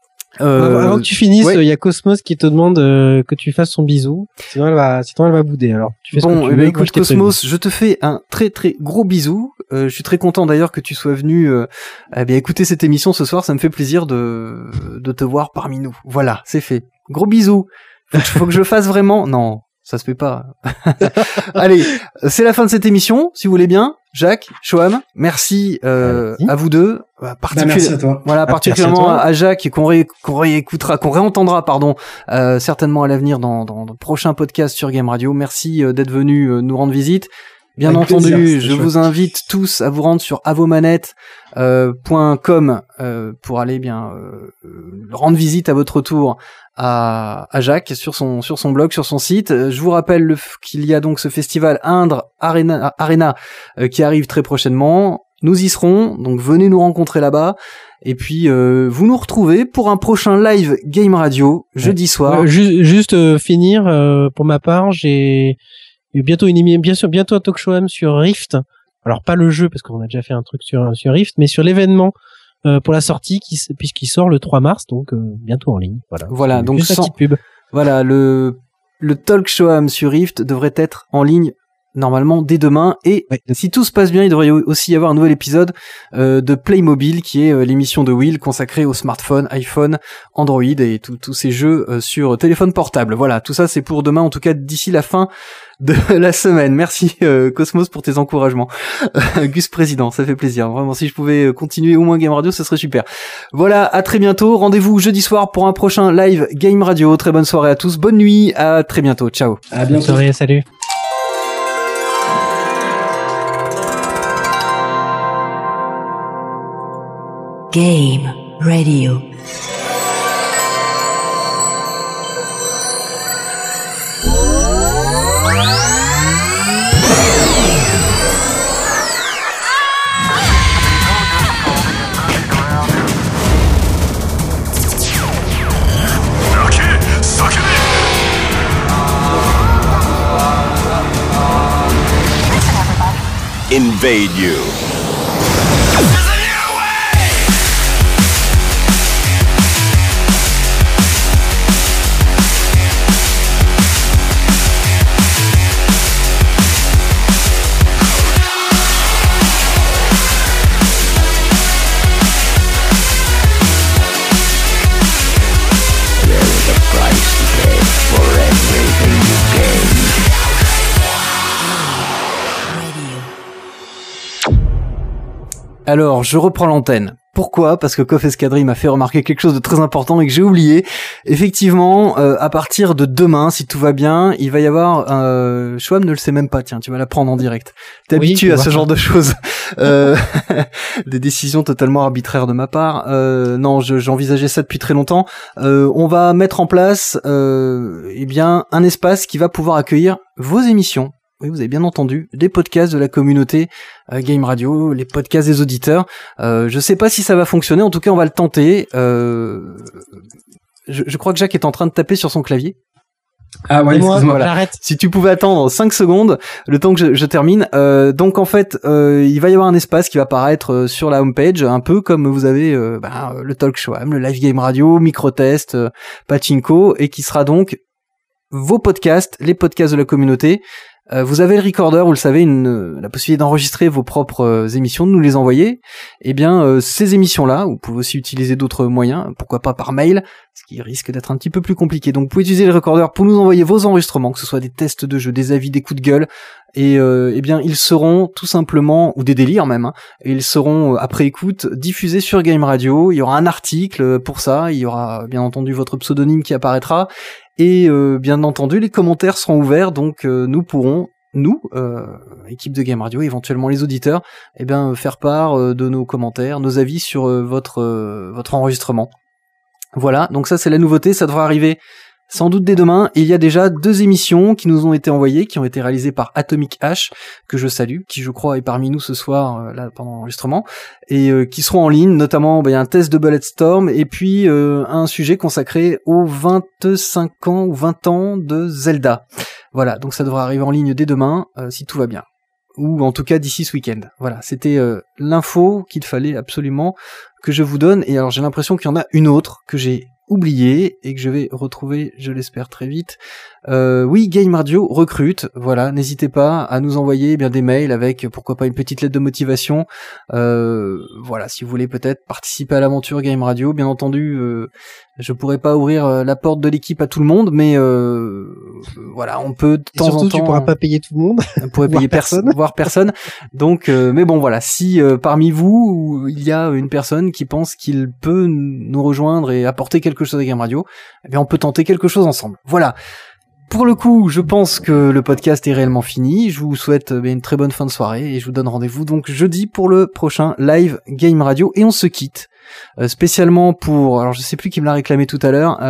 Speaker 5: Avant que tu finisses, il y a Cosmos qui te demande que tu fasses son bisou. Sinon elle va bouder. Alors, tu fais ce que tu veux.
Speaker 3: Écoute, Cosmos, je te fais un très très gros bisou. Je suis très content d'ailleurs que tu sois venu écouter cette émission ce soir. Ça me fait plaisir de te voir parmi nous. Voilà, c'est fait. Gros bisou. Faut que je fasse vraiment. Non. Ça se fait pas. Allez, c'est la fin de cette émission, si vous voulez bien. Jacques, Shoham, merci à vous deux.
Speaker 4: Merci à toi.
Speaker 3: Voilà, particulièrement à Jacques, qu'on réentendra, certainement à l'avenir dans de prochains podcasts sur Game Radio. Merci d'être venu nous rendre visite. Bien
Speaker 4: Avec
Speaker 3: entendu,
Speaker 4: plaisir,
Speaker 3: je vous invite tous à vous rendre sur avomanettes.com pour aller rendre visite à votre tour à Jacques sur son blog, sur son site. Je vous rappelle qu'il y a donc ce festival Indre Arena qui arrive très prochainement. Nous y serons, donc venez nous rencontrer là-bas. Et puis vous nous retrouvez pour un prochain live Game Radio jeudi soir.
Speaker 5: Juste finir pour ma part, j'ai bientôt bientôt un talk show sur Rift. Alors pas le jeu parce qu'on a déjà fait un truc sur Rift, mais sur l'événement pour la sortie puisqu'il sort le 3 mars, donc bientôt en ligne. Voilà.
Speaker 3: Donc
Speaker 5: petite pub.
Speaker 3: Voilà, le talk show sur Rift devrait être en ligne normalement dès demain, et si tout se passe bien, il devrait aussi y avoir un nouvel épisode de Playmobil, qui est l'émission de Will consacrée aux smartphones, iPhone, Android et tous ces jeux sur téléphone portable. Voilà, tout ça c'est pour demain, en tout cas d'ici la fin de la semaine. Merci Cosmos pour tes encouragements. Gus Président, ça fait plaisir. Vraiment, si je pouvais continuer au moins Game Radio, ce serait super. Voilà, à très bientôt. Rendez-vous jeudi soir pour un prochain live Game Radio. Très bonne soirée à tous. Bonne nuit. À très bientôt. Ciao.
Speaker 4: À bientôt.
Speaker 5: Bonne soirée. Salut.
Speaker 1: Game Radio.
Speaker 18: Invade you.
Speaker 3: Alors, je reprends l'antenne. Pourquoi ? Parce que Kof Escadrille m'a fait remarquer quelque chose de très important et que j'ai oublié. Effectivement, à partir de demain, si tout va bien, il va y avoir... Shoham ne le sait même pas, tiens, tu vas l'apprendre en direct. T'es habitué à ce genre de choses. Des décisions totalement arbitraires de ma part. Non, j'envisageais ça depuis très longtemps. On va mettre en place un espace qui va pouvoir accueillir vos émissions. Oui, vous avez bien entendu, les podcasts de la communauté Game Radio, les podcasts des auditeurs. Je sais pas si ça va fonctionner, en tout cas on va le tenter. Je crois que Jacques est en train de taper sur son clavier.
Speaker 4: Ah ouais, excuse-moi,
Speaker 5: j'arrête.
Speaker 3: Si tu pouvais attendre 5 secondes, le temps que je termine. Donc en fait, il va y avoir un espace qui va apparaître sur la homepage, un peu comme vous avez le Talk Show, le Live Game Radio, Microtest, Pachinko, et qui sera donc vos podcasts, les podcasts de la communauté. Vous avez le recorder, vous le savez, la possibilité d'enregistrer vos propres émissions, de nous les envoyer. Eh bien, ces émissions-là, vous pouvez aussi utiliser d'autres moyens, pourquoi pas par mail, ce qui risque d'être un petit peu plus compliqué. Donc, vous pouvez utiliser le recorder pour nous envoyer vos enregistrements, que ce soit des tests de jeux, des avis, des coups de gueule, et eh bien, ils seront tout simplement, ou des délires même, hein, et ils seront, après écoute, diffusés sur Game Radio. Il y aura un article pour ça, il y aura bien entendu votre pseudonyme qui apparaîtra, et bien entendu, les commentaires seront ouverts, donc nous pourrons, équipe de Game Radio, éventuellement les auditeurs, eh bien faire part de nos commentaires, nos avis sur votre enregistrement. Voilà, donc ça c'est la nouveauté, ça devra arriver sans doute dès demain. Il y a déjà 2 émissions qui nous ont été envoyées, qui ont été réalisées par Atomic H, que je salue, qui je crois est parmi nous ce soir, là pendant l'enregistrement, et qui seront en ligne, notamment un test de Bulletstorm, et puis un sujet consacré aux 25 ans ou 20 ans de Zelda. Voilà, donc ça devra arriver en ligne dès demain, si tout va bien. Ou en tout cas d'ici ce week-end. Voilà, c'était l'info qu'il fallait absolument que je vous donne, et alors j'ai l'impression qu'il y en a une autre que j'ai oublié et que je vais retrouver, je l'espère, très vite. Oui, Game Radio recrute, voilà, n'hésitez pas à nous envoyer bien des mails avec pourquoi pas une petite lettre de motivation. Voilà, si vous voulez peut-être participer à l'aventure Game Radio, bien entendu, je pourrais pas ouvrir la porte de l'équipe à tout le monde, mais voilà, on peut de temps en temps.
Speaker 5: Surtout, tu pourras pas payer tout le monde.
Speaker 3: On pourrait payer personne, voire personne. Donc, mais bon, voilà, si parmi vous il y a une personne qui pense qu'il peut nous rejoindre et apporter quelque chose à Game Radio, eh bien, on peut tenter quelque chose ensemble. Voilà. Pour le coup, je pense que le podcast est réellement fini. Je vous souhaite une très bonne fin de soirée et je vous donne rendez-vous donc jeudi pour le prochain live Game Radio, et on se quitte spécialement pour, alors je sais plus qui me l'a réclamé tout à l'heure,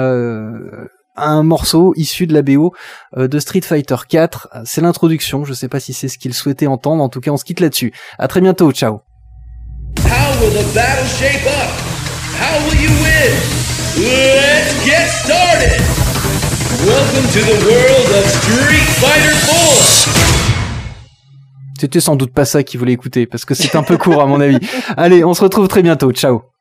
Speaker 3: un morceau issu de la BO de Street Fighter 4. C'est l'introduction, je sais pas si c'est ce qu'il souhaitait entendre, en tout cas on se quitte là-dessus. À très bientôt, ciao.
Speaker 18: How will the battle shape up? How will you win? Let's get started! Welcome to the world of Street Fighter 4!
Speaker 3: C'était sans doute pas ça qu'il voulait écouter, parce que c'est un peu court à mon avis. Allez, on se retrouve très bientôt, ciao.